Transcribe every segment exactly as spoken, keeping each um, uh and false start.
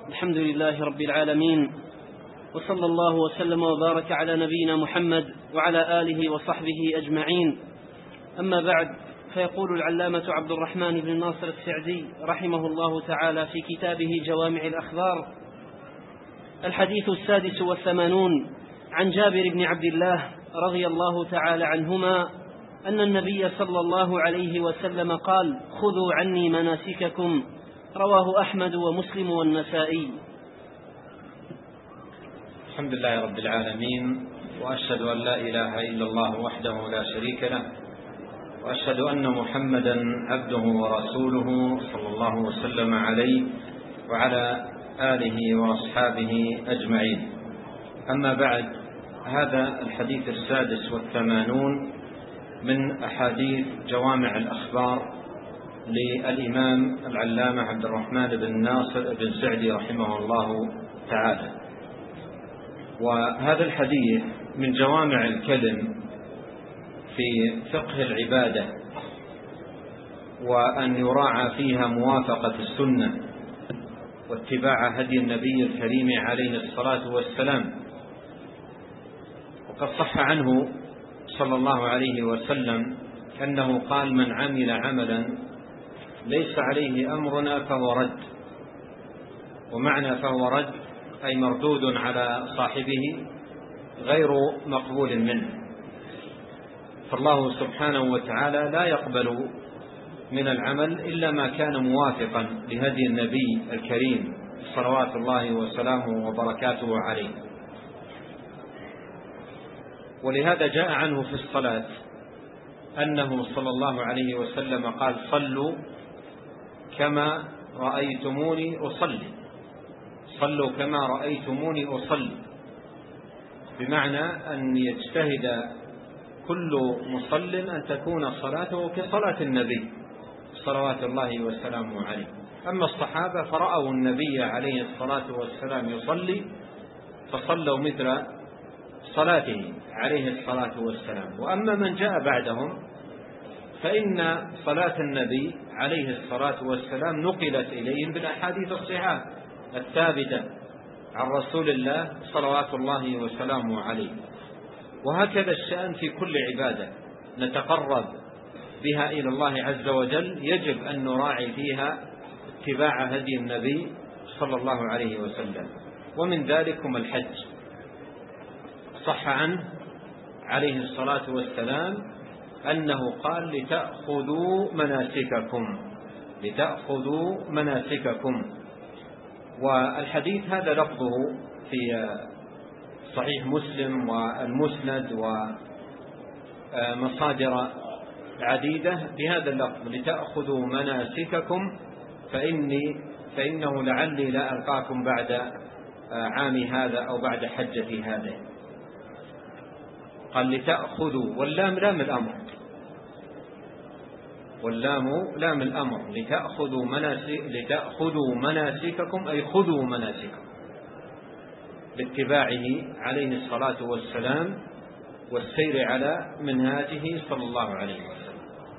الحمد لله رب العالمين، وصلى الله وسلم وبارك على نبينا محمد وعلى آله وصحبه أجمعين. أما بعد، فيقول العلامة عبد الرحمن بن ناصر السعدي رحمه الله تعالى في كتابه جوامع الأخبار: الحديث السادس والثمانون، عن جابر بن عبد الله رضي الله تعالى عنهما أن النبي صلى الله عليه وسلم قال: خذوا عني مناسككم. رواه أحمد ومسلم والنسائي. الحمد لله رب العالمين، وأشهد أن لا إله إلا الله وحده لا شريك له، وأشهد أن محمدا عبده ورسوله صلى الله وسلم عليه وعلى آله وأصحابه أجمعين. أما بعد، هذا الحديث السادس والثمانون من أحاديث جوامع الأخبار للإمام العلامة عبد الرحمن بن ناصر بن سعدي رحمه الله تعالى. وهذا الحديث من جوامع الكلم في فقه العبادة، وأن يراعى فيها موافقة السنة واتباع هدي النبي الكريم عليه الصلاة والسلام. وقد صح عنه صلى الله عليه وسلم أنه قال: من عمل عملا ليس عليه أمرنا فهو رد. ومعنى فهو رد أي مردود على صاحبه غير مقبول منه. فالله سبحانه وتعالى لا يقبل من العمل إلا ما كان موافقا لهدي النبي الكريم صلوات الله وسلامه وبركاته عليه. ولهذا جاء عنه في الصلاة أنه صلى الله عليه وسلم قال: صلوا كما رأيتموني أصلي. صلوا كما رأيتموني أصلي، بمعنى أن يجتهد كل مصل أن تكون صلاته كصلاة النبي صلوات الله وسلامه عليه. أما الصحابة فرأوا النبي عليه الصلاة والسلام يصلي فصلوا مثل صلاته عليه الصلاة والسلام. وأما من جاء بعدهم فإن صلاة النبي عليه الصلاة والسلام نقلت إليهم بالأحاديث الصحيحة الثابتة عن رسول الله صلوات الله وسلامه عليه. وهكذا الشأن في كل عبادة نتقرب بها إلى الله عز وجل، يجب أن نراعي فيها اتباع هدي النبي صلى الله عليه وسلم. ومن ذلكم الحج. صح عنه عليه الصلاة والسلام أنه قال: لتأخذوا مناسككم لتأخذوا مناسككم. والحديث هذا لفظه في صحيح مسلم والمسند ومصادر عديدة بهذا اللفظ: لتأخذوا مناسككم فإني فإنه لعلي لا ألقاكم بعد عام هذا أو بعد حجة هذا. قال: لتأخذوا، واللام لام الأمر، واللام لام الأمر. لتأخذوا مناسك لتأخذوا مناسككم أي خذوا مناسككم باتباعه عليه الصلاة والسلام والسير على منهاجه صلى الله عليه وسلم.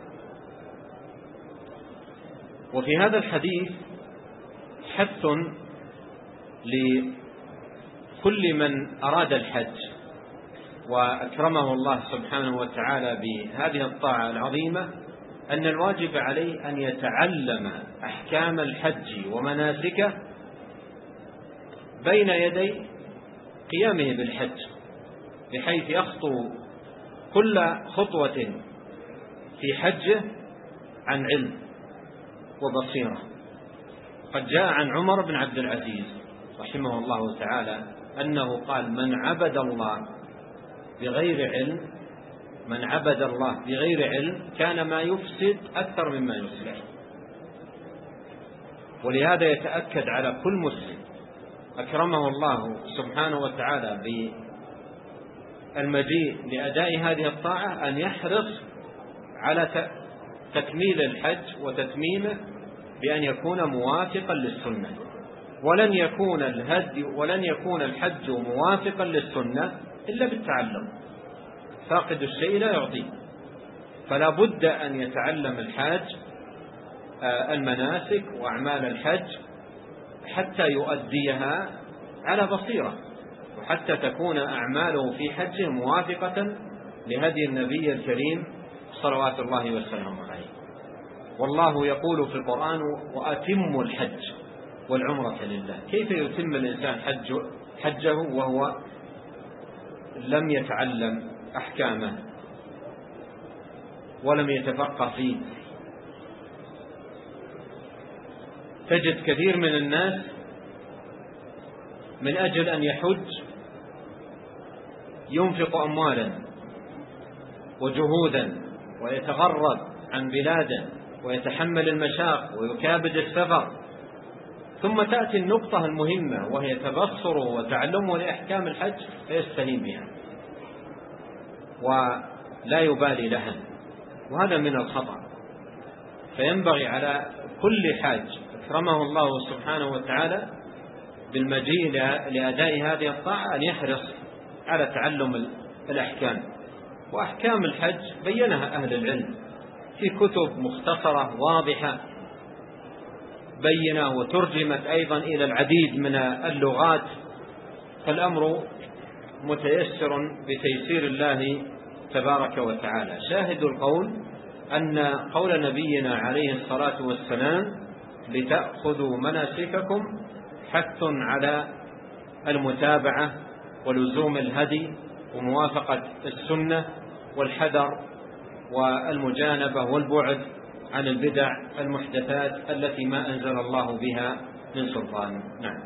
وفي هذا الحديث حث لكل من أراد الحج وأكرمه الله سبحانه وتعالى بهذه الطاعة العظيمة، أن الواجب عليه أن يتعلم أحكام الحج ومناسكه بين يدي قيامه بالحج، بحيث يخطو كل خطوة في حجه عن علم وبصيرة. قد جاء عن عمر بن عبد العزيز رحمه الله تعالى أنه قال: من عبد الله بغير علم من عبد الله بغير علم كان ما يفسد أكثر مما يصلح. ولهذا يتأكد على كل مسلم أكرمه الله سبحانه وتعالى بالمجيء لأداء هذه الطاعة أن يحرص على تكميل الحج وتتميمه بأن يكون موافقا للسنة. ولن يكون الهدي ولن يكون الحج موافقا للسنة إلا بالتعلم. فاقد الشيء لا يعطيه. فلا بد أن يتعلم الحاج المناسك وأعمال الحج حتى يؤديها على بصيرة، وحتى تكون أعماله في حجه موافقة لهدي النبي الكريم صلوات الله وسلامه عليه. والله يقول في القرآن: وأتموا الحج والعمرة لله. كيف يتم الإنسان حجه, حجه وهو لم يتعلم أحكامه ولم يتفقه فيه؟ تجد كثير من الناس من أجل أن يحج ينفق أموالا وجهودا ويتغرب عن بلاده ويتحمل المشاق ويكابد السفر، ثم تأتي النقطة المهمة وهي تبصر وتعلمه لأحكام الحج فيستهين بها ولا يبالي لها، وهذا من الخطأ. فينبغي على كل حاج أكرمه الله سبحانه وتعالى بالمجيء لأداء هذه الطاعة أن يحرص على تعلم الأحكام. وأحكام الحج بينها أهل العلم في كتب مختصرة واضحة بينة، وترجمت أيضا إلى العديد من اللغات، فالأمر متيسر بتيسير الله تبارك وتعالى. شاهد القول أن قول نبينا عليه الصلاة والسلام: لتأخذوا مناسككم، حث على المتابعة ولزوم الهدي وموافقة السنة والحذر والمجانبة والبعد عن البدع المحدثات التي ما أنزل الله بها من سلطان. نعم.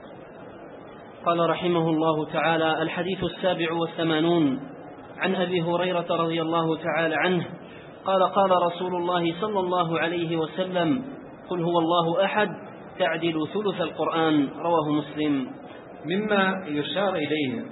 قال رحمه الله تعالى: الحديث السابع والثمانون عن أبي هريرة رضي الله تعالى عنه قال: قال رسول الله صلى الله عليه وسلم: قل هو الله أحد تعدل ثلث القرآن. رواه مسلم. مما يشار إليه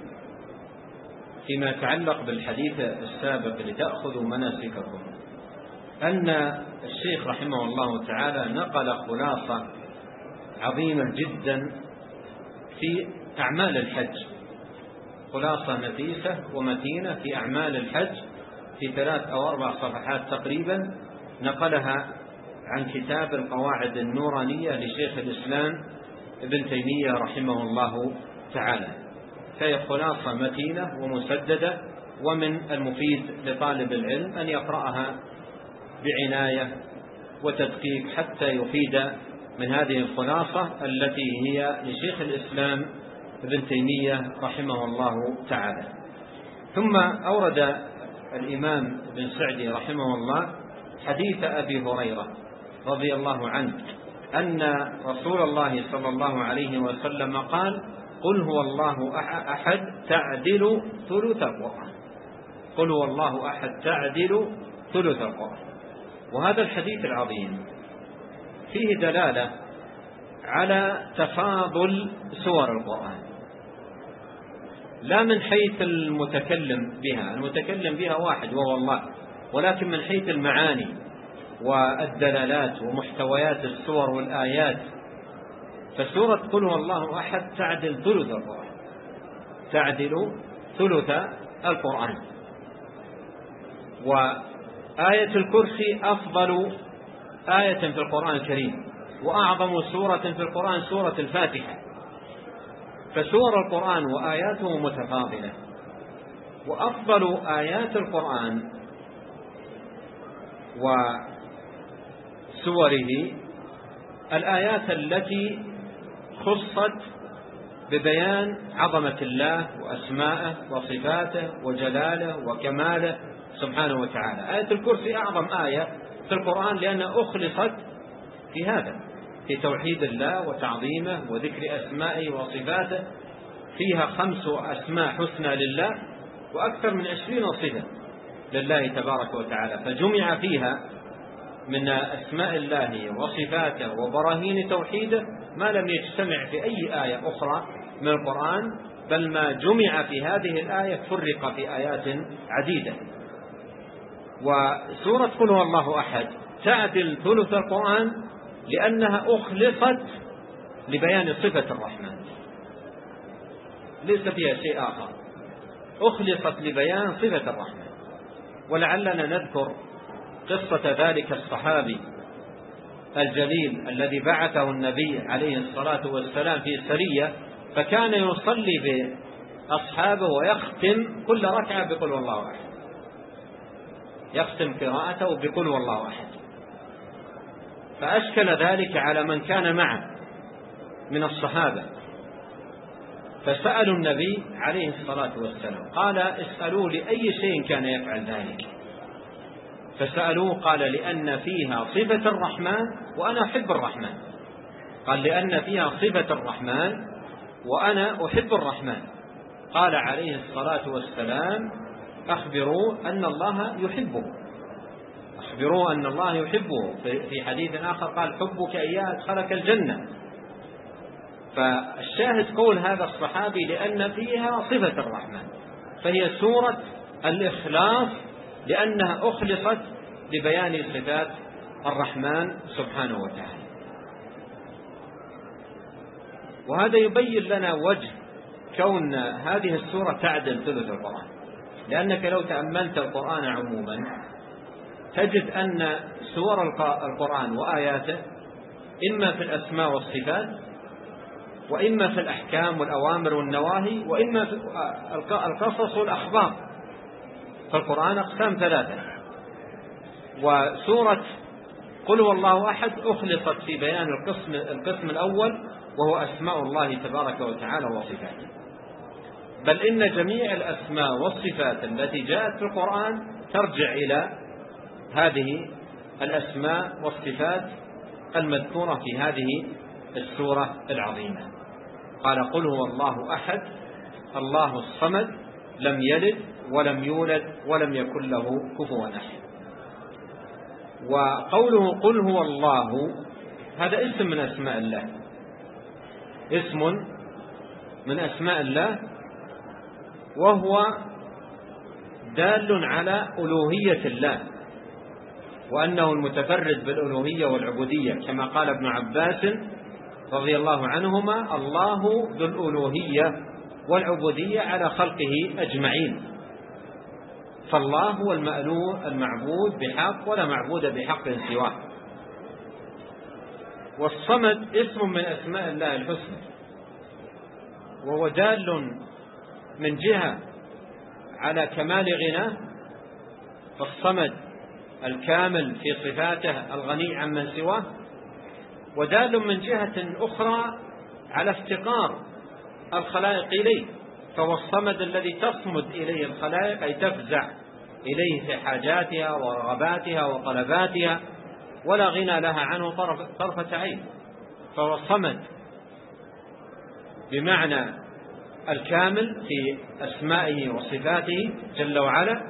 فيما يتعلق بالحديث السابق: لتأخذوا مناسككم، أن الشيخ رحمه الله تعالى نقل خلاصة عظيمة جدا في أعمال الحج، خلاصة نفيسة ومتينة في أعمال الحج في ثلاث أو أربع صفحات تقريبا، نقلها عن كتاب القواعد النورانية لشيخ الإسلام ابن تيمية رحمه الله تعالى. فهي خلاصة متينة ومسددة، ومن المفيد لطالب العلم أن يقرأها بعناية وتدقيق حتى يفيد من هذه الخلاصة التي هي لشيخ الإسلام ابن تيمية رحمه الله تعالى. ثم أورد الإمام ابن سعدي رحمه الله حديث أبي هريرة رضي الله عنه أن رسول الله صلى الله عليه وسلم قال: قل هو الله أحد تعدل ثلث القرآن. قل هو الله أحد تعدل ثلث القرآن. وهذا الحديث العظيم فيه دلالة على تفاضل سور القرآن، لا من حيث المتكلم بها، المتكلم بها واحد وهو الله، ولكن من حيث المعاني والدلالات ومحتويات السور والآيات. فسورة قل هو الله أحد تعدل ثلث القرآن، تعدل ثلث القرآن. وآية الكرسي أفضل آية في القرآن الكريم، وأعظم سورة في القرآن سورة الفاتحة. فسور القرآن وآياته متفاضلة، وأفضل آيات القرآن وسوره الآيات التي خصت ببيان عظمة الله وأسماءه وصفاته وجلاله وكماله سبحانه وتعالى. آية الكرسي أعظم آية في القرآن لأنها أخلصت في هذا، في توحيد الله وتعظيمه وذكر أسمائه وصفاته. فيها خمس أسماء حسنى لله وأكثر من عشرين صفة لله تبارك وتعالى، فجمع فيها من أسماء الله وصفاته وبراهين توحيده ما لم يجتمع في أي آية أخرى من القرآن، بل ما جمع في هذه الآية فرق في آيات عديدة. وسورة قل هو الله أحد تعدل ثلث القرآن لأنها أخلصت لبيان صفة الرحمن، ليس فيها شيء آخر، أخلصت لبيان صفة الرحمن. ولعلنا نذكر قصة ذلك الصحابي الجليل الذي بعثه النبي عليه الصلاة والسلام في سرية، فكان يصلي بأصحابه ويختم كل ركعة بقل والله أحد، يختم قراءته بقل والله أحد. فأشكل ذلك على من كان معه من الصحابة، فسألوا النبي عليه الصلاة والسلام، قال اسألوا لأي شيء كان يفعل ذلك، فسألوه قال لأن فيها صفة الرحمن وأنا أحب الرحمن، قال لأن فيها صفة الرحمن وأنا أحب الرحمن. قال عليه الصلاة والسلام أخبروا أن الله يحبه، أخبروا أن الله يحبه. في حديث آخر قال حبك إياه أدخلك الجنة. فالشاهد قول هذا الصحابي لأن فيها صفة الرحمن، فهي سورة الإخلاص لأنها أخلصت لبيان صفات الرحمن سبحانه وتعالى. وهذا يبين لنا وجه كون هذه السورة تعدل ثلث القرآن، لأنك لو تأملت القرآن عموما تجد أن سور القرآن وآياته إما في الأسماء والصفات، وإما في الأحكام والأوامر والنواهي، وإما في القصص والأخبار. فالقرآن أقسام ثلاثة، وسورة قل هو الله أحد أخلصت في بيان القسم, القسم الأول وهو أسماء الله تبارك وتعالى وصفاته. بل إن جميع الأسماء والصفات التي جاءت في القرآن ترجع إلى هذه الأسماء والصفات المذكورة في هذه السورة العظيمة. قال قل هو الله أحد الله الصمد لم يلد ولم يولد ولم يكن له كفوا أحد. وقوله قل هو الله هذا اسم من أسماء الله، اسم من أسماء الله، وهو دال على ألوهية الله وأنه المتفرد بالألوهية والعبودية، كما قال ابن عباس رضي الله عنهما الله ذو الألوهية والعبودية على خلقه أجمعين. فالله هو المعبود بحق ولا معبود بحق سواه. والصمد اسم من أسماء الله الحسنى، وهو دال من جهة على كمال غناه، فالصمد الكامل في صفاته الغني عمن سواه، ودال من جهة أخرى على افتقار الخلائق إليه، فهو الصمد الذي تصمد إليه الخلائق أي تفزع إليه في حاجاتها ورغباتها وطلباتها ولا غنى لها عنه طرفة عين. فهو صمد بمعنى الكامل في أسمائه وصفاته جل وعلا،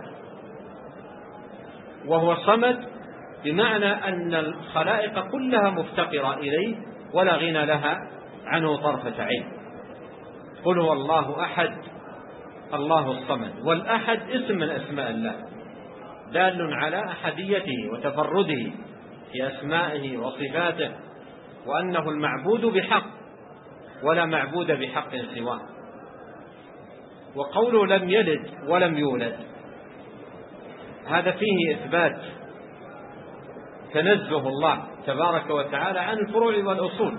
وهو صمد بمعنى أن الخلائق كلها مفتقرة إليه ولا غنى لها عنه طرفة عين. قل هو الله أحد الله الصمد. والأحد اسم من أسماء الله دال على أحديته وتفرده في أسمائه وصفاته، وأنه المعبود بحق ولا معبود بحق سواه. وقوله لم يلد ولم يولد هذا فيه إثبات تنزه الله تبارك وتعالى عن الفروع والأصول،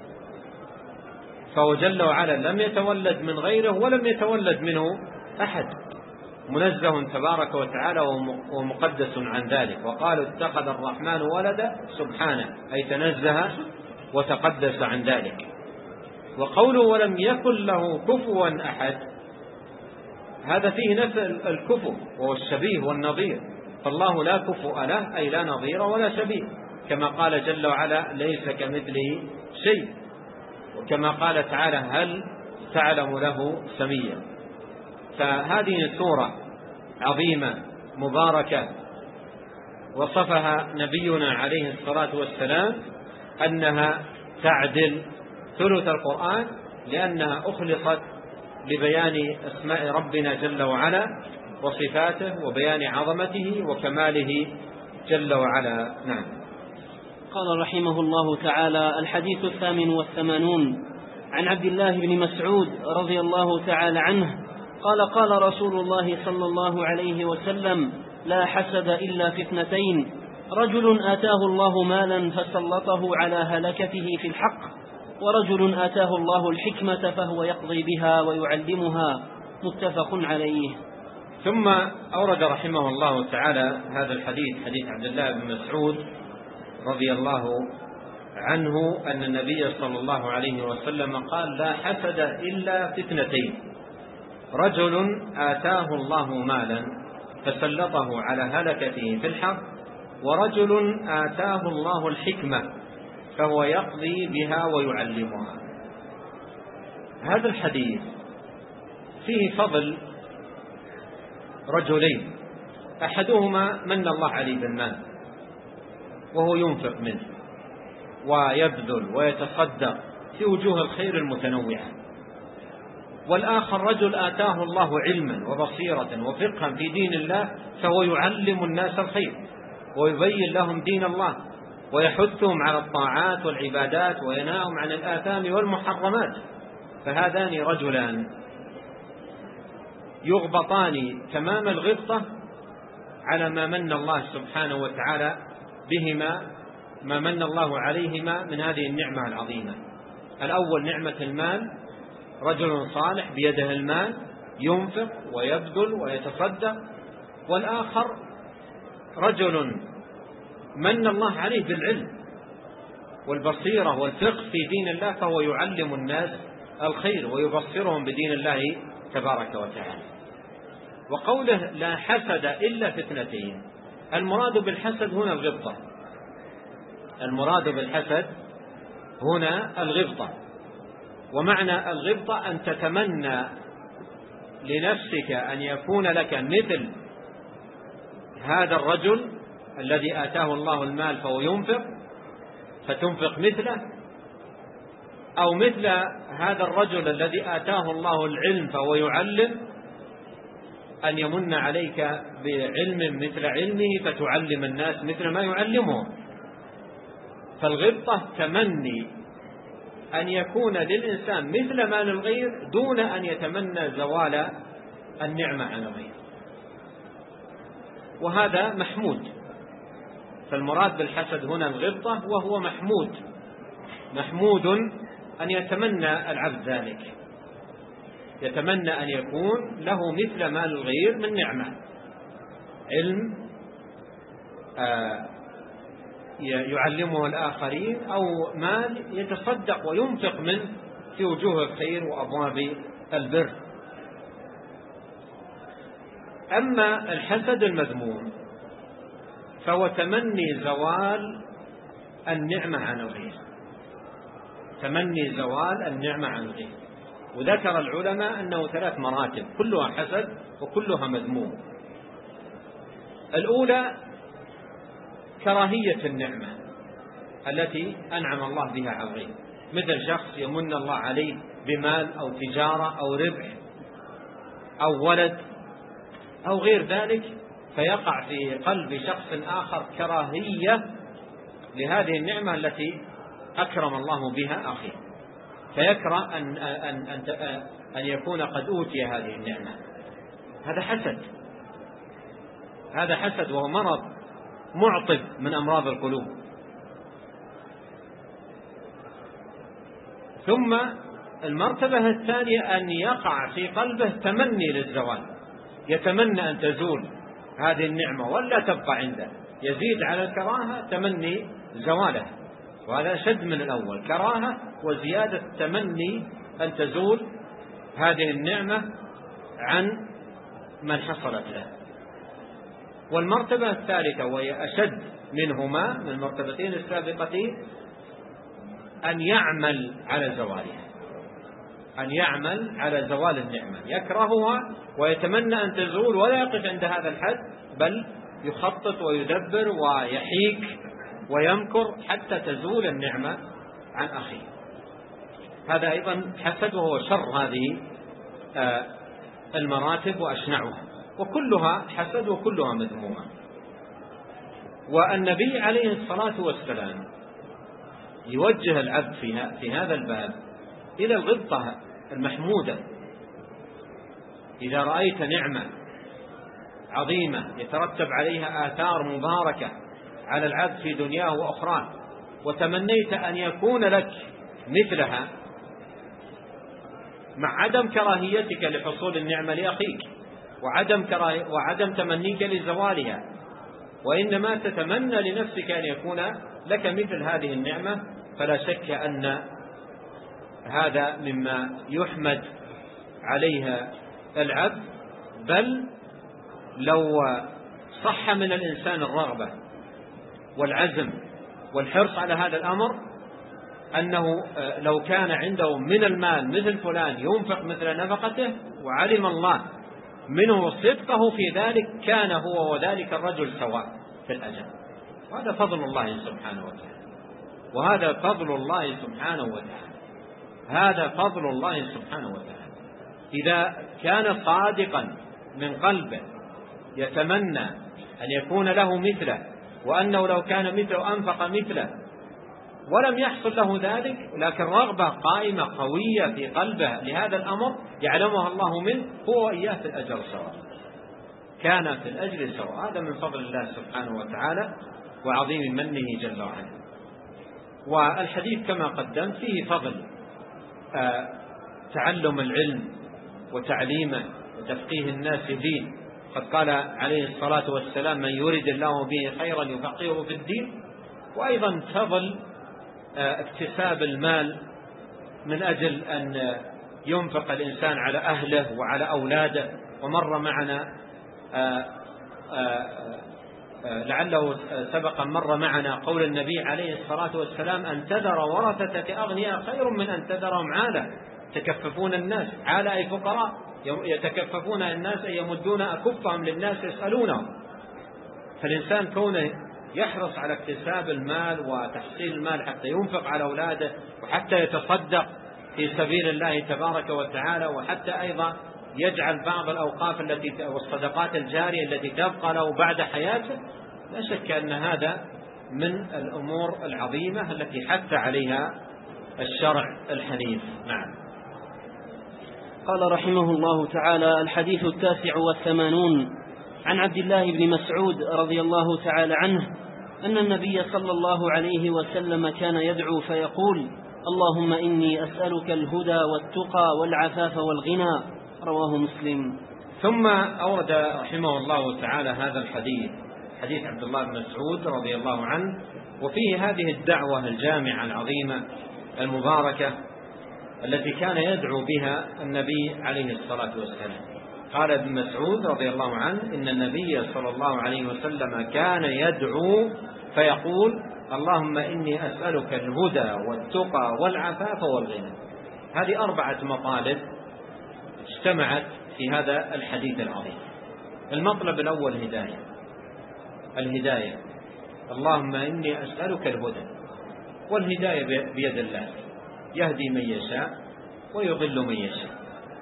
فهو جل وعلا لم يتولد من غيره ولم يتولد منه أحد، منزه تبارك وتعالى ومقدس عن ذلك. وقالوا اتخذ الرحمن ولدا سبحانه أي تنزه وتقدس عن ذلك. وقوله ولم يكن له كفوا أحد هذا فيه نفي الكفو وهو الشبيه والنظير، فالله لا كفؤ له أي لا نظير ولا شبيه، كما قال جل وعلا ليس كمثله شيء، وكما قال تعالى هل تعلم له سميا. فهذه سورة عظيمة مباركة وصفها نبينا عليه الصلاة والسلام أنها تعدل ثلث القرآن لأنها أخلصت لبيان أسماء ربنا جل وعلا وصفاته وبيان عظمته وكماله جل وعلا. نعم. قال رحمه الله تعالى: الحديث الثامن والثمانون عن عبد الله بن مسعود رضي الله تعالى عنه قال: قال رسول الله صلى الله عليه وسلم: لا حسد إلا في اثنتين، رجل آتاه الله مالا فسلطه على هلكته في الحق، ورجل آتاه الله الحكمة فهو يقضي بها ويعلمها، متفق عليه. ثم أورد رحمه الله تعالى هذا الحديث، حديث عبد الله بن مسعود رضي الله عنه أن النبي صلى الله عليه وسلم قال: لا حسد إلا في اثنتين: رجل آتاه الله مالا فسلطه على هلكته في الحق، ورجل آتاه الله الحكمة فهو يقضي بها ويعلمها. هذا الحديث فيه فضل رجلين: أحدهما من الله عليه بالمال وهو ينفق منه ويبذل ويتصدق في وجوه الخير المتنوعة، والآخر رجل آتاه الله علما وبصيرة وفقها في دين الله فهو يعلم الناس الخير ويبين لهم دين الله ويحثهم على الطاعات والعبادات وينهاهم عن الآثام والمحرمات. فهذان رجلان يغبطان تمام الغبطة على ما من الله سبحانه وتعالى بهما، ما من الله عليهما من هذه النعمة العظيمة. الأول نعمة المال، رجل صالح بيده المال ينفق ويبذل ويتصدق، والآخر رجل من الله عليه بالعلم والبصيرة والفقه في دين الله فهو يعلم الناس الخير ويبصرهم بدين الله تبارك وتعالى. وقوله لا حسد إلا في اثنتين، المراد بالحسد هنا الغبطة، المراد بالحسد هنا الغبطة. ومعنى الغبطة أن تتمنى لنفسك أن يكون لك مثل هذا الرجل الذي آتاه الله المال فهو ينفق فتنفق مثله، أو مثل هذا الرجل الذي آتاه الله العلم فهو يعلم، أن يمن عليك بعلم مثل علمه فتعلم الناس مثل ما يعلمهم. فالغبطة تمني أن يكون للإنسان مثل ما للغير دون أن يتمنى زوال النعمة عن الغير، وهذا محمود. فالمراد بالحسد هنا الغبطة، وهو محمود، محمود أن يتمنى العبد ذلك، يتمنى أن يكون له مثل ما للغير من نعمة، علم آه يعلمه الآخرين، أو مال يتصدق وينفق منه في وجوه الخير وأبواب البر. أما الحسد المذموم فهو تمني زوال النعمة عن الغير، تمني زوال النعمة عن الغير. وذكر العلماء أنه ثلاث مراتب كلها حسد وكلها مذموم. الأولى كراهية النعمة التي أنعم الله بها على الغير، مثل شخص يمن الله عليه بمال أو تجارة أو ربح أو ولد أو غير ذلك، فيقع في قلب شخص آخر كراهية لهذه النعمة التي أكرم الله بها أخيه، فيكره أن, أن, أن, أن يكون قد أوتي هذه النعمة. هذا حسد، هذا حسد، وهو مرض معطب من أمراض القلوب. ثم المرتبة الثانية أن يقع في قلبه تمني للزوال، يتمنى أن تزول هذه النعمة ولا تبقى عنده، يزيد على الكراهة تمني زوالها، وهذا شد من الأول، كراهة وزيادة تمني أن تزول هذه النعمة عن من حصلت له. والمرتبة الثالثة وهي أشد منهما من المرتبتين السابقتين أن يعمل على زوالها، أن يعمل على زوال النعمة، يكرهها ويتمنى أن تزول ولا يقف عند هذا الحد، بل يخطط ويدبر ويحيك ويمكر حتى تزول النعمة عن أخيه. هذا أيضا حسد، وهو شر هذه المراتب وأشنعها، وكلها حسد وكلها مذمومة. والنبي عليه الصلاة والسلام يوجه العبد في هذا الباب إلى الغبطة المحمودة. إذا رأيت نعمة عظيمة يترتب عليها آثار مباركة على العبد في دنياه وأخراه، وتمنيت أن يكون لك مثلها مع عدم كراهيتك لحصول النعمة لأخيك وعدم, كراهي وعدم تمنيك لزوالها، وإنما تتمنى لنفسك أن يكون لك مثل هذه النعمة، فلا شك أن هذا مما يحمد عليها العبد. بل لو صح من الإنسان الرغبة والعزم والحرص على هذا الأمر، أنه لو كان عنده من المال مثل فلان ينفق مثل نفقته وعلم الله منه صدقه في ذلك، كان هو وذلك الرجل سواء في الأجر. وهذا فضل الله سبحانه وتعالى، وهذا فضل الله سبحانه وتعالى، هذا فضل الله سبحانه وتعالى. إذا كان صادقا من قلبه يتمنى أن يكون له مثله، وأنه لو كان مثله أنفق مثله، ولم يحصل له ذلك، لكن رغبة قائمة قوية في قلبه لهذا الأمر يعلمها الله منه، هو وإياه في الأجر سواء، كان في الأجر سواء. هذا من فضل الله سبحانه وتعالى وعظيم منه جل وعلا. والحديث كما قدمت فيه فضل تعلم العلم وتعليمه وتفقيه الناس فيه. قد قال عليه الصلاة والسلام: من يرد الله به خيرا يفقهه في الدين. وأيضا فضل اكتساب المال من أجل أن ينفق الإنسان على أهله وعلى أولاده. ومر معنا آآ آآ لعله سبق مر معنا قول النبي عليه الصلاة والسلام: أن تذر ورثتك أغنياء خير من أن تذرهم عالة تكففون الناس. عالة أي فقراء يتكففون الناس، أي يمدون أكفهم للناس يسألونهم. فالإنسان كونه يحرص على اكتساب المال وتحصيل المال حتى ينفق على أولاده، وحتى يتصدق في سبيل الله تبارك وتعالى، وحتى أيضا يجعل بعض الأوقاف التي والصدقات الجارية التي تبقى له بعد حياته، لا شك أن هذا من الأمور العظيمة التي حث عليها الشرع الحنيف. نعم. قال رحمه الله تعالى: الحديث التاسع والثمانون، عن عبد الله بن مسعود رضي الله تعالى عنه أن النبي صلى الله عليه وسلم كان يدعو فيقول: اللهم إني أسألك الهدى والتقى والعفاف والغنى. رواه مسلم. ثم أورد رحمه الله تعالى هذا الحديث، حديث عبد الله بن مسعود رضي الله عنه، وفيه هذه الدعوة الجامعة العظيمة المباركة التي كان يدعو بها النبي عليه الصلاة والسلام. قال ابن مسعود رضي الله عنه: إن النبي صلى الله عليه وسلم كان يدعو فيقول: اللهم إني أسألك الهدى والتقى والعفاف والغنى. هذه أربعة مطالب اجتمعت في هذا الحديث العظيم. المطلب الأول هداية، الهداية. اللهم إني أسألك الهدى، والهداية بيد الله، يهدي من يشاء ويضل من يشاء.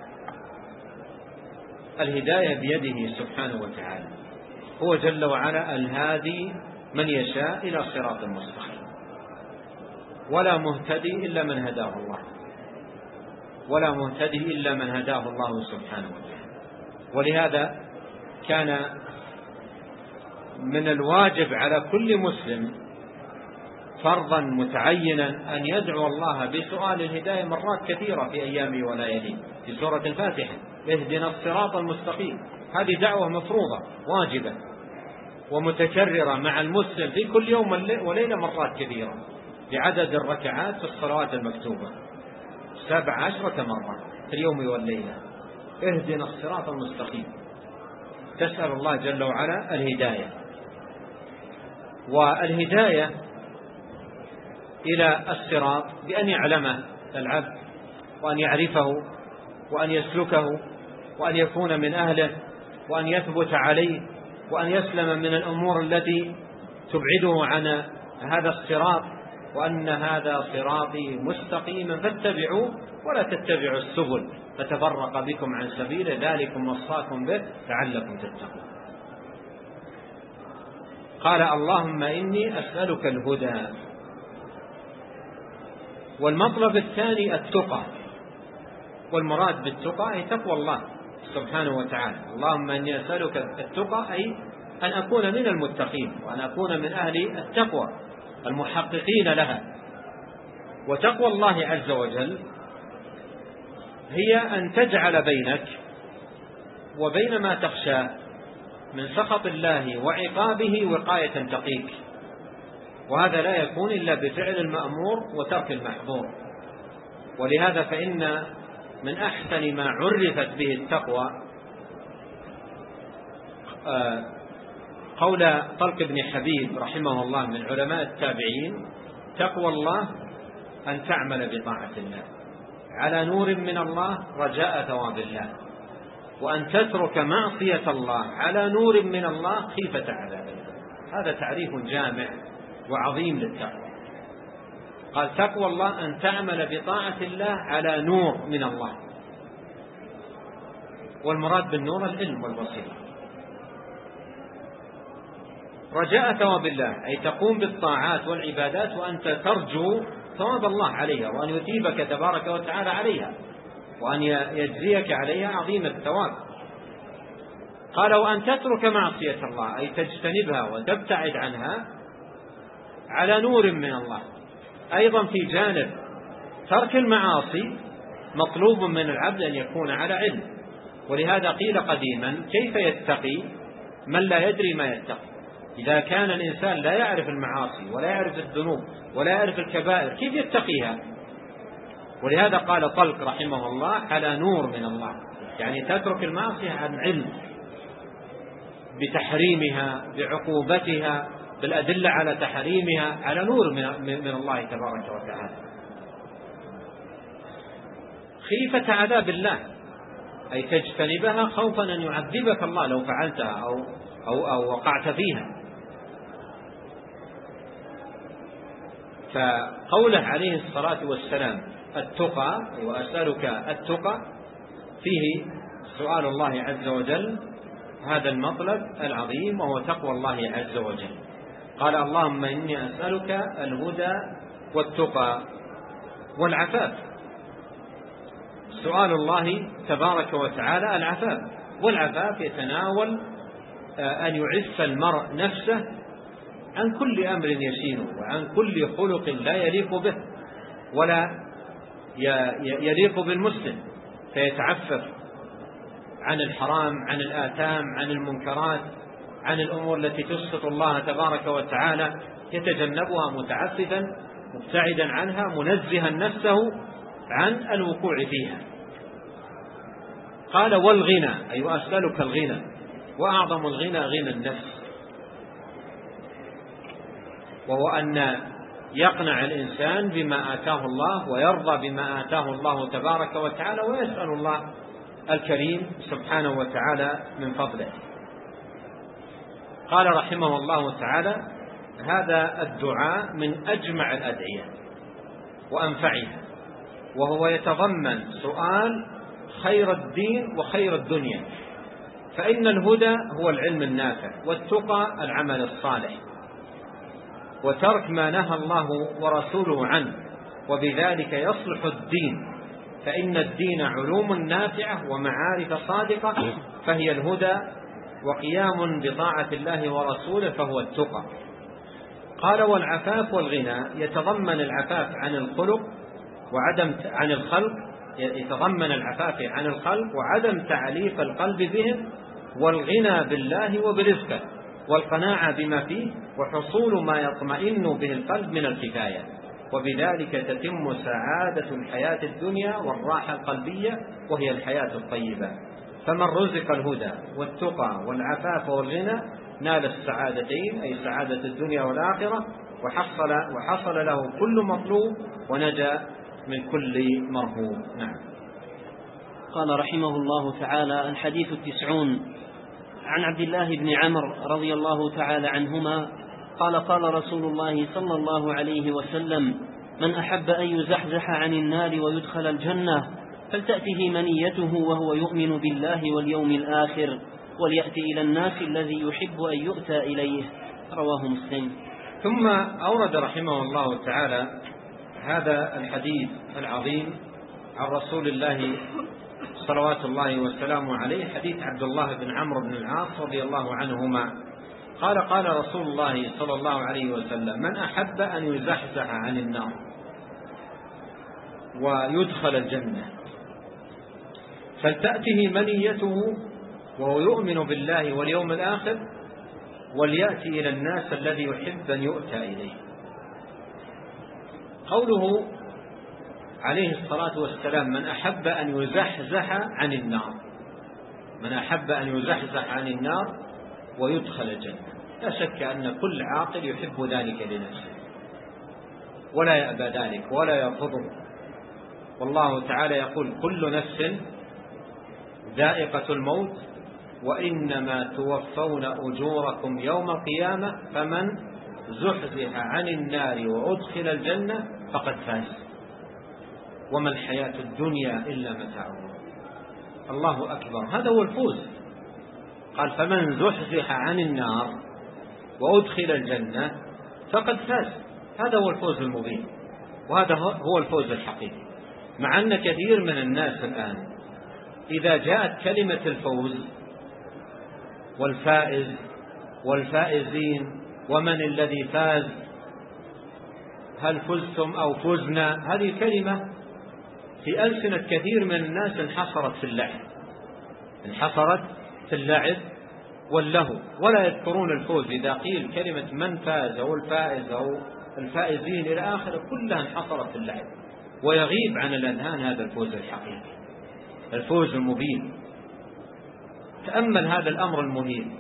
الهداية بيده سبحانه وتعالى، هو جل وعلا الهادي من يشاء إلى صراط مستقيم، ولا مهتدي إلا من هداه الله، ولا مهتدي إلا من هداه الله سبحانه وتعالى. ولهذا كان من الواجب على كل مسلم فرضا متعينا أن يدعو الله بسؤال الهداية مرات كثيرة في أيامه ولياليه. في سورة الفاتحة: اهدنا الصراط المستقيم. هذه دعوة مفروضة واجبة ومتكررة مع المسلم في كل يوم وليلة مرات كثيرة، بعدد الركعات في الصلوات المكتوبة سبع عشرة مرة في اليوم والليلة. اهدنا الصراط المستقيم، تسأل الله جل وعلا الهداية. والهداية إلى الصراط بأن يعلمه العبد، وأن يعرفه، وأن يسلكه، وأن يكون من أهله، وأن يثبت عليه، وأن يسلم من الأمور التي تبعده عن هذا الصراط، وأن هذا صراطي مستقيما فاتبعوه ولا تتبعوا السبل فتفرق بكم عن سبيل ذلكم وصاكم به لعلكم تتقون. قال: اللهم إني أسألك الهدى. والمطلب الثاني التقى، والمراد بالتقى أي تقوى الله سبحانه وتعالى. اللهم إني أسألك التقى أي أن أكون من المتقين وأن أكون من أهل التقوى المحققين لها. وتقوى الله عز وجل هي أن تجعل بينك وبين ما تخشى من سخط الله وعقابه وقاية تقيك، وهذا لا يكون إلا بفعل المأمور وترك المحظور. ولهذا فإن من أحسن ما عرفت به التقوى قول طلق بن حبيب رحمه الله من علماء التابعين: تقوى الله أن تعمل بطاعة الله على نور من الله رجاء ثواب الله، وأن تترك معصية الله على نور من الله خيفة عذاب الله. هذا تعريف جامع وعظيم للتقوى. قال: تقوى الله أن تعمل بطاعة الله على نور من الله، والمراد بالنور العلم والبصيرة. رجاء ثواب الله أي تقوم بالطاعات والعبادات وأنت ترجو ثواب الله عليها، وأن يثيبك تبارك وتعالى عليها، وأن يجزيك عليها عظيم الثواب. قال: وأن تترك معصية الله أي تجتنبها وتبتعد عنها على نور من الله. أيضا في جانب ترك المعاصي مطلوب من العبد أن يكون على علم، ولهذا قيل قديما: كيف يتقي من لا يدري ما يتقي؟ إذا كان الإنسان لا يعرف المعاصي ولا يعرف الذنوب ولا يعرف الكبائر كيف يتقيها؟ ولهذا قال طلق رحمه الله: على نور من الله، يعني تترك المعصية عن علم بتحريمها بعقوبتها بالأدلة على تحريمها على نور من الله تبارك وتعالى. خيفة عذاب الله أي تجتنبها خوفا أن يعذبك الله لو فعلتها أو, أو, أو وقعت فيها. فقوله عليه الصلاة والسلام: التقى وأسألك التقى، فيه سؤال الله عز وجل هذا المطلب العظيم وهو تقوى الله عز وجل. قال: اللهم إني أسألك الهدى والتقى والعفاف. سؤال الله تبارك وتعالى العفاف، والعفاف يتناول أن يعف المرء نفسه عن كل أمر يشينه وعن كل خلق لا يليق به ولا يليق بالمسلم، فيتعفف عن الحرام، عن الآثام، عن المنكرات، عن الأمور التي تسخط الله تبارك وتعالى، يتجنبها متعففا مبتعدا عنها منزها نفسه عن الوقوع فيها. قال: والغنى أي أسألك الغنى، وأعظم الغنى غنى النفس، وهو أن يقنع الإنسان بما آتاه الله ويرضى بما آتاه الله تبارك وتعالى، ويسأل الله الكريم سبحانه وتعالى من فضله. قال رحمه الله تعالى: هذا الدعاء من أجمع الأدعية وأنفعها، وهو يتضمن سؤال خير الدين وخير الدنيا، فإن الهدى هو العلم النافع، والتقى العمل الصالح، وترك ما نهى الله ورسوله عنه، وبذلك يصلح الدين، فإن الدين علوم نافعة ومعارف صادقة، فهي الهدى، وقيام بطاعة الله ورسوله فهو التقى. قال: والعفاف والغنى يتضمن العفاف عن الخلق وعدم عن الخلق يتضمن العفاف عن الخلق وعدم تعليف القلب بهم، والغنى بالله وبرزقه، والقناعة بما فيه، وحصول ما يطمئن به القلب من الكفاية، وبذلك تتم سعادة الحياة الدنيا والراحة القلبية، وهي الحياة الطيبة. فمن رزق الهدى والتقى والعفاف والغنى نال السعادتين، أي سعادة الدنيا والآخرة، وحصل, وحصل له كل مطلوب ونجا من كل مرهوب. نعم. قال رحمه الله تعالى: الحديث التسعون. عن عبد الله بن عمرو رضي الله تعالى عنهما قال: قال رسول الله صلى الله عليه وسلم: من أحب أن يزحزح عن النار ويدخل الجنة فلتأته منيته وهو يؤمن بالله واليوم الآخر، وليأتي إلى الناس الذي يحب أن يؤتى إليه. رواه مسلم. ثم أورد رحمه الله تعالى هذا الحديث العظيم عن رسول الله صلوات الله وسلامه عليه، حديث عبد الله بن عمرو بن العاص رضي الله عنهما قال قال رسول الله صلى الله عليه وسلم: من أحب أن يزحزح عن النار ويدخل الجنة فلتأته منيته وهو يؤمن بالله واليوم الآخر وليأتي إلى الناس الذي يحب أن يؤتى إليه. قوله عليه الصلاة والسلام: من أحب أن يزحزح عن النار، من أحب أن يزحزح عن النار ويدخل الجنة، لا شك أن كل عاقل يحب ذلك لنفسه ولا يأبى ذلك ولا يرفضه. والله تعالى يقول: كل نفس ذائقة الموت وإنما توفون أجوركم يوم القيامة فمن زحزح عن النار وأدخل الجنة فقد فاز وما الحياة الدنيا إلا متاع الغرور. الله أكبر، هذا هو الفوز. قال: فمن زحزح عن النار وأدخل الجنة فقد فاز. هذا هو الفوز المبين، وهذا هو الفوز الحقيقي. مع أن كثير من الناس الآن إذا جاءت كلمة الفوز والفائز والفائزين ومن الذي فاز، هل فزتم أو فزنا، هذه كلمة في ألسنة كثير من الناس انحصرت في اللعب انحصرت في اللعب واللهو، ولا يذكرون الفوز. إذا قيل كلمة من فاز أو الفائز أو الفائزين إلى آخره كلها انحصرت في اللعب، ويغيب عن الأذهان هذا الفوز الحقيقي، الفوز المبين. تأمل هذا الأمر المهم.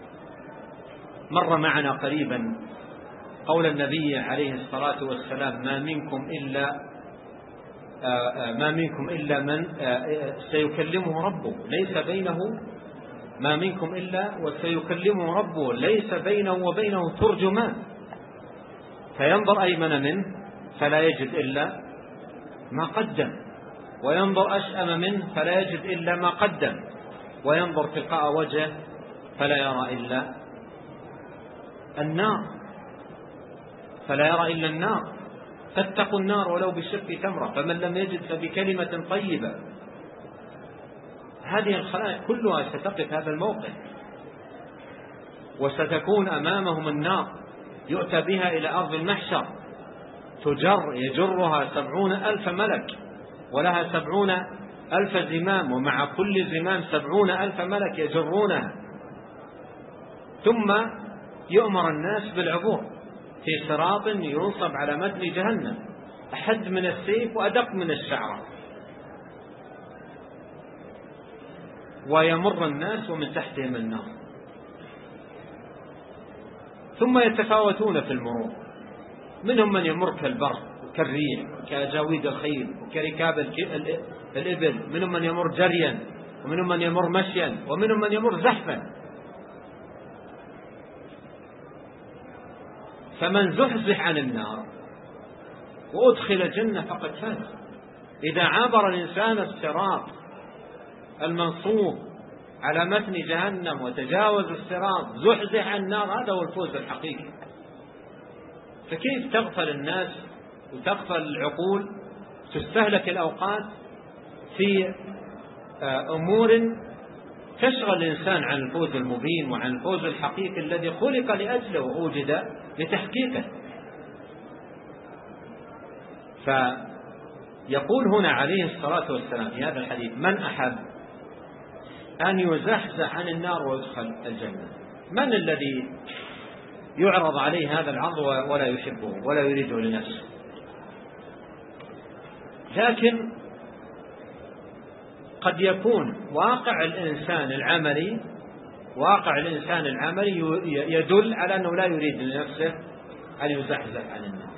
مر معنا قريبا قول النبي عليه الصلاة والسلام: ما منكم إلا ما منكم إلا من سيكلمه ربه ليس بينه ما منكم إلا وسيكلمه ربه ليس بينه وبينه ترجمان، فينظر أيمن منه فلا يجد إلا ما قدم، وينظر أشأم منه فلا يجد إلا ما قدم، وينظر تلقاء وجهه فلا يرى إلا النار فلا يرى إلا النار فاتقوا النار ولو بشق تمرة، فمن لم يجد فبكلمة طيبة. هذه الخلائق كلها ستقف هذا الموقف، وستكون أمامهم النار يؤتى بها إلى أرض المحشر، تجر يجرها سبعون ألف ملك ولها سبعون ألف زمام، ومع كل زمام سبعون ألف ملك يجرونها، ثم يؤمر الناس بالعبور في صراط ينصب على متن جهنم أحد من السيف وأدق من الشعرة، ويمر الناس ومن تحتهم النار، ثم يتفاوتون في المرور، منهم من يمر كالبرق وكالريح وكأجاويد الخيل وكركاب الإبل، منهم من يمر جريا ومنهم من يمر مشيا ومنهم من يمر زحفا. فمن زحزح عن النار وأدخل الجنة فقد فاز. إذا عبر الإنسان الصراط المنصوب على متن جهنم وتجاوز الصراط زحزح عن النار، هذا هو الفوز الحقيقي. فكيف تغفل الناس وتغفل العقول، تستهلك الأوقات في أمور تشغل الإنسان عن الفوز المبين وعن الفوز الحقيقي الذي خلق لأجله ووجد لتحقيقه. فيقول هنا عليه الصلاة والسلام في هذا الحديث: من أحب أن يزحزح عن النار ويدخل الجنة. من الذي يعرض عليه هذا العرض ولا يحبه ولا يريده لنفسه؟ لكن قد يكون واقع الإنسان العملي واقع الإنسان العملي يدل على أنه لا يريد لنفسه أن يزحزح عن النار،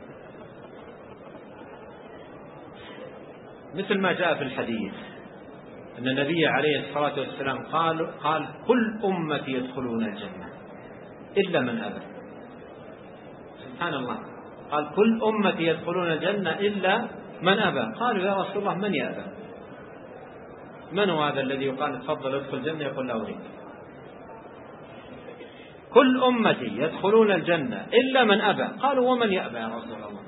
مثل ما جاء في الحديث أن النبي عليه الصلاة والسلام قال قال كل أمتي يدخلون الجنة إلا من أبى. سبحان الله، قال كل أمتي يدخلون الجنة إلا من أبى. قالوا: يا رسول الله من يأبى؟ من هو هذا الذي يقال تفضل ادخل الجنة يقول لا أريد؟ كل أمتي يدخلون الجنة إلا من أبى. قالوا: ومن يأبى يا رسول الله؟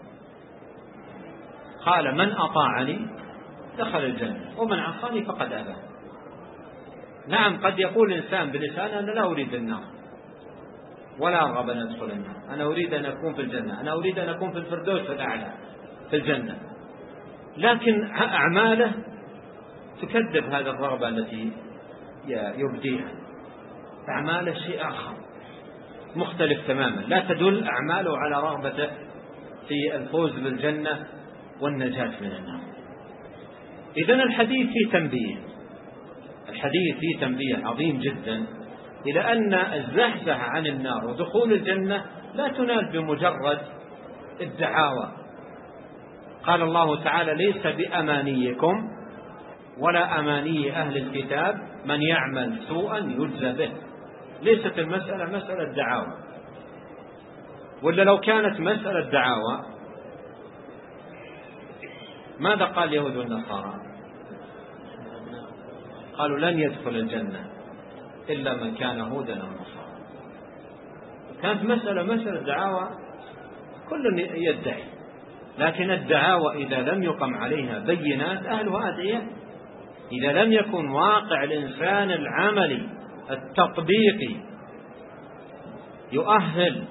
قال: من أطاعني دخل الجنة ومن عصاني فقد أبى. نعم، قد يقول الإنسان بلسانه أنا لا أريد النار، ولا أرغب أن أدخل النار، أنا أريد أن أكون في الجنة، أنا أريد أن أكون في الفردوس الأعلى في الجنة، لكن أعماله تكذب هذه الرغبة التي يبديها. أعماله شيء آخر مختلف تماما، لا تدل أعماله على رغبته في الفوز بالجنة والنجاة من النار. إذن الحديث فيه تنبيه، الحديث فيه تنبيه عظيم جدا إلى أن الزحزح عن النار ودخول الجنة لا تنال بمجرد الدعاوى. قال الله تعالى: ليس بأمانيكم ولا أماني أهل الكتاب من يعمل سوءا يجزى به. ليست المسألة مسألة دعاوى، ولا لو كانت مسألة دعاوى ماذا قال اليهود والنصارى؟ قالوا لن يدخل الجنة إلا من كان هودا أو نصارى. كانت مسألة مسألة دعاوى كل يدعي، لكن الدعاوى إذا لم يقم عليها بينات أهلها أدعياء. إذا لم يكن واقع الإنسان العملي التطبيقي يؤهل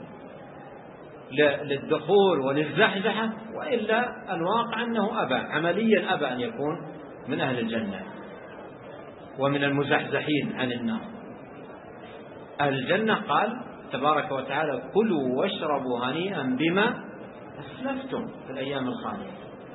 للدخول وللزحزحة، وإلا الواقع أنه أبى عمليا أبى أن يكون من أهل الجنة ومن المزحزحين عن النار. أهل الجنة قال تبارك وتعالى: كلوا واشربوا هنيئا بما أسلفتم في الأيام الخالية،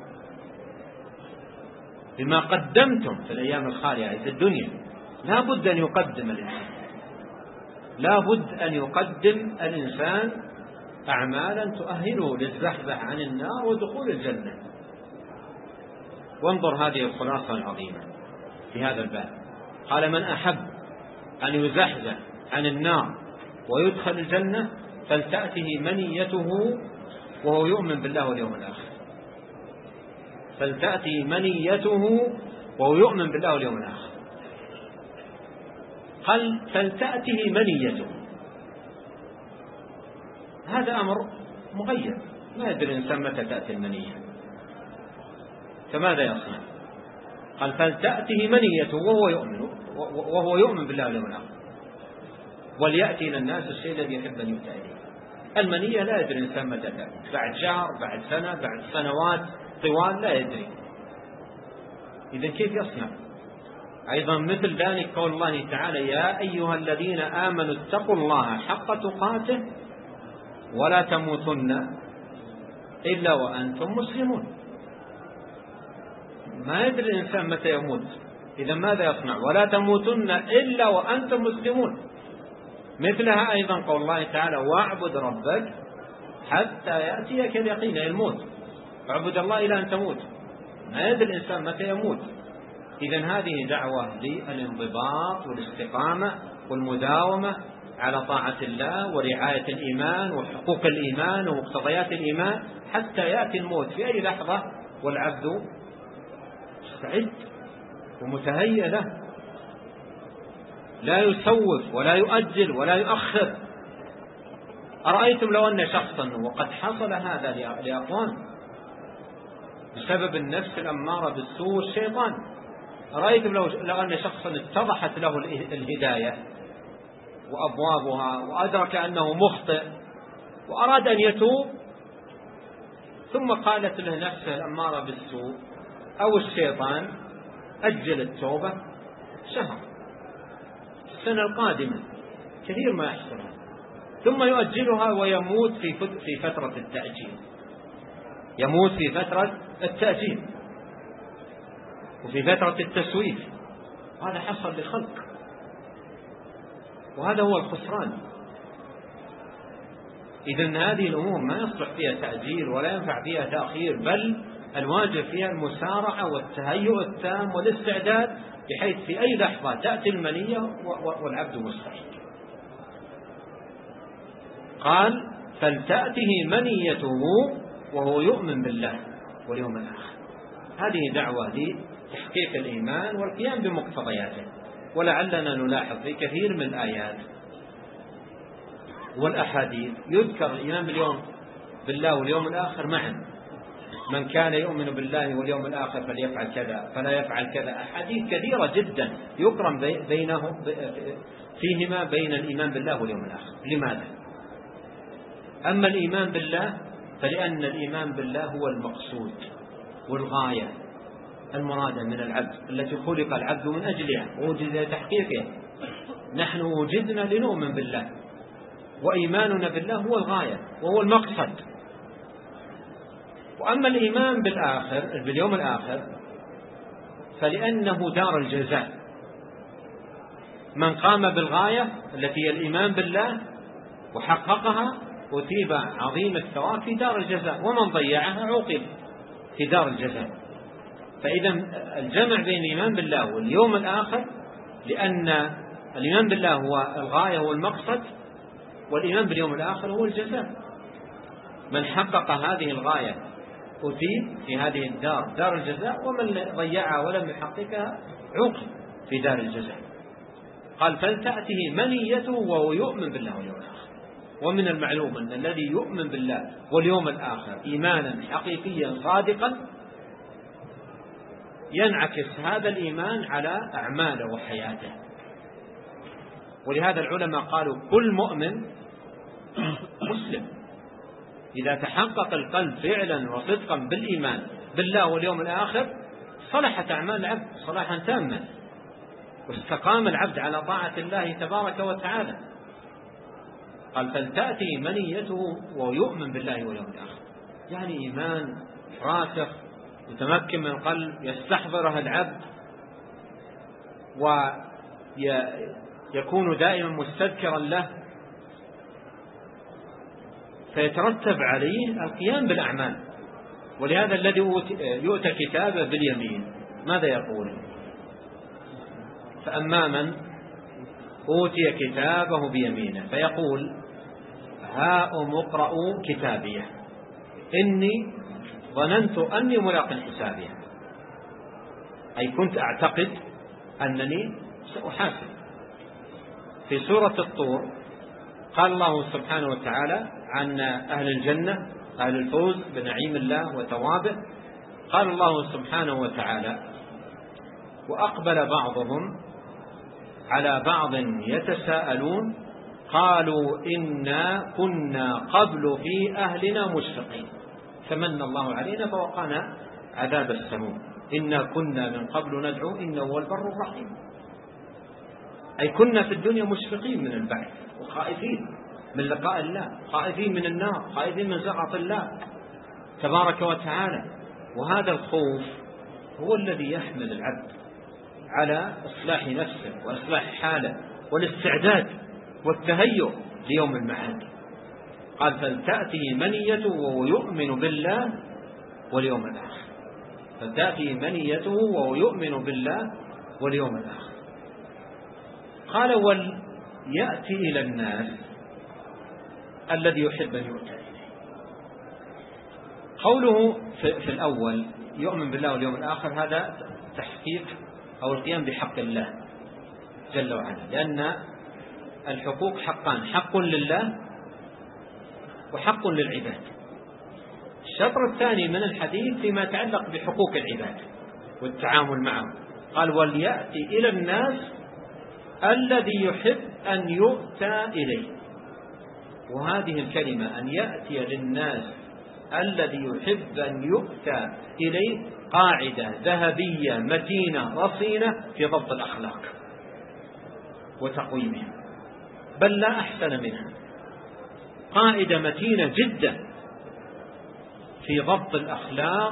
بما قدمتم في الأيام الخالية في الدنيا. لا بد أن يقدم الإنسان، لا بد أن يقدم الإنسان أعمالا تؤهله للزحزح عن النار ودخول الجنة. وانظر هذه الخلاصة العظيمة في هذا الباب. قال: من أحب أن يزحزح عن النار ويدخل الجنة فلتأته منيته وهو يؤمن بالله واليوم الآخر. فلتأته منيته وهو يؤمن بالله واليوم الآخر. قال: فلتأته منيته، هذا أمر مغير، ما يدري الإنسان متى تأتي المنية، فماذا يصنع؟ قال: فلتأته منيته وهو يؤمن وهو يؤمن بالله واليوم الآخر، وليأتي إلى الناس الشيء الذي يحب أن يؤتى إليه. المنية لا يدري الإنسان متى تأتي، بعد شهر، بعد سنة، بعد سنوات طوال، لا يدري. إذا كيف يصنع؟ أيضا مثل ذلك قول الله تعالى: يا أيها الذين آمنوا اتقوا الله حق تقاته ولا تموتن إلا وأنتم مسلمون. ما يدري الإنسان متى يموت، إذا ماذا يصنع؟ ولا تموتن إلا وأنتم مسلمون. مثلها أيضا قول الله تعالى: واعبد ربك حتى يأتيك اليقين، الموت. اعبد الله إلى أن تموت، ما يدري الإنسان متى يموت. إذن هذه دعوة للانضباط والاستقامة والمداومة على طاعة الله ورعاية الإيمان وحقوق الإيمان ومقتضيات الإيمان حتى يأتي الموت في أي لحظة والعبد مستعد ومتهيئ له، لا يسوف ولا يؤجل ولا يؤخر. أرأيتم لو أن شخصا، وقد حصل هذا لأقوام بسبب النفس الأمارة بالسوء والشيطان، أرأيتم لو أن شخصا اتضحت له الهداية وأبوابها وأدرك أنه مخطئ وأراد أن يتوب، ثم قالت له نفسه الأمارة بالسوء أو الشيطان: أجل التوبة شهر، السنة القادمة، كثير ما يحصل، ثم يؤجلها ويموت في فترة التأجيل، يموت في فترة التأجيل وفي فترة التسويف. هذا حصل لخلق، وهذا هو الخسران. إذن هذه الأمور ما يصلح فيها تأجيل ولا ينفع فيها تأخير، بل الواجب فيها المسارعة والتهيؤ التام والاستعداد، بحيث في أي لحظة تأتي المنية والعبد مستعد. قال: فلتأته منيته وهو يؤمن بالله واليوم الآخر. هذه دعوة لتحقيق الإيمان والقيام بمقتضياته. ولعلنا نلاحظ في كثير من الآيات والأحاديث يذكر الإيمان باليوم بالله واليوم الآخر معا. من كان يؤمن بالله واليوم الآخر فليفعل كذا فلا يفعل كذا. أحاديث كثيرة جدا يقرن بينه فيهما بين الإيمان بالله واليوم الآخر. لماذا؟ أما الإيمان بالله فلأن الإيمان بالله هو المقصود والغاية المرادة من العبد التي خلق العبد من أجلها ووجد لتحقيقها. نحن وجدنا لنؤمن بالله، وإيماننا بالله هو الغاية وهو المقصد. وأما الإيمان بالآخر باليوم الآخر فلأنه دار الجزاء. من قام بالغاية التي هي الإيمان بالله وحققها أثيب عظيم الثواب في دار الجزاء، ومن ضيعها عوقب في دار الجزاء. فإذا الجمع بين الإيمان بالله واليوم الآخر، لأن الإيمان بالله هو الغاية والمقصد، والإيمان باليوم الآخر هو الجزاء. من حقق هذه الغاية أثيب في هذه الدار دار الجزاء، ومن ضيعها ولم يحققها عوقب في دار الجزاء. قال فلتأته منيته وهو يؤمن بالله واليوم الآخر. ومن المعلوم أن الذي يؤمن بالله واليوم الآخر إيمانا حقيقيا صادقا ينعكس هذا الإيمان على أعماله وحياته. ولهذا العلماء قالوا كل مؤمن مسلم إذا تحقق القلب فعلا وصدقا بالإيمان بالله واليوم الآخر صلحت أعمال العبد صلاحا تاما، واستقام العبد على طاعة الله تبارك وتعالى. قال فلتأتي منيته ويؤمن بالله واليوم الآخر، يعني إيمان راسخ يتمكن من القلب يستحضره العبد ويكون دائما مستذكرا له، فيترتب عليه القيام بالأعمال. ولهذا الذي يؤتى كتابه باليمين ماذا يقول؟ فأما من أوتي كتابه بيمينه فيقول هاؤم اقرءوا كتابيه إني ظننت أني ملاق حسابيه، أي كنت أعتقد أنني سأحاسب. في سورة الطور قال الله سبحانه وتعالى عن أهل الجنة أهل الفوز بنعيم الله وثوابه، قال الله سبحانه وتعالى وأقبل بعضهم على بعض يتساءلون قالوا إنا كنا قبل في أهلنا مشفقين فمن الله علينا فوقانا عذاب السموم إنا كنا من قبل ندعو إنه هو البر الرحيم. أي كنا في الدنيا مشفقين من البعث وخائفين من لقاء الله، خائفين من النار، خائفين من سخط الله تبارك وتعالى. وهذا الخوف هو الذي يحمل العبد على إصلاح نفسه وإصلاح حاله والاستعداد والتهيؤ ليوم المعاد. قال فلتأتي منيته وهو يؤمن بالله واليوم الآخر، فلتأتي منيته وهو يؤمن بالله واليوم الآخر. قال وليأتي إلى الناس الذي يحب أن يؤتى إليه. قوله في الأول يؤمن بالله واليوم الآخر هذا تحقيق أو القيام بحق الله جل وعلا، لأن الحقوق حقان، حق لله وحق للعباد. الشطر الثاني من الحديث فيما يتعلق بحقوق العباد والتعامل معهم. قال وليأتي إلى الناس الذي يحب أن يؤتى إليه. وهذه الكلمة أن يأتي للناس الذي يحب أن يؤتى إليه قاعدة ذهبية متينة رصينة في ضبط الأخلاق وتقويمها، بل لا أحسن منها. قاعدة متينة جدا في ضبط الأخلاق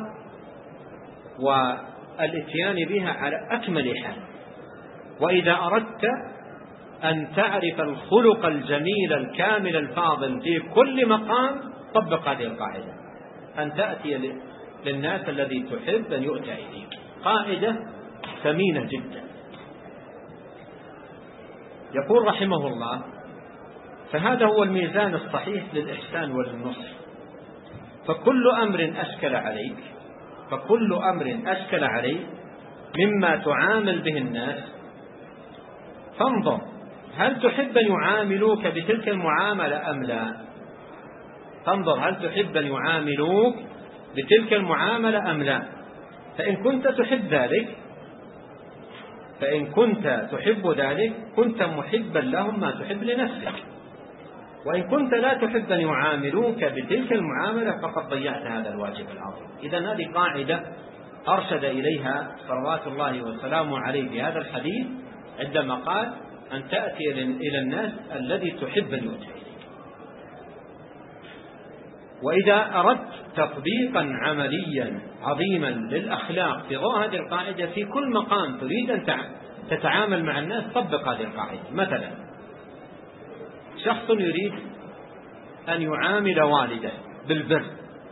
والاتيان بها على أكمل حال. وإذا أردت أن تعرف الخلق الجميل الكامل الفاضل في كل مقام طبق هذه القاعدة، أن تأتي للناس الذي تحب أن يؤتى إليك. قاعدة ثمينة جدا. يقول رحمه الله فهذا هو الميزان الصحيح للإحسان وللنصر. فكل أمر أشكل عليك فكل أمر أشكل عليك مما تعامل به الناس فانظر هل تحب أن يعاملوك بتلك المعاملة أم لا. فانظر هل تحب أن يعاملوك بتلك المعاملة أم لا. فإن كنت تحب ذلك فإن كنت تحب ذلك كنت محبا لهم ما تحب لنفسك. وإن كنت لا تحب أن يعاملوك بتلك المعاملة فقد ضيعت هذا الواجب العظيم. إذن هذه قاعدة أرشد إليها صلوات الله وسلامه عليه في هذا الحديث عندما قال أن تأتي إلى الناس الذي تحب أن يؤتى إليك. وإذا أردت تطبيقا عمليا عظيما للأخلاق في ضوء هذه القاعدة في كل مقام تريد أن تتعامل مع الناس طبق هذه القاعدة. مثلا شخص يريد أن يعامل والده بالبر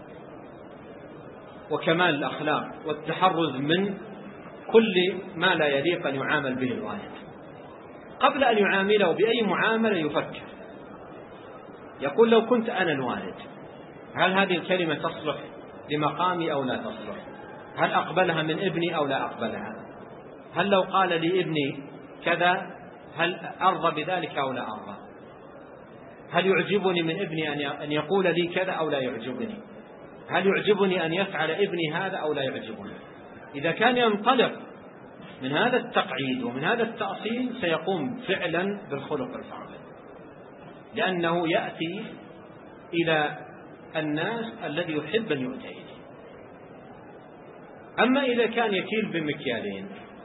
وكمال الأخلاق والتحرز من كل ما لا يليق أن يعامل به الوالد. قبل أن يعامله بأي معاملة يفكر، يقول لو كنت أنا الوالد هل هذه الكلمة تصلح لمقامي أو لا تصلح؟ هل أقبلها من ابني أو لا أقبلها؟ هل لو قال لي ابني كذا هل أرضى بذلك أو لا أرضى؟ هل يعجبني من ابني أن يقول لي كذا أو لا يعجبني؟ هل يعجبني أن يفعل ابني هذا أو لا يعجبني؟ إذا كان ينطلق من هذا التقعيد ومن هذا التأصيل سيقوم فعلا بالخلق الفاضل، لأنه يأتي إلى الناس الذي يحب أن يؤتى إليه. أما إذا كان يكيل بمكيالين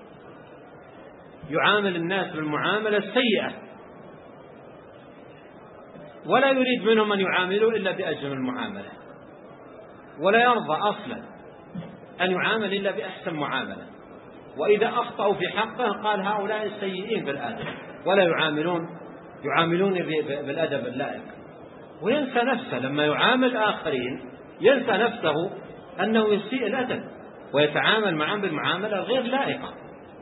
يعامل الناس بالمعاملة السيئة ولا يريد منهم أن يعاملوا إلا بأجمل المعاملة، ولا يرضى أصلا أن يعامل إلا بأحسن معاملة، وإذا أخطأوا في حقه قال هؤلاء السيئين بالأدب، ولا يعاملون يعاملون بالأدب اللائق، وينسى نفسه لما يعامل آخرين ينسى نفسه أنه يسيء الأدب ويتعامل معهم بالمعاملة غير لائقة.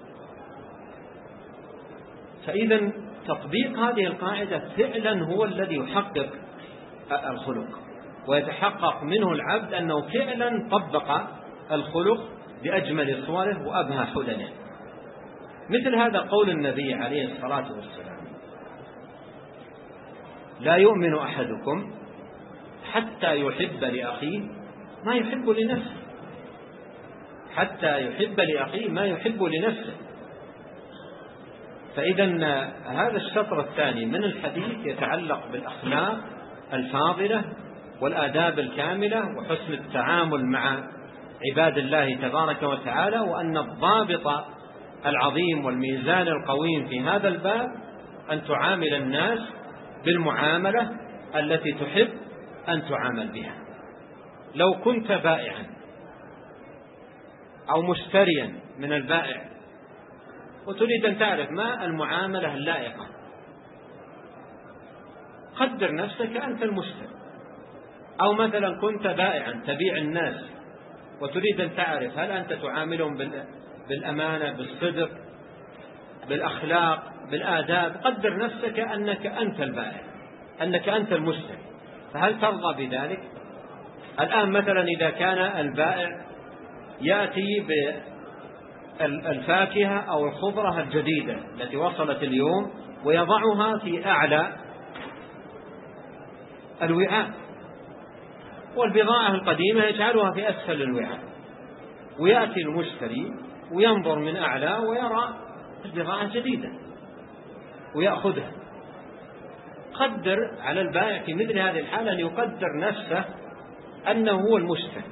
فإذا تطبيق هذه القاعدة فعلا هو الذي يحقق الخلق، ويتحقق منه العبد أنه فعلا طبق الخلق بأجمل صوره وأبهى حلله. مثل هذا قول النبي عليه الصلاة والسلام: لا يؤمن أحدكم حتى يحب لأخيه ما يحب لنفسه، حتى يحب لأخيه ما يحب لنفسه. فإذا هذا الشطر الثاني من الحديث يتعلق بالأخلاق الفاضلة والآداب الكاملة وحسن التعامل مع عباد الله تبارك وتعالى، وأن الضابط العظيم والميزان القويم في هذا الباب أن تعامل الناس بالمعاملة التي تحب أن تعامل بها. لو كنت بائعا أو مشتريا من البائع وتريد أن تعرف ما المعاملة اللائقة، قدر نفسك أنت المشتري. أو مثلا كنت بائعا تبيع الناس وتريد أن تعرف هل أنت تعاملهم بالأمانة بالصدق بالأخلاق بالآداب، قدر نفسك أنك أنت البائع، أنك أنت المشتري، فهل ترضى بذلك؟ الآن مثلا إذا كان البائع يأتي بالفاكهة أو الخضرة الجديدة التي وصلت اليوم ويضعها في أعلى الوعاء، والبضاعة القديمة يجعلها في أسفل الوعاء، ويأتي المشتري وينظر من أعلى ويرى البضاعة جديدة ويأخذها. قدر على البائع في مثل هذه الحالة أن يقدر نفسه أنه هو المشتري.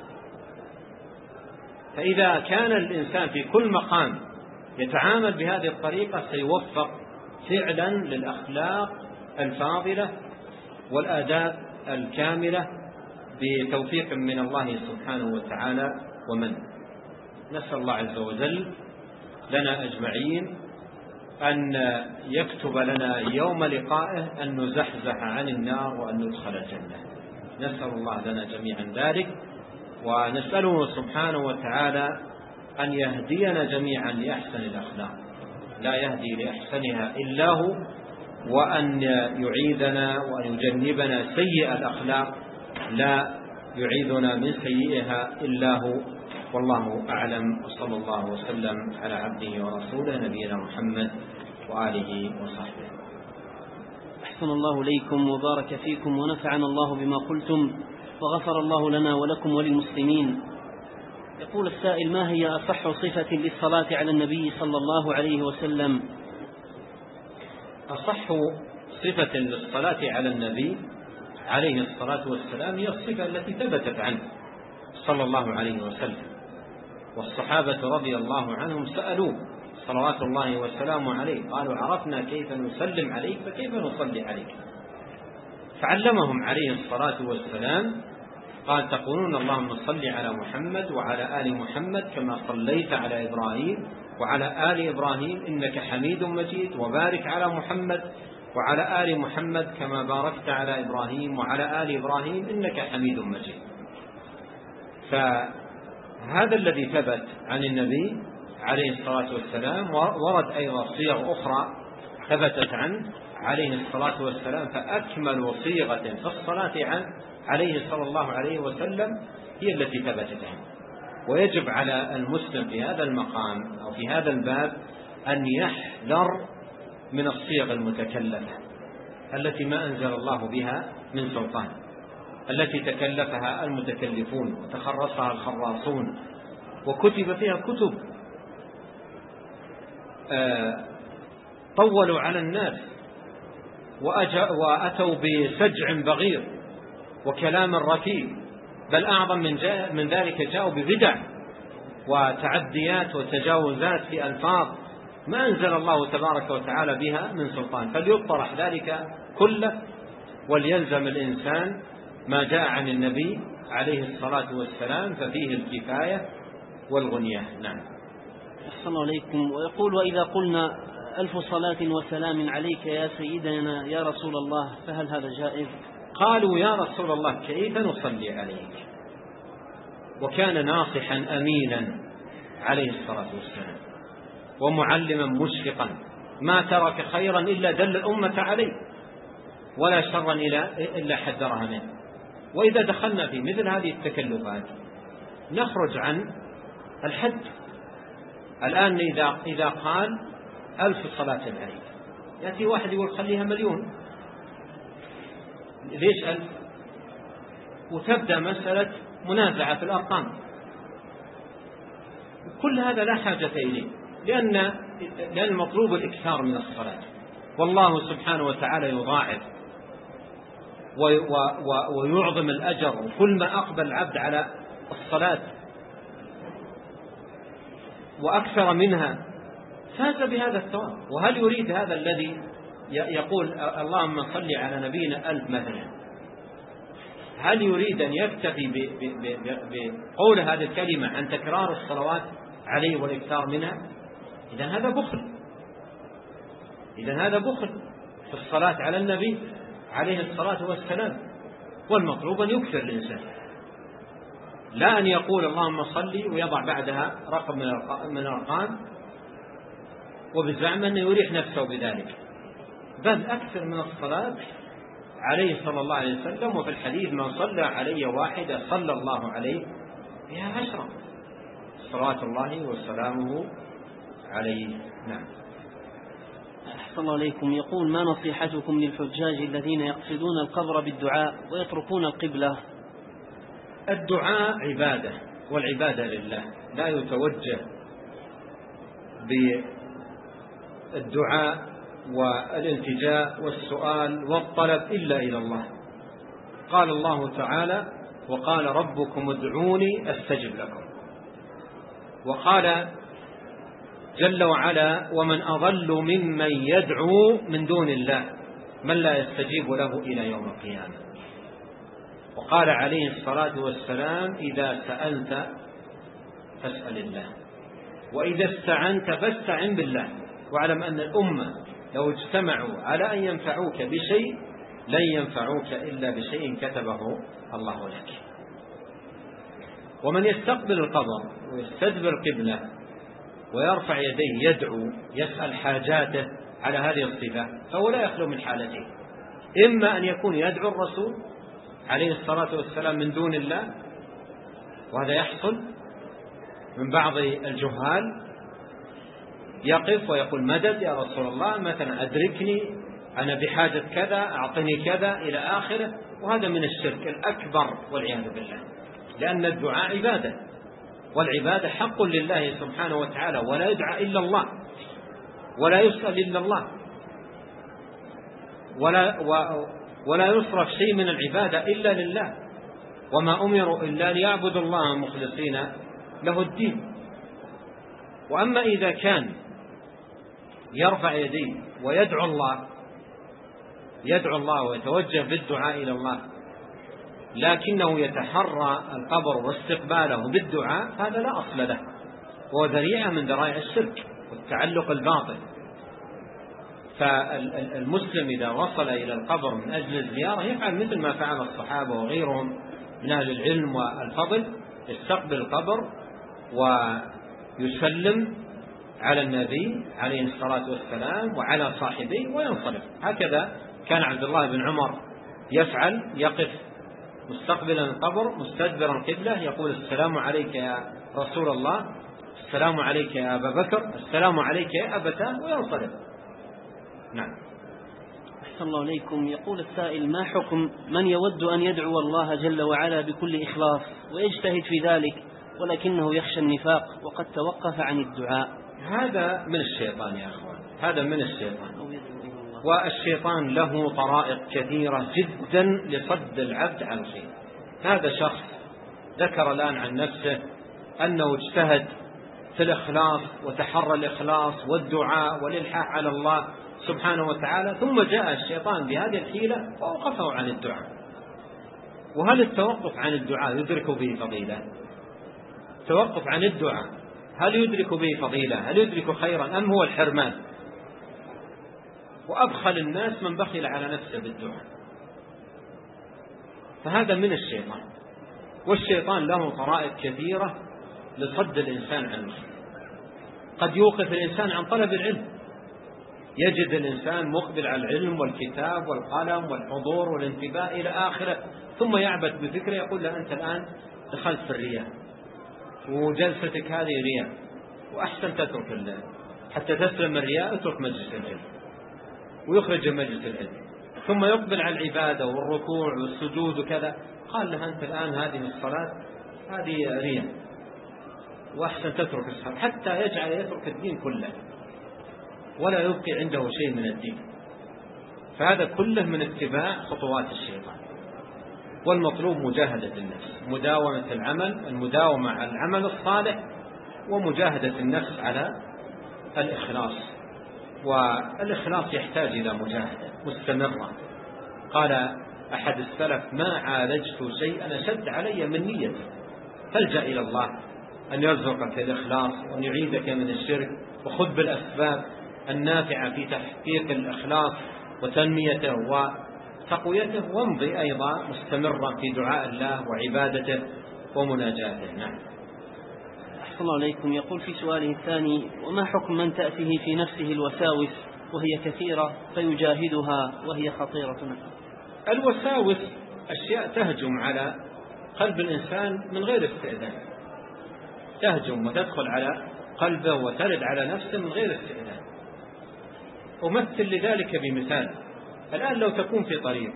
فإذا كان الإنسان في كل مقام يتعامل بهذه الطريقة سيوفق فعلا للأخلاق الفاضلة والآداب الكاملة بتوفيق من الله سبحانه وتعالى ومن. نسأل الله عز وجل لنا أجمعين أن يكتب لنا يوم لقائه أن نزحزح عن النار وأن ندخل الجنة. نسأل الله لنا جميعا ذلك، ونسأله سبحانه وتعالى أن يهدينا جميعا لأحسن الأخلاق، لا يهدي لأحسنها إلا هو، وأن يعيذنا وأن يجنبنا سيئ الأخلاق لا يعيذنا من سيئها إلا هو. والله أعلم، وصلى الله وسلم على عبده ورسوله نبينا محمد وآله وصحبه. أحسن الله إليكم وبارك فيكم ونفعنا الله بما قلتم وغفر الله لنا ولكم وللمسلمين. يقول السائل: ما هي أصح صفة للصلاة على النبي صلى الله عليه وسلم؟ أصح صفة للصلاة على النبي عليه الصلاة والسلام هي الصفة التي ثبتت عنه صلى الله عليه وسلم. والصحابة رضي الله عنهم سألوه صلوات الله وسلامه عليه، قالوا عرفنا كيف نسلم عليك فكيف نصلي عليك؟ فعلمهم عليه الصلاة والسلام، قال تقولون اللهم صل على محمد وعلى آل محمد كما صليت على إبراهيم وعلى آل إبراهيم إنك حميد مجيد، وبارك على محمد وعلى آل محمد كما باركت على إبراهيم وعلى آل إبراهيم إنك حميد مجيد. فهذا الذي ثبت عن النبي عليه الصلاة والسلام. ورد أيضا صيغ أخرى ثبتت عنه عليه الصلاة والسلام، فأكمل صيغة في الصلاة عنه عليه صلى الله عليه وسلم هي التي ثبتت عنه. ويجب على المسلم في هذا المقام أو في هذا الباب أن يحذر من الصيغ المتكلفة التي ما أنزل الله بها من سلطان، التي تكلفها المتكلفون وتخرصها الخراصون وكتب فيها كتب طولوا على الناس وأتوا بسجع بغير وكلام ركيب، بل أعظم من, من ذلك جاءوا ببدع وتعديات وتجاوزات في ألفاظ ما أنزل الله تبارك وتعالى بها من سلطان. فليطرح ذلك كله وليلزم الإنسان ما جاء عن النبي عليه الصلاة والسلام، ففيه الكفاية والغنية. نعم. أحسن الله عليكم. ويقول وإذا قلنا ألف صلاة وسلام عليك يا سيدنا يا رسول الله فهل هذا جائز؟ قالوا يا رسول الله كيف نصلي عليك؟ وكان ناصحا أمينا عليه الصلاة والسلام ومعلما مشفقا، ما ترك خيرا إلا دل الأمة عليه ولا شرا إلا حذرها منه. وإذا دخلنا في مثل هذه التكلفات نخرج عن الحد. الآن إذا, إذا قال ألف صلاة عليك، يأتي واحد يقول خليها مليون، ليش ألف؟ وتبدأ مسألة منازعة في الأرقام. كل هذا لا حاجة إليه، لأن لأن المطلوب الإكثار من الصلاة، والله سبحانه وتعالى يضاعف ويعظم الأجر، وكل ما أقبل العبد على الصلاة وأكثر منها فاز بهذا الثواب. وهل يريد هذا الذي يقول اللهم صل على نبينا ألف مثلا، هل يريد أن يكتفي بقول هذه الكلمة عن تكرار الصلوات عليه والإكثار منها؟ إذا هذا بخل، إذا هذا بخل في الصلاة على النبي عليه الصلاة والسلام. والمطلوب أن يكثر الإنسان، لا أن يقول اللهم صل ويضع بعدها رقم من الأرقام وبزعم أنه يريح نفسه بذلك، بل أكثر من الصلاة عليه صلى الله عليه وسلم. وفي الحديث من صلى علي واحدة صلى الله عليه بها عشرة، صلوات الله وسلامه عليه. نعم. أحسن الله عليكم. يقول ما نصيحتكم للحجاج الذين يقصدون القبر بالدعاء ويتركون القبلة؟ الدعاء عبادة، والعبادة لله، لا يتوجه بالدعاء والالتجاء والسؤال والطلب إلا إلى الله. قال الله تعالى وقال ربكم ادعوني أستجب لكم، وقال جل وعلا ومن أضل ممن يدعو من دون الله من لا يستجيب له إلى يوم القيامة. وقال عليه الصلاة والسلام إذا سألت فاسأل الله وإذا استعنت فاستعن بالله، واعلم أن الأمة لو اجتمعوا على أن ينفعوك بشيء لن ينفعوك إلا بشيء كتبه الله لك. ومن يستقبل القبر ويستدبر قبله ويرفع يديه يدعو يسأل حاجاته على هذه الصفة فهو لا يخلو من حالتين: إما أن يكون يدعو الرسول عليه الصلاة والسلام من دون الله، وهذا يحصل من بعض الجهال، يقف ويقول مدد يا رسول الله مثلا أدركني أنا بحاجة كذا أعطني كذا إلى آخره، وهذا من الشرك الأكبر والعياذ بالله، لأن الدعاء عبادة، والعبادة حق لله سبحانه وتعالى، ولا يدعى إلا الله ولا يسأل إلا الله. ولا, ولا يصرف شيء من العبادة إلا لله، وما أمروا إلا ليعبدوا الله مخلصين له الدين. وأما إذا كان يرفع يديه ويدعو الله يدعو الله ويتوجه بالدعاء إلى الله، لكنه يتحرى القبر واستقباله بالدعاء، هذا لا أصل له، وهو ذريعة من ذرائع الشرك والتعلق الباطل. فالمسلم إذا وصل إلى القبر من أجل الزيارة يفعل مثل ما فعل الصحابة وغيرهم من أهل العلم والفضل، يستقبل القبر ويسلم على النبي عليه الصلاة والسلام وعلى صاحبيه وينصرف. هكذا كان عبد الله بن عمر يفعل، يقف مستقبلا القبر مستدبرا القبلة، يقول السلام عليك يا رسول الله، السلام عليك يا أبا بكر، السلام عليك يا أبتاه، وينصرف. نعم. أحسن الله عليكم. يقول السائل: ما حكم من يود أن يدعو الله جل وعلا بكل إخلاص ويجتهد في ذلك ولكنه يخشى النفاق وقد توقف عن الدعاء؟ هذا من الشيطان يا أخوان، هذا من الشيطان، والشيطان له طرائق كثيرة جدا لصد العبد عن الخير. هذا شخص ذكر الآن عن نفسه أنه اجتهد في الإخلاص وتحرى الإخلاص والدعاء والإلحاح على الله سبحانه وتعالى، ثم جاء الشيطان بهذه الحيلة ووقفه عن الدعاء. وهل التوقف عن الدعاء يدرك به فضيلة؟ التوقف عن الدعاء هل يدرك به فضيلة؟ هل يدرك خيرا أم هو الحرمان؟ وأبخل الناس من بخل على نفسه بالدعاء. فهذا من الشيطان، والشيطان له طرائق كثيرة لصد الإنسان عن الخير. قد يوقف الإنسان عن طلب العلم، يجد الإنسان مقبل على العلم والكتاب والقلم والحضور والانتباه إلى آخره، ثم يعبث بفكره، يقول له أنت الآن دخلت في الرياء وجلستك هذه رياء، وأحسن تترك الله حتى تسلم الرياء، اترك مجلس العلم، ويخرج مجلس العلم، ثم يقبل على العبادة والركوع والسجود وكذا. قال له أنت الآن هذه الصلاة هذه رياء، وأحسن تترك الصلاة، حتى يجعل يترك الدين كله ولا يبقي عنده شيء من الدين. فهذا كله من اتباع خطوات الشيطان. والمطلوب مجاهدة النفس، مداومة العمل، المداومة على العمل الصالح، ومجاهدة النفس على الإخلاص. والإخلاص يحتاج إلى مجاهدة مستمرة. قال أحد السلف: ما عالجت شيئا أشد علي من نيتي. فالجأ إلى الله أن يرزقك الإخلاص وأن يعيدك من الشرك، وخذ بالأسباب النافعة في تحقيق الإخلاص وتنميته وتقويته، وامضي أيضا مستمرا في دعاء الله وعبادته ومناجاته. نعم. أحسن الله عليكم. يقول في سؤاله الثاني: وما حكم من تأتيه في نفسه الوساوس وهي كثيرة فيجاهدها وهي خطيرة؟ الوساوس أشياء تهجم على قلب الإنسان من غير استئذان، تهجم وتدخل على قلبه وترد على نفسه من غير استئذان. أمثل لذلك بمثال: الآن لو تكون في طريق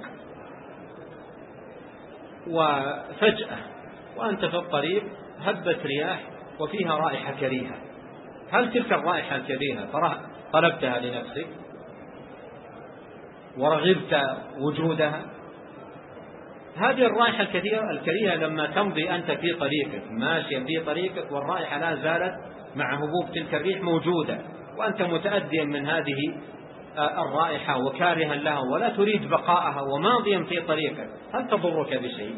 وفجأة وأنت في الطريق هبت رياح وفيها رائحة كريهة، هل تلك الرائحة الكريهة طلبتها لنفسك ورغبت وجودها؟ هذه الرائحة الكريهة لما تمضي أنت في طريقك، ماشيا في طريقك، والرائحة لا زالت مع هبوب تلك الريح موجودة، وأنت متأديا من هذه الرائحة وكارها لها ولا تريد بقاءها وماضيا في طريقك، هل تضرك بشيء؟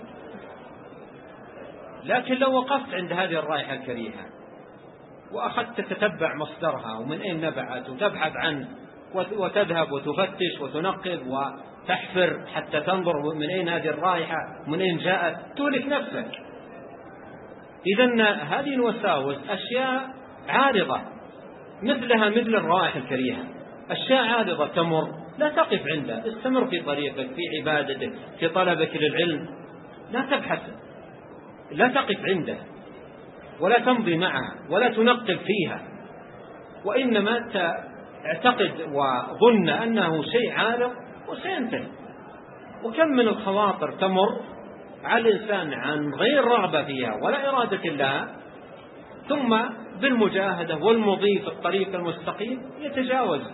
لكن لو وقفت عند هذه الرائحة الكريهة وأخذت تتبع مصدرها ومن أين نبعت وتبحث عنه وتذهب وتفتش وتنقب وتحفر حتى تنظر من أين هذه الرائحة من أين جاءت، تهلك نفسك. إذن هذه الوساوس أشياء عارضة مثلها مثل الرائحة الكريهة، أشياء عارضة تمر، لا تقف عندها، استمر في طريقك، في عبادتك، في طلبك للعلم، لا تبحث، لا تقف عندها ولا تمضي معها ولا تنقب فيها، وإنما تعتقد وظن أنه شيء عارض وسينتهي. وكم من الخواطر تمر على الإنسان عن غير رغبة فيها ولا إرادة لها، ثم بالمجاهدة والمضي في الطريق المستقيم يتجاوز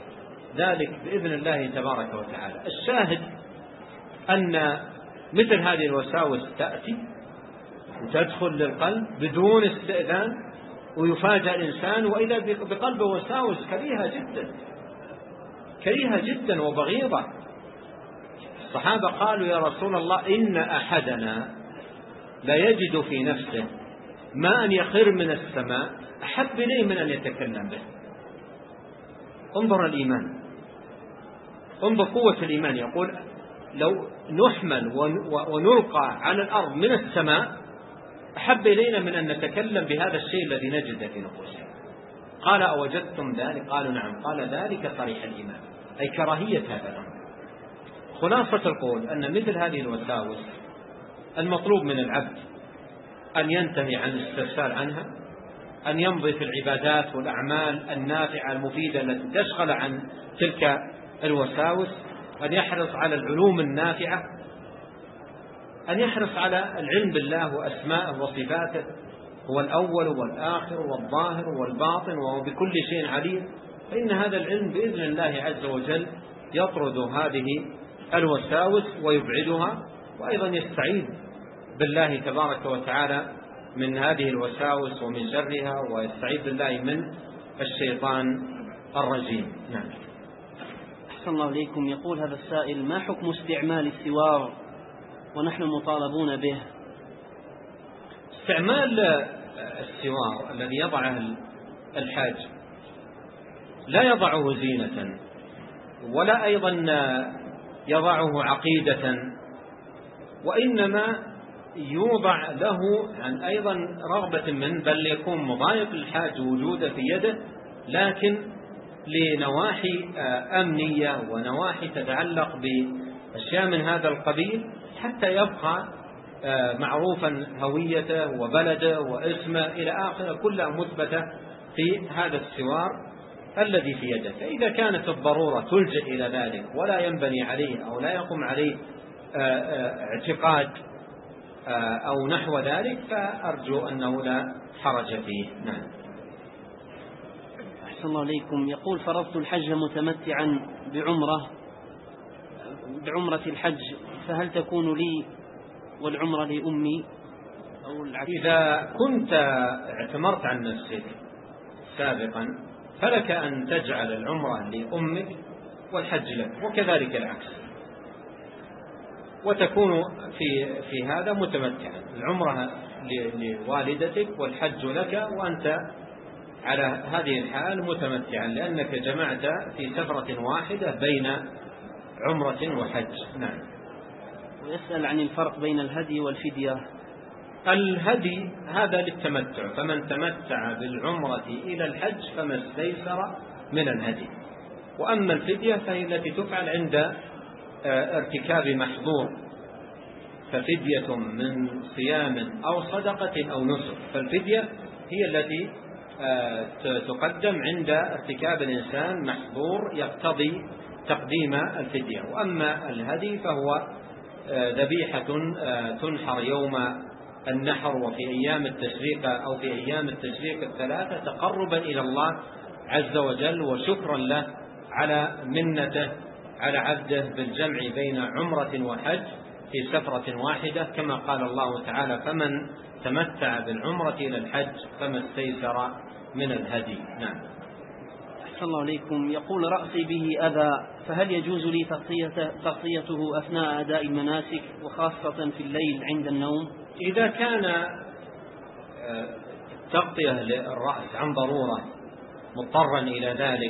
ذلك بإذن الله تبارك وتعالى. الشاهد أن مثل هذه الوساوس تأتي وتدخل للقلب بدون استئذان، ويفاجأ الإنسان وإذا بقلبه وساوس كريهة جدا كريهة جدا وبغيضة. الصحابة قالوا يا رسول الله إن أحدنا لا يجد في نفسه ما أن يخر من السماء أحب إليه من أن يتكلم به. انظر الإيمان، انظر قوة الإيمان. يقول لو نحمل ونلقى على الأرض من السماء أحب إلينا من أن نتكلم بهذا الشيء الذي نجد في نفوسنا. قال أوجدتم ذلك؟ قالوا نعم. قال ذلك صريح الإيمان، أي كراهية هذا الأمر. خلاصة القول أن مثل هذه الوساوس المطلوب من العبد أن ينتهي عن الاسترسال عنها، أن يمضي في العبادات والأعمال النافعة المفيدة التي تشغل عن تلك الوساوس، أن يحرص على العلوم النافعة، أن يحرص على العلم بالله وأسمائه وصفاته، هو الأول والآخر والظاهر والباطن وهو بكل شيء عليم. فإن هذا العلم بإذن الله عز وجل يطرد هذه الوساوس ويبعدها، وأيضا يستعيذ بالله تبارك وتعالى من هذه الوساوس ومن شرها، ويستعيذ بالله من الشيطان الرجيم. نعم. أحسن الله إليكم. يقول هذا السائل: ما حكم استعمال السوار ونحن مطالبون به؟ استعمال السوار الذي يضعه الحاج لا يضعه زينة ولا أيضا يضعه عقيدة، وإنما يوضع له عن أيضا رغبة من، بل يكون مضايق الحاج وجوده في يده، لكن لنواحي أمنية ونواحي تتعلق بأشياء من هذا القبيل، حتى يبقى معروفا هويته وبلده واسمه إلى آخره، كلها مثبتة في هذا السوار الذي في يده. فإذا كانت الضرورة تلجأ إلى ذلك ولا ينبني عليه أو لا يقوم عليه اعتقاد أو نحو ذلك، فأرجو أنه لا حرج فيه. نعم. أحسن الله عليكم. يقول: فرضت الحج متمتعا بعمرة بعمرة الحج، فهل تكون لي والعمرة لأمي أو العكس؟ إذا كنت اعتمرت عن نفسك سابقا فلك أن تجعل العمرة لأمك والحج لك، وكذلك العكس، وتكون في في هذا متمتعا، العمرة لوالدتك والحج لك، وأنت على هذه الحال متمتعا، لأنك جمعت في سفرة واحدة بين عمرة وحج. نعم. ويسأل عن الفرق بين الهدي والفدية. الهدي هذا للتمتع، فمن تمتع بالعمرة إلى الحج فما استيسر من الهدي، وأما الفدية فهي التي تفعل عند ارتكاب محظور، ففدية من صيام أو صدقة أو نسك. فالفدية هي التي تقدم عند ارتكاب الإنسان محظور يقتضي تقديم الفدية، وأما الهدي فهو ذبيحة تنحر يوم النحر وفي أيام التشريق أو في أيام التشريق الثلاثة تقربا إلى الله عز وجل وشكرا له على منته على عبده بالجمع بين عمرة وحج في سفرة واحدة، كما قال الله تعالى: فمن تمتع بالعمرة إلى الحج فما استيسر من الهدي. نعم. أحسن الله عليكم. يقول: رأسي به أذى، فهل يجوز لي تغطيته أثناء أداء المناسك وخاصة في الليل عند النوم؟ إذا كان تغطية للرأس عن ضرورة مضطرا إلى ذلك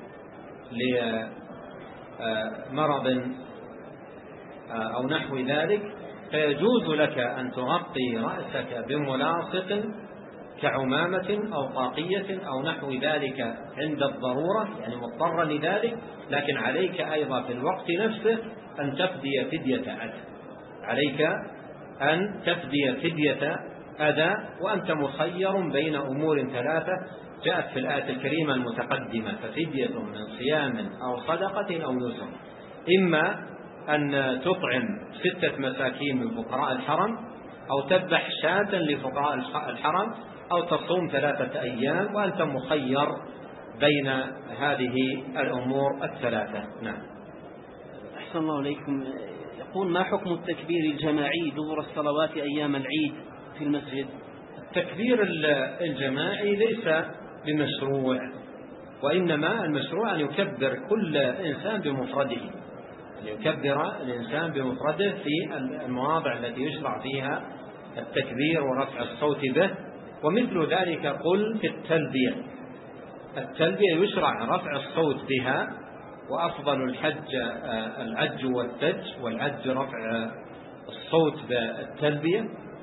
لمرض أو نحو ذلك، فيجوز لك أن تغطي رأسك بملاصق كعمامة أو طاقية أو نحو ذلك عند الضرورة، يعني مضطرا لذلك، لكن عليك أيضا في الوقت نفسه أن تفدي فدية أذى، عليك أن تفدي فدية أذى، وأنت مخير بين أمور ثلاثة جاءت في الآية الكريمة المتقدمة: ففدية من صيام أو صدقة أو نسك، إما أن تطعم ستة مساكين من فقراء الحرم، أو تذبح شاة لفقراء الحرم، أو تصوم ثلاثة أيام، وأنت مخير بين هذه الأمور الثلاثة. نعم. أحسن الله عليكم. يقول: ما حكم التكبير الجماعي دبر الصلوات أيام العيد في المسجد؟ التكبير الجماعي ليس بمشروع، وإنما المشروع أن يكبر كل إنسان بمفرده، أن يكبر الإنسان بمفرده في المواضع التي يشرع فيها التكبير ورفع الصوت به. ومثل ذلك قل في التلبية، التلبية يشرع رفع الصوت بها، وأفضل الحج العج والتج، والعج رفع الصوت بالتلبية،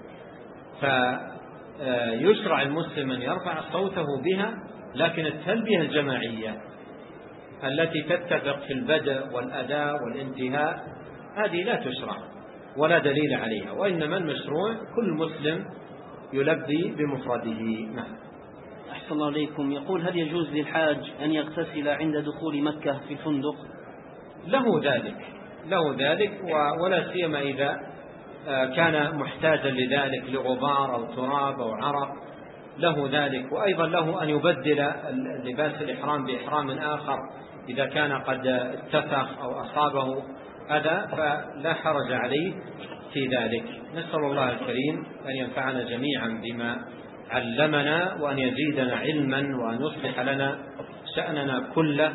فيشرع المسلم أن يرفع صوته بها. لكن التلبية الجماعية التي تتفق في البدء والأداء والانتهاء هذه لا تشرع ولا دليل عليها، وإنما المشروع كل مسلم يلبي بمفرده. نعم. أحسن الله عليكم. يقول: هل يجوز للحاج أن يغتسل عند دخول مكة في الفندق؟ له ذلك له ذلك ولا سيما إذا كان محتاجا لذلك لغبار أو تراب أو عرق، له ذلك. وأيضا له أن يبدل لباس الإحرام بإحرام آخر إذا كان قد اتسخ أو أصابه أذى، فلا حرج عليه في ذلك. نسأل الله الكريم أن ينفعنا جميعا بما علمنا، وأن يزيدنا علما، وأن يصلح لنا شأننا كله،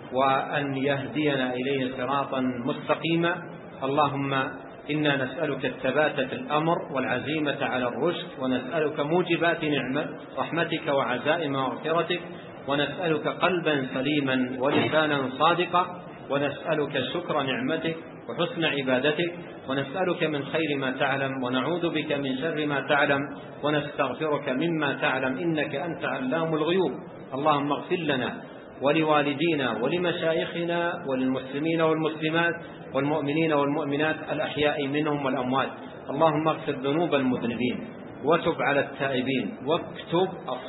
وأن يهدينا إليه صراطا مستقيما. اللهم إنا نسألك الثبات في الأمر والعزيمة على الرشد، ونسألك موجبات نعمة رحمتك وعزائم مغفرتك، ونسألك قلبا سليما ولسانا صادقا، ونسألك شكر نعمتك وحسن عبادتك، ونسألك من خير ما تعلم، ونعوذ بك من شر ما تعلم، ونستغفرك مما تعلم، إنك أنت علام الغيوب. اللهم اغفر لنا ولوالدينا ولمشايخنا وللمسلمين والمسلمات والمؤمنين والمؤمنات الأحياء منهم والأموات. اللهم اغفر ذنوب المذنبين، وتب على التائبين، واكتب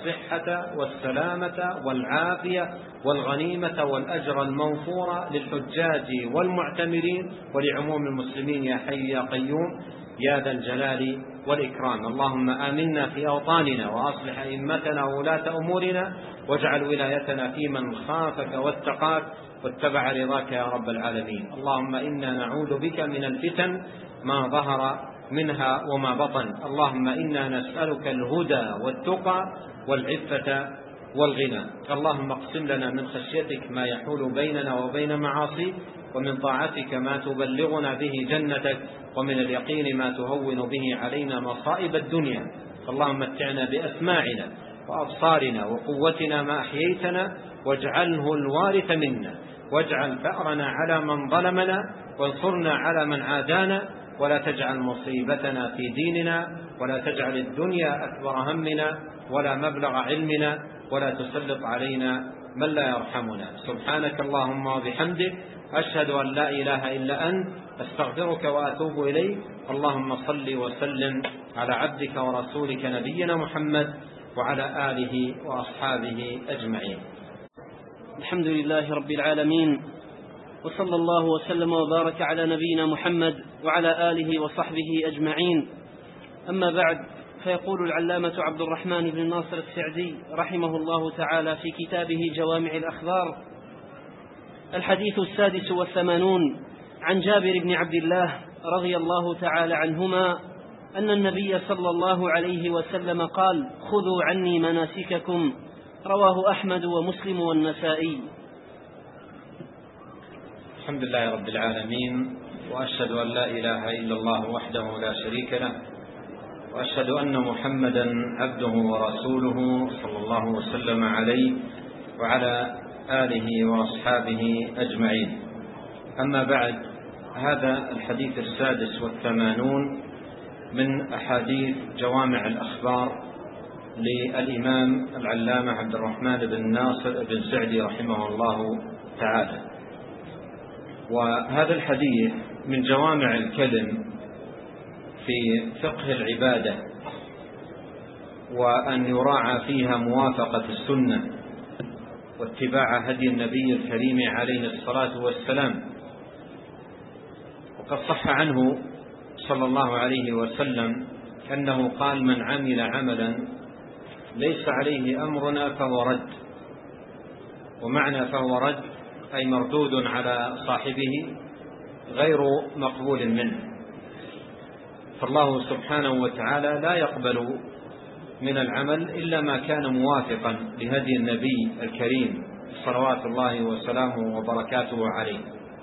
الصحة والسلامة والعافية والغنيمة والأجر الموفور للحجاج والمعتمرين ولعموم المسلمين يا حي يا قيوم يا ذا الجلال والإكرام. اللهم آمنا في أوطاننا، وأصلح أئمتنا وولاة أمورنا، واجعل ولايتنا في من خافك واتقاك واتبع رضاك يا رب العالمين. اللهم إنا نعوذ بك من الفتن ما ظهر منها وما بطن. اللهم إنا نسألك الهدى والتقى والعفة والغنى. اللهم اقسم لنا من خشيتك ما يحول بيننا وبين معاصيك، ومن طاعتك ما تبلغنا به جنتك، ومن اليقين ما تهون به علينا مصائب الدنيا. اللهم متعنا بأسماعنا وأبصارنا وقوتنا ما أحييتنا، واجعله الوارث منا، واجعل ثأرنا على من ظلمنا، وانصرنا على من عادانا، ولا تجعل مصيبتنا في ديننا، ولا تجعل الدنيا أكبر همنا ولا مبلغ علمنا، ولا تسلط علينا من لا يرحمنا. سبحانك اللهم وبحمدك، أشهد أن لا إله إلا أنت، أستغفرك وأتوب إليك. اللهم صل وسلم على عبدك ورسولك نبينا محمد وعلى آله وأصحابه أجمعين. الحمد لله رب العالمين، وصلى الله وسلم وبارك على نبينا محمد وعلى آله وصحبه أجمعين. أما بعد، فيقول العلامة عبد الرحمن بن ناصر السعدي رحمه الله تعالى في كتابه جوامع الأخبار: الحديث السادس والثمانون، عن جابر بن عبد الله رضي الله تعالى عنهما أن النبي صلى الله عليه وسلم قال: خذوا عني مناسككم. رواه أحمد ومسلم والنسائي. الحمد لله رب العالمين، وأشهد أن لا إله إلا الله وحده لا شريك له، وأشهد أن محمدا عبده ورسوله صلى الله وسلم عليه وعلى آله وأصحابه أجمعين. أما بعد، هذا الحديث السادس والثمانون من أحاديث جوامع الأخبار للإمام العلامة عبد الرحمن بن ناصر بن سعدي رحمه الله تعالى. وهذا الحديث من جوامع الكلم في فقه العبادة، وأن يراعى فيها موافقة السنة واتباع هدي النبي الكريم عليه الصلاة والسلام. وقد صح عنه صلى الله عليه وسلم أنه قال: من عمل عملا ليس عليه أمرنا فهو رد. ومعنى فهو رد أي مردود على صاحبه غير مقبول منه. فالله سبحانه وتعالى لا يقبل من العمل إلا ما كان موافقا لهدي النبي الكريم صلوات الله وسلامه وبركاته عليه.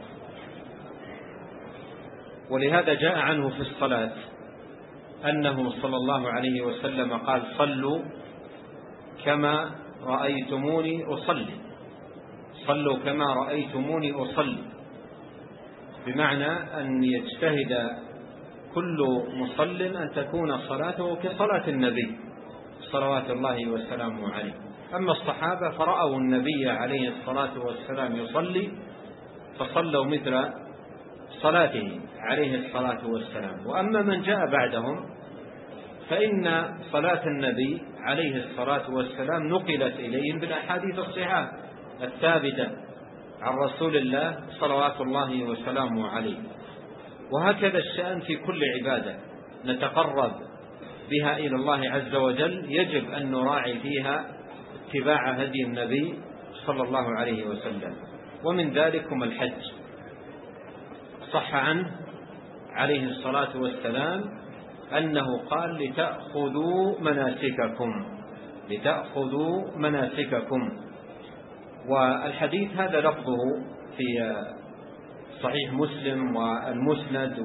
ولهذا جاء عنه في الصلاة أنه صلى الله عليه وسلم قال: صلوا كما رأيتموني أصلي، صلوا كما رأيتموني أصلي، بمعنى أن يجتهد كل مصل أن تكون صلاته كصلاة النبي صلوات الله وسلامه عليه. أما الصحابة فرأوا النبي عليه الصلاة والسلام يصلي فصلوا مثل صلاته عليه الصلاة والسلام. وأما من جاء بعدهم فإن صلاة النبي عليه الصلاة والسلام نقلت إليهم بالأحاديث الصحيحة الثابتة عن رسول الله صلوات الله وسلامه عليه. وهكذا الشأن في كل عبادة نتقرب بها إلى الله عز وجل يجب أن نراعي فيها اتباع هدي النبي صلى الله عليه وسلم. ومن ذلكم الحج، صح عنه عليه الصلاة والسلام أنه قال: لتأخذوا مناسككم، لتأخذوا مناسككم. والحديث هذا لفظه في صحيح مسلم والمسند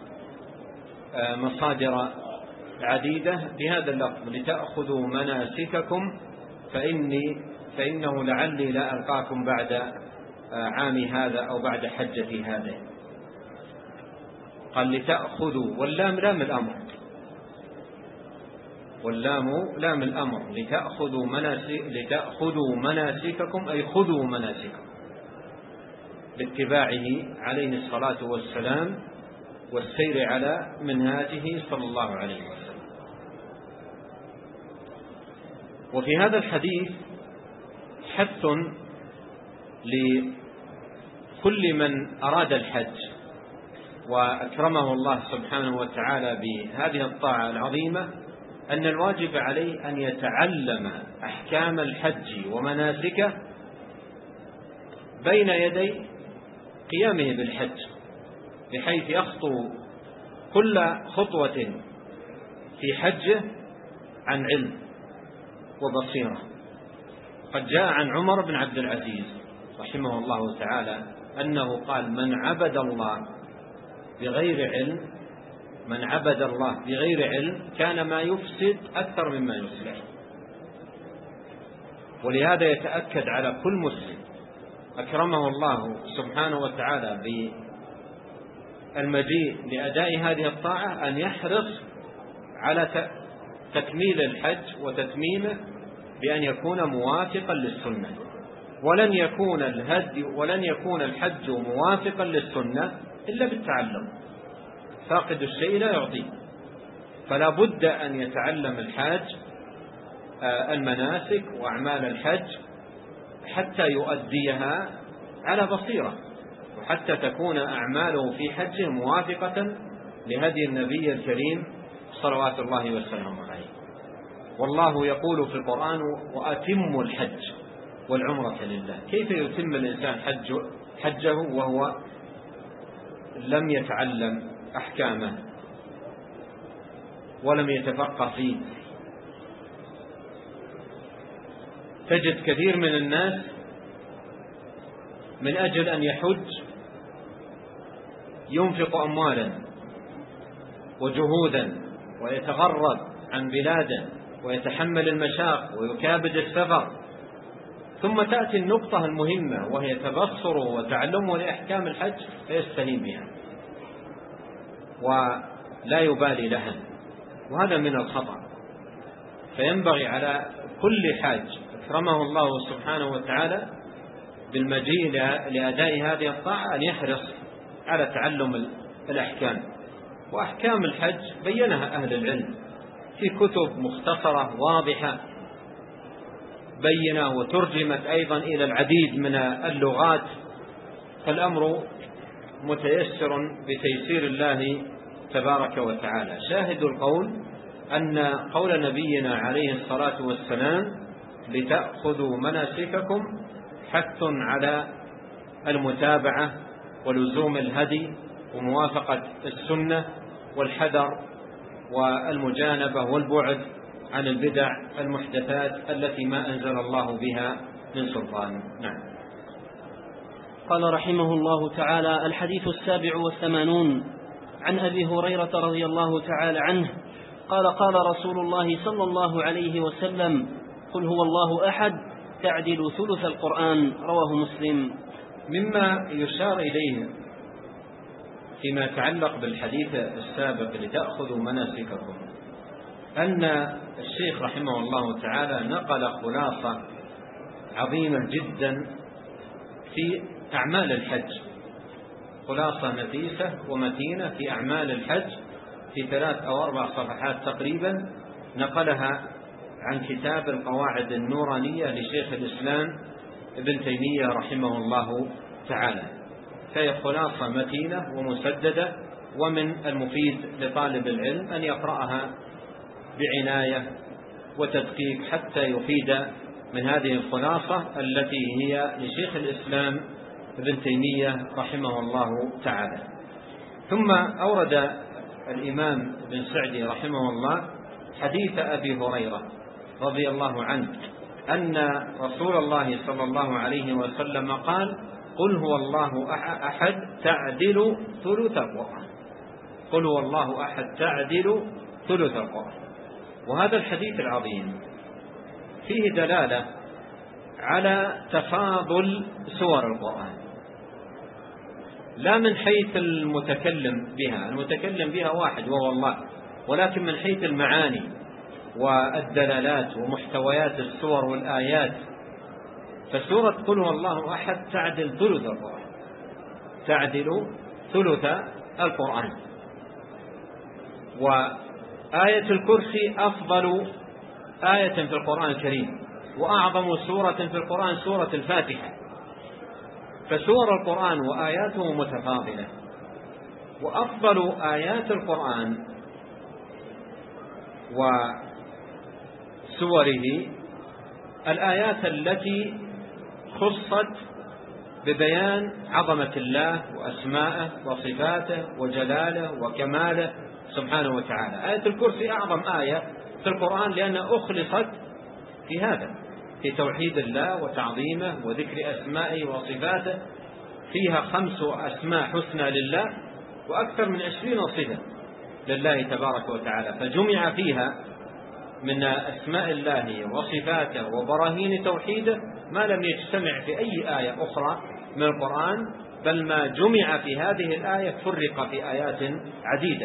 ومصادر عديدة بهذا اللفظ: لتأخذوا مناسككم فإني فإنه لعلي لا ألقاكم بعد عام هذا أو بعد حجتي هذا. قال لتأخذوا، واللام لام الأمر، واللام لام الأمر، لتأخذوا مناسك لتأخذوا مناسككم أي خذوا مناسككم باتباعه عليه الصلاة والسلام والسير على منهاجه صلى الله عليه وسلم. وفي هذا الحديث حث لكل من أراد الحج وأكرمه الله سبحانه وتعالى بهذه الطاعة العظيمة أن الواجب عليه أن يتعلم أحكام الحج ومناسكه بين يدي قيامه بالحج، بحيث يخطو كل خطوة في حجه عن علم وبصيرة. قد جاء عن عمر بن عبد العزيز رحمه الله تعالى أنه قال: من عبد الله بغير علم من عبد الله بغير علم كان ما يفسد أكثر مما يصلح. ولهذا يتأكد على كل مسلم أكرمه الله سبحانه وتعالى بالمجيء لأداء هذه الطاعة أن يحرص على تكميل الحج وتتميمه بأن يكون موافقا للسنة. ولن يكون الهدي ولن يكون الحج موافقا للسنة إلا بالتعلم، فاقد الشيء لا يعطيه. فلا بد أن يتعلم الحاج المناسك وأعمال الحج حتى يؤديها على بصيرة، وحتى تكون أعماله في حجه موافقة لهدي النبي الكريم صلوات الله وسلامه عليه. والله يقول في القرآن: وأتموا الحج والعمرة لله. كيف يتم الإنسان حج حجه وهو لم يتعلم أحكامه ولم يتفقه فيه؟ تجد كثير من الناس من أجل أن يحج ينفق أموالا وجهودا ويتغرب عن بلاده ويتحمل المشاق ويكابد السفر، ثم تأتي النقطة المهمة وهي تبصر وتعلمه لأحكام الحج فيستهين بها ولا يبالي لها، وهذا من الخطأ. فينبغي على كل حاج أكرمه الله سبحانه وتعالى بالمجيء لأداء هذه الطاعة أن يحرص على تعلم الأحكام. وأحكام الحج بينها أهل العلم في كتب مختصرة واضحة بينة، وترجمت أيضا إلى العديد من اللغات. فالأمر متيسر بتيسير الله تبارك وتعالى. شاهد القول أن قول نبينا عليه الصلاة والسلام: لتأخذوا مناسككم، حث على المتابعة ولزوم الهدي وموافقة السنة والحذر والمجانبة والبعد عن البدع المحدثات التي ما أنزل الله بها من سلطان. نعم. قال رحمه الله تعالى: الحديث السابع والثمانون عن أبي هريرة رضي الله تعالى عنه قال: قال رسول الله صلى الله عليه وسلم: قل هو الله أحد تعدل ثلث القرآن. رواه مسلم. مما يشار إليه فيما يتعلق بالحديث السابق لتأخذوا مناسككم أن الشيخ رحمه الله تعالى نقل خلاصة عظيمة جدا في أعمال الحج، خلاصة نفيسة ومتينة في أعمال الحج في ثلاث أو أربع صفحات تقريبا، نقلها عن كتاب القواعد النورانية لشيخ الإسلام ابن تيمية رحمه الله تعالى. فهي خلاصة متينة ومسددة، ومن المفيد لطالب العلم أن يقرأها بعناية وتدقيق حتى يفيد من هذه الخلاصة التي هي لشيخ الإسلام ابن تيمية رحمه الله تعالى. ثم أورد الإمام ابن سعدي رحمه الله حديث أبي هريرة رضي الله عنه أن رسول الله صلى الله عليه وسلم قال: قل هو الله أحد تعدل ثلث القرآن. قل هو الله أحد تعدل ثلث القرآن. وهذا الحديث العظيم فيه دلالة على تفاضل سور القرآن، لا من حيث المتكلم بها، المتكلم بها واحد وهو الله، ولكن من حيث المعاني والدلالات ومحتويات السور والآيات. فسورة قل هو الله أحد تعدل ثلث القرآن، تعدل ثلث القرآن. وآية الكرسي أفضل آية في القرآن الكريم، وأعظم سورة في القرآن سورة الفاتحة. فسور القرآن وآياته متفاضلة، وأفضل آيات القرآن وسوره الآيات التي خصت ببيان عظمة الله وأسماءه وصفاته وجلاله وكماله سبحانه وتعالى. آية الكرسي أعظم آية في القرآن لأنها أخلصت في هذا، في توحيد الله وتعظيمه وذكر أسمائه وصفاته. فيها خمس أسماء حسنى لله وأكثر من عشرين صفة لله تبارك وتعالى، فجمع فيها من أسماء الله وصفاته وبراهين توحيده ما لم يجتمع في أي آية أخرى من القرآن، بل ما جمع في هذه الآية فرق في آيات عديدة.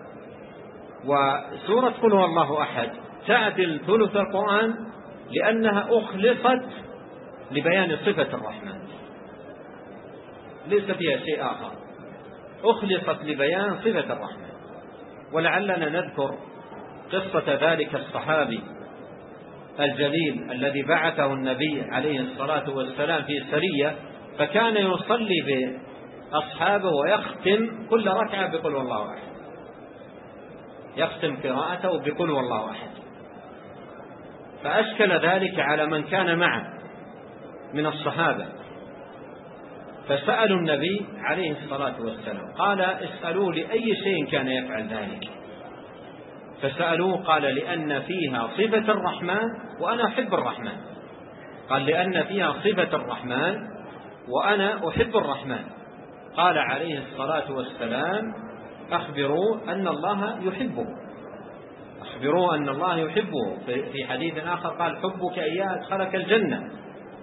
وسورة قل هو الله أحد تعدل ثلث القرآن لأنها أخلصت لبيان صفة الرحمن، ليس فيها شيء آخر، أخلصت لبيان صفة الرحمن. ولعلنا نذكر قصة ذلك الصحابي الجليل الذي بعثه النبي عليه الصلاة والسلام في سرية، فكان يصلي بأصحابه ويختم كل ركعة بقل والله أحد، يختم قراءته بقل والله أحد. فأشكل ذلك على من كان معه من الصحابة، فسألوا النبي عليه الصلاة والسلام، قال: اسألوا لأي شيء كان يفعل ذلك. فسألوه قال: لأن فيها صفة الرحمن وأنا أحب الرحمن. قال: لأن فيها صفة الرحمن وأنا أحب الرحمن. قال عليه الصلاة والسلام: أخبروا أن الله يحبه، أخبروا أن الله يحبه. في حديث آخر قال: حبك إياه أدخلك الجنة.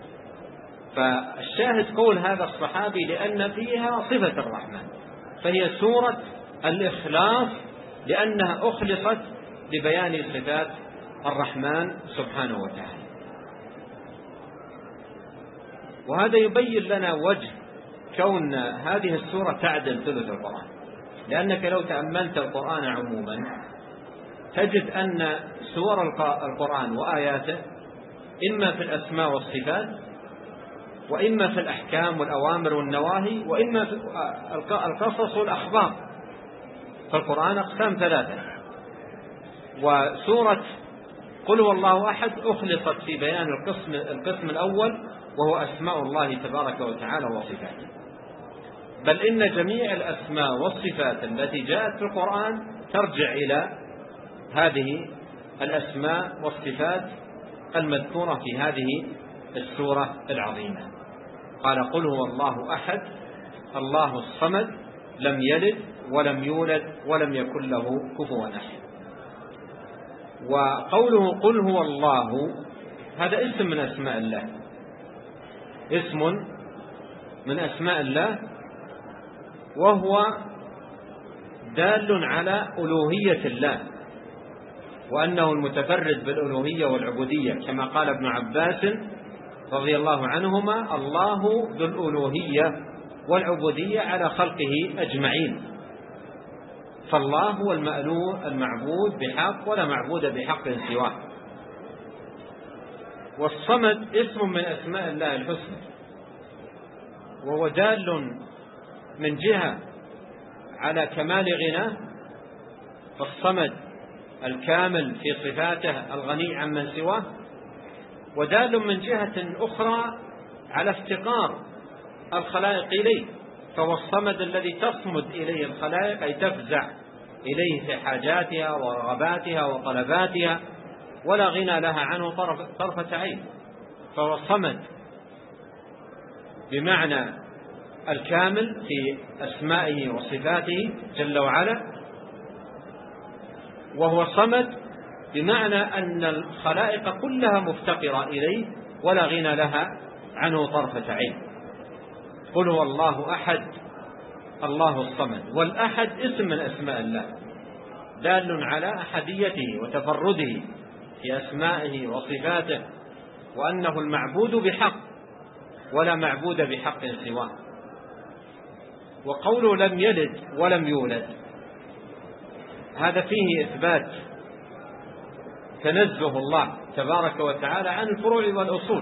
فالشاهد قول هذا الصحابي لأن فيها صفة الرحمن، فهي سورة الإخلاص لأنها أخلصت لبيان صفات الرحمن سبحانه وتعالى. وهذا يبين لنا وجه كون هذه السورة تعدل ثلث القرآن، لأنك لو تأملت القرآن عموما تجد أن سور القرآن وآياته إما في الأسماء والصفات، وإما في الأحكام والأوامر والنواهي، وإما في القصص والأخبار. فالقرآن أقسام ثلاثة. وسورة قل هو الله أحد أخلصت في بيان القسم, القسم الأول وهو أسماء الله تبارك وتعالى وصفاته، بل إن جميع الأسماء والصفات التي جاءت في القرآن ترجع إلى هذه الأسماء والصفات المذكورة في هذه السورة العظيمة. قال قل هو الله أحد الله الصمد لم يلد ولم يولد ولم يكن له كفوا أحد. وقوله قل هو الله هذا اسم من أسماء الله، اسم من أسماء الله، وهو دال على ألوهية الله وأنه المتفرد بالألوهية والعبودية، كما قال ابن عباس رضي الله عنهما الله ذو الألوهية والعبودية على خلقه أجمعين، فالله هو المعبود بحق ولا معبود بحق سواه. والصمد اسم من أسماء الله الحسنى، وهو دال من جهة على كمال غناه، فالصمد الكامل في صفاته الغني عمن سواه، ودال من جهة أخرى على افتقار الخلائق إليه، فهو الصمد الذي تصمد إليه الخلائق أي تفزع إليه في حاجاتها ورغباتها وطلباتها ولا غنى لها عنه طرفة عين، فهو صمد بمعنى الكامل في أسمائه وصفاته جل وعلا، وهو صمد بمعنى أن الخلائق كلها مفتقرة إليه ولا غنى لها عنه طرفة عين. قل هو الله أحد الله الصمد، والأحد اسم من أسماء الله دال على أحديته وتفرده في أسمائه وصفاته، وأنه المعبود بحق ولا معبود بحق سواه. وقوله لم يلد ولم يولد هذا فيه إثبات تنزه الله تبارك وتعالى عن الفروع والأصول،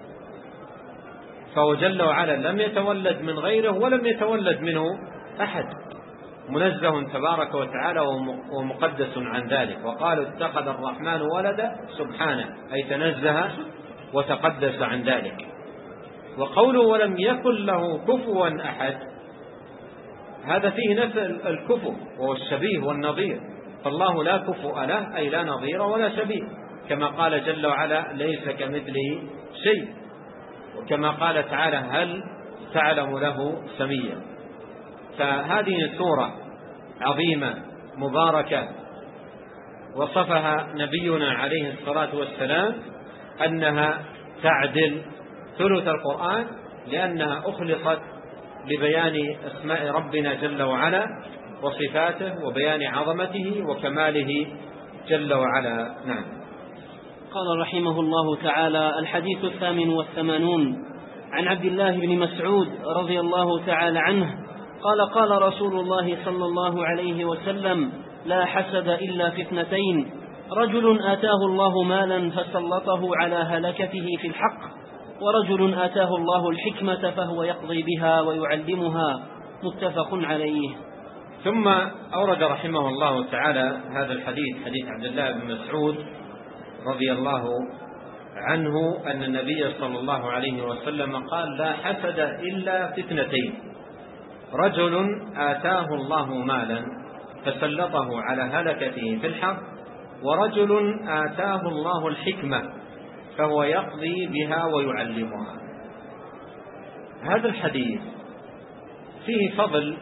فهو جل وعلا لم يتولد من غيره ولم يتولد منه أحد، منزه تبارك وتعالى ومقدس عن ذلك. وقالوا اتخذ الرحمن ولدا سبحانه أي تنزه وتقدس عن ذلك. وقوله ولم يكن له كفوا أحد هذا فيه نفي الكفو وهو الشبيه والنظير، فالله لا كفؤ له أي لا نظير ولا شبيه، كما قال جل وعلا ليس كمثله شيء، وكما قال تعالى هل تعلم له سميا. فهذه سورة عظيمة مباركة وصفها نبينا عليه الصلاة والسلام أنها تعدل ثلث القرآن، لأنها أخلصت لبيان أسماء ربنا جل وعلا وصفاته وبيان عظمته وكماله جل وعلا. نعم. قال رحمه الله تعالى: الحديث الثامن والثمانون عن عبد الله بن مسعود رضي الله تعالى عنه قال: قال رسول الله صلى الله عليه وسلم: لا حسد إلا في اثنتين، رجل آتاه الله مالا فسلطه على هلكته في الحق، ورجل آتاه الله الحكمة فهو يقضي بها ويعلمها، متفق عليه. ثم أورد رحمه الله تعالى هذا الحديث، حديث عبد الله بن مسعود رضي الله عنه أن النبي صلى الله عليه وسلم قال: لا حسد إلا في اثنتين، رجل آتاه الله مالا فسلطه على هلكته في الحق، ورجل آتاه الله الحكمة فهو يقضي بها ويعلمها. هذا الحديث فيه فضل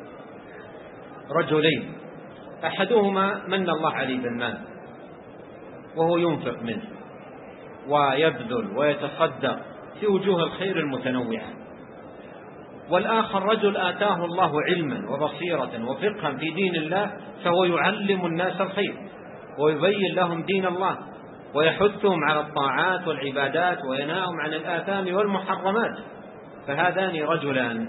رجلين، أحدهما من الله عليه بالمال وهو ينفق منه ويبذل ويتصدق في وجوه الخير المتنوعة، والآخر رجل آتاه الله علما وبصيرة وفقها في دين الله فهو يعلم الناس الخير ويبين لهم دين الله ويحثهم على الطاعات والعبادات وينهاهم عن الآثام والمحرمات. فهذان رجلان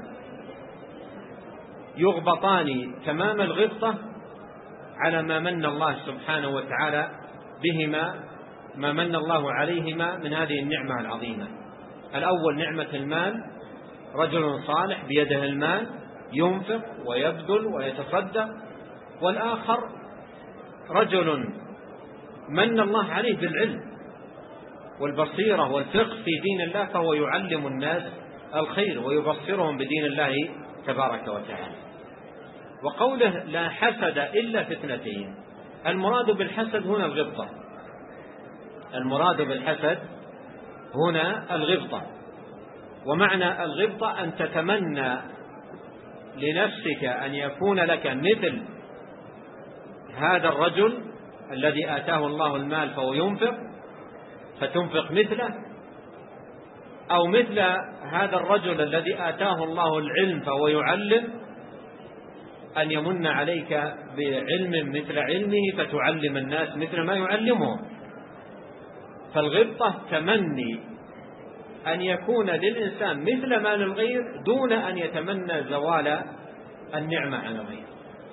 يغبطان تمام الغبطة على ما من الله سبحانه وتعالى بهما، ما من الله عليهما من هذه النعمة العظيمة. الأول نعمة المال، رجل صالح بيده المال ينفق ويبذل ويتصدق، والآخر رجل من الله عليه بالعلم والبصيرة والفقه في دين الله، فهو يعلم الناس الخير ويبصرهم بدين الله تبارك وتعالى. وقوله لا حسد إلا في اثنتين، المراد بالحسد هنا الغبطة، المراد بالحسد هنا الغبطة. ومعنى الغبطة أن تتمنى لنفسك أن يكون لك مثل هذا الرجل الذي آتاه الله المال فهو ينفق فتنفق مثله، أو مثل هذا الرجل الذي آتاه الله العلم فهو يعلم أن يمن عليك بعلم مثل علمه فتعلم الناس مثل ما يعلمهم. فالغبطة تمني أن يكون للإنسان مثل ما للغير دون أن يتمنى زوال النعمة عن الغير،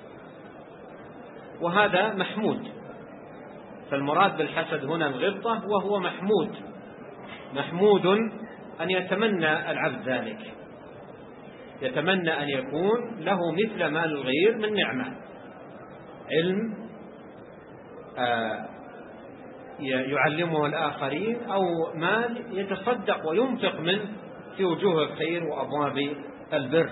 وهذا محمود. فالمراد بالحسد هنا الغبطة، وهو محمود، محمود أن يتمنى العبد ذلك، يتمنى أن يكون له مثل ما للغير من نعمة، علم آه يعلمه الآخرين، أو مال يتصدق وينفق منه في وجوه الخير وأبواب البر.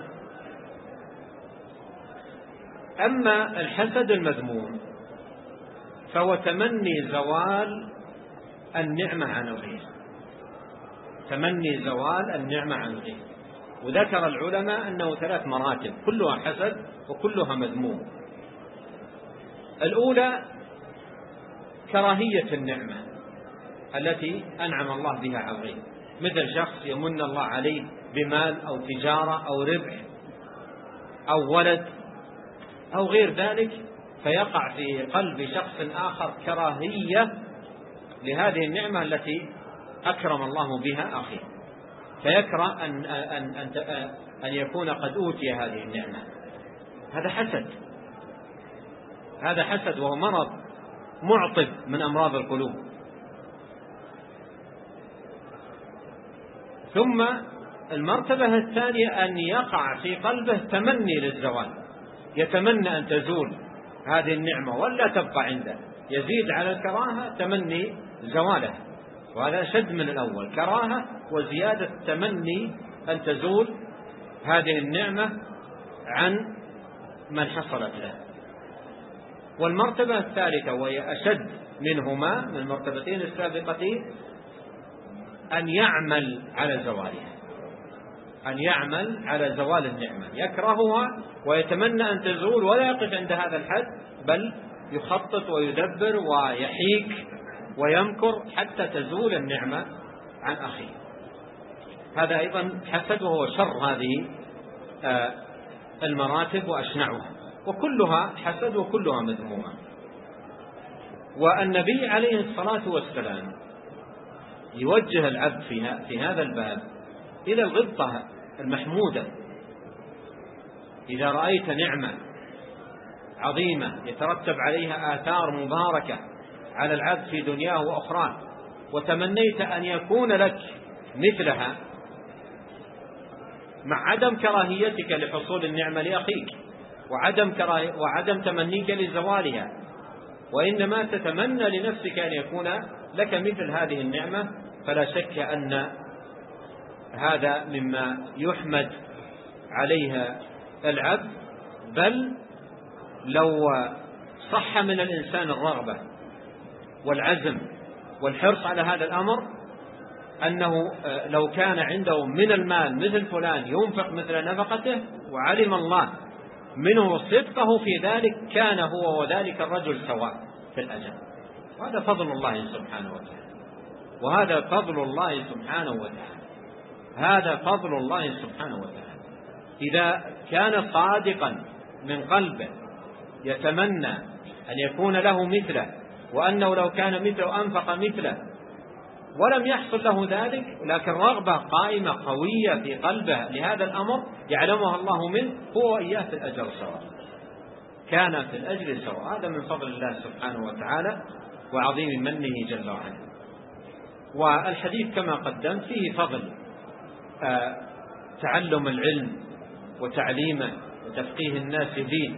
أما الحسد المذموم فهو تمني زوال النعمة عن الغير، تمني زوال النعمة عن الغير. وذكر العلماء أنه ثلاث مراتب كلها حسد وكلها مذموم. الأولى كراهية النعمة التي أنعم الله بها على الغير، مثل شخص يمن الله عليه بمال أو تجارة أو ربح أو ولد أو غير ذلك، فيقع في قلب شخص آخر كراهية لهذه النعمة التي أكرم الله بها أخيه، فيكره أن, أن, أن, أن يكون قد أوتي هذه النعمة. هذا حسد، هذا حسد، وهو مرض معطب من أمراض القلوب. ثم المرتبة الثانية أن يقع في قلبه تمني للزوال، يتمنى أن تزول هذه النعمة ولا تبقى عنده، يزيد على الكراهة تمني زوالها، وهذا أشد من الأول، كراهة وزيادة تمني أن تزول هذه النعمة عن من حصلت له. والمرتبة الثالثة وهي أشد منهما من المرتبتين السابقتين أن يعمل على زوالها، أن يعمل على زوال النعمة، يكرهها ويتمنى أن تزول ولا يقف عند هذا الحد، بل يخطط ويدبر ويحيك ويمكر حتى تزول النعمة عن أخيه. هذا أيضا حسد، وهو شر هذه المراتب وأشنعها، وكلها حسد وكلها مذمومة. والنبي عليه الصلاة والسلام يوجه العبد في هذا الباب إلى الغبطة المحمودة. إذا رأيت نعمة عظيمة يترتب عليها آثار مباركة على العبد في دنياه وأخراه، وتمنيت أن يكون لك مثلها، مع عدم كراهيتك لحصول النعمة لأخيك وعدم, وعدم تمنيك لزوالها، وإنما تتمنى لنفسك أن يكون لك مثل هذه النعمة، فلا شك أن هذا مما يحمد عليها العبد. بل لو صح من الإنسان الرغبة والعزم والحرص على هذا الأمر، أنه لو كان عنده من المال مثل فلان ينفق مثل نفقته وعلم الله منه صدقه في ذلك، كان هو وذلك الرجل سواء في الأجر. وهذا فضل الله سبحانه وتعالى، وهذا فضل الله سبحانه وتعالى، هذا فضل الله سبحانه وتعالى. إذا كان صادقا من قلبه يتمنى أن يكون له مثله، وأنه لو كان مثله أنفق مثله، ولم يحصل له ذلك، لكن رغبة قائمة قوية في قلبه لهذا الأمر يعلمها الله منه، هو وإياه في الأجر سواء، كان في الأجر سواء. هذا من فضل الله سبحانه وتعالى وعظيم منه جل وعلا. والحديث كما قدمت فيه فضل تعلم العلم وتعليمه وتفقيه الناس فيه،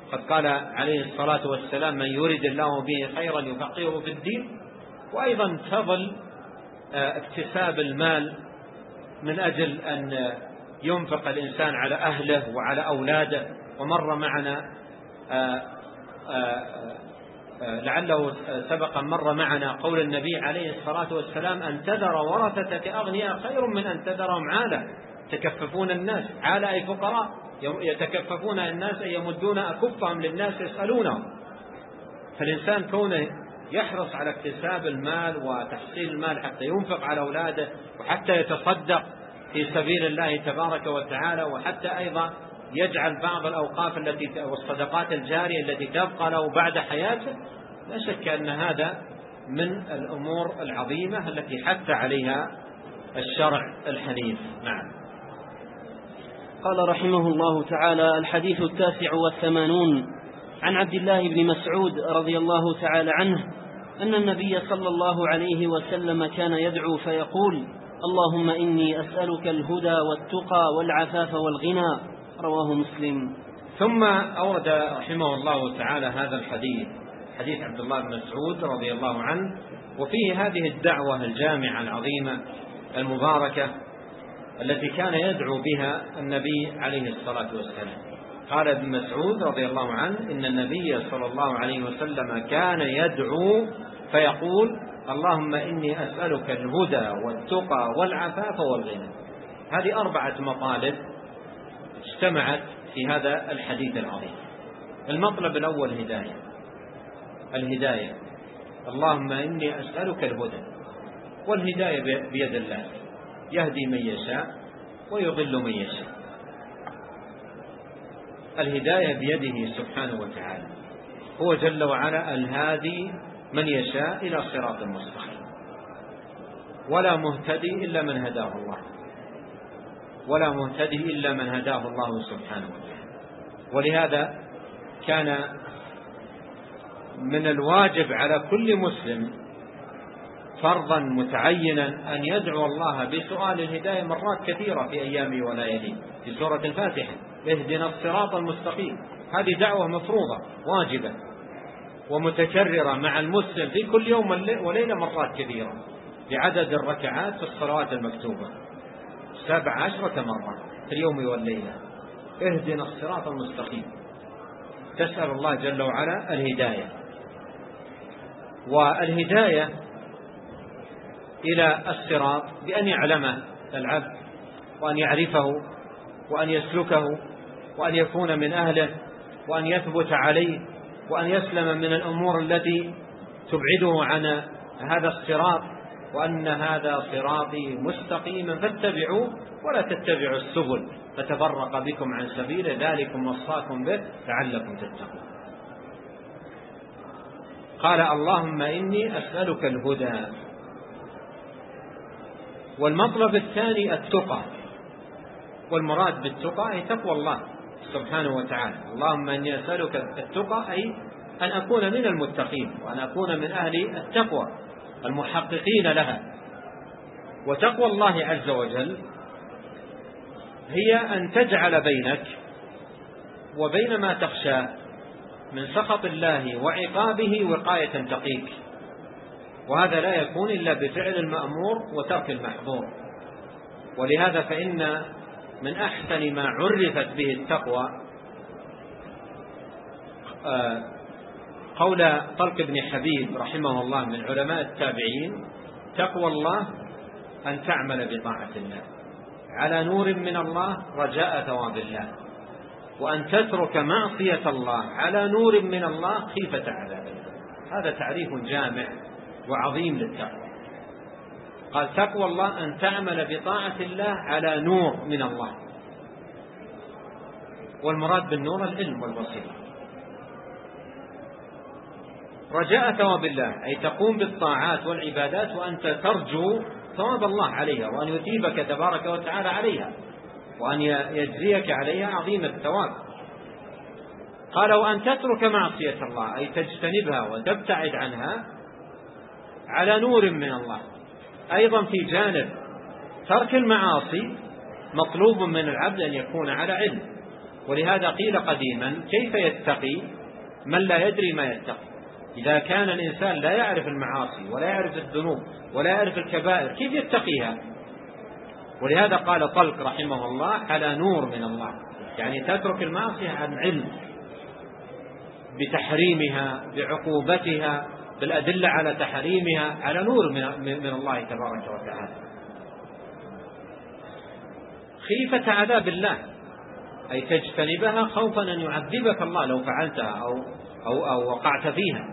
قد قال عليه الصلاة والسلام: من يرد الله به خيرا يفقهه في الدين. وأيضا فضل اكتساب المال من أجل أن ينفق الإنسان على أهله وعلى أولاده. ومر معنا آآ آآ لعله سبقا مر معنا قول النبي عليه الصلاة والسلام: أن تذر ورثتك أغنياء خير من أن تذرهم عالة يتكففون الناس. عالة أي فقراء يتكففون الناس، أي يمدون أكفهم للناس يسألونهم. فالإنسان كونه يحرص على اكتساب المال وتحصيل المال حتى ينفق على أولاده، وحتى يتصدق في سبيل الله تبارك وتعالى، وحتى أيضا يجعل بعض الأوقاف التي والصدقات الجارية التي تبقى له بعد حياته، لا شك أن هذا من الأمور العظيمة التي حث عليها الشرع الحنيف. نعم. قال رحمه الله تعالى: الحديث التاسع والثمانون عن عبد الله بن مسعود رضي الله تعالى عنه أن النبي صلى الله عليه وسلم كان يدعو فيقول: اللهم إني أسألك الهدى والتقى والعفاف والغنى. رواه مسلم. ثم أورد رحمه الله تعالى هذا الحديث، حديث عبد الله بن مسعود رضي الله عنه، وفيه هذه الدعوة الجامعة العظيمة المباركة التي كان يدعو بها النبي عليه الصلاة والسلام. قال ابن مسعود رضي الله عنه: إن النبي صلى الله عليه وسلم كان يدعو فيقول: اللهم إني أسألك الهدى والتقى والعفاف والغنى. هذه أربعة مطالب اجتمعت في هذا الحديث العظيم. المطلب الأول هداية، الهداية. اللهم إني أسألك الهدى، والهداية بيد الله، يهدي من يشاء ويضل من يشاء. الهداية بيده سبحانه وتعالى، هو جل وعلا الهادي من يشاء إلى صراط مستقيم، ولا مهتدي إلا من هداه الله، ولا مهتدي إلا من هداه الله سبحانه وتعالى. ولهذا كان من الواجب على كل مسلم فرضا متعينا أن يدعو الله بسؤال الهداية مرات كثيرة في أيامه ولياليه. في سورة الفاتحة: اهدنا الصراط المستقيم. هذه دعوة مفروضة واجبة ومتكررة مع المسلم في كل يوم وليلة مرات كثيرة، بعدد الركعات في الصلوات المكتوبة سبع عشرة مرة في اليوم والليلة. اهدنا الصراط المستقيم، تسأل الله جل وعلا الهداية. والهداية إلى الصراط بأن يعلمه العبد، وأن يعرفه، وأن يسلكه، وأن يكون من أهله، وأن يثبت عليه، وأن يسلم من الأمور التي تبعده عن هذا الصراط، وأن هذا صراطي مستقيما فاتبعوه ولا تتبعوا السبل فتفرق بكم عن سبيله، ذلكم وصاكم به لعلكم تتقون. قال: اللهم إني أسألك الهدى. والمطلب الثاني التقى، والمراد بالتقى أي تقوى الله سبحانه وتعالى. اللهم إني أسألك التقى أي أن أكون من المتقين، وأن أكون من أهل التقوى المحققين لها. وتقوى الله عز وجل هي أن تجعل بينك وبين ما تخشى من سخط الله وعقابه وقاية تقيك، وهذا لا يكون إلا بفعل المأمور وترك المحظور. ولهذا فإن من أحسن ما عرفت به التقوى قول طلق بن حبيب رحمه الله من علماء التابعين: تقوى الله أن تعمل بطاعة الله على نور من الله رجاء ثواب الله، وأن تترك معصية الله على نور من الله خيفة عذاب الله. هذا تعريف جامع وعظيم للتقوى. قال: تقوى الله أن تعمل بطاعة الله على نور من الله، والمراد بالنور العلم والبصيرة. رجاء ثواب الله أي تقوم بالطاعات والعبادات وأنت ترجو ثواب الله عليها، وأن يثيبك تبارك وتعالى عليها، وأن يجزيك عليها عظيم الثواب. قال: وأن تترك معصية الله أي تجتنبها وتبتعد عنها على نور من الله. أيضا في جانب ترك المعاصي مطلوب من العبد أن يكون على علم، ولهذا قيل قديما: كيف يتقي من لا يدري ما يتقي؟ إذا كان الإنسان لا يعرف المعاصي ولا يعرف الذنوب ولا يعرف الكبائر كيف يتقيها؟ ولهذا قال طلق رحمه الله: على نور من الله، يعني تترك المعصية عن علم بتحريمها بعقوبتها بالأدلة على تحريمها، على نور من الله تبارك وتعالى، خيفة عذاب الله، أي تجتنبها خوفا أن يعذبك الله لو فعلتها أو, أو, أو وقعت فيها.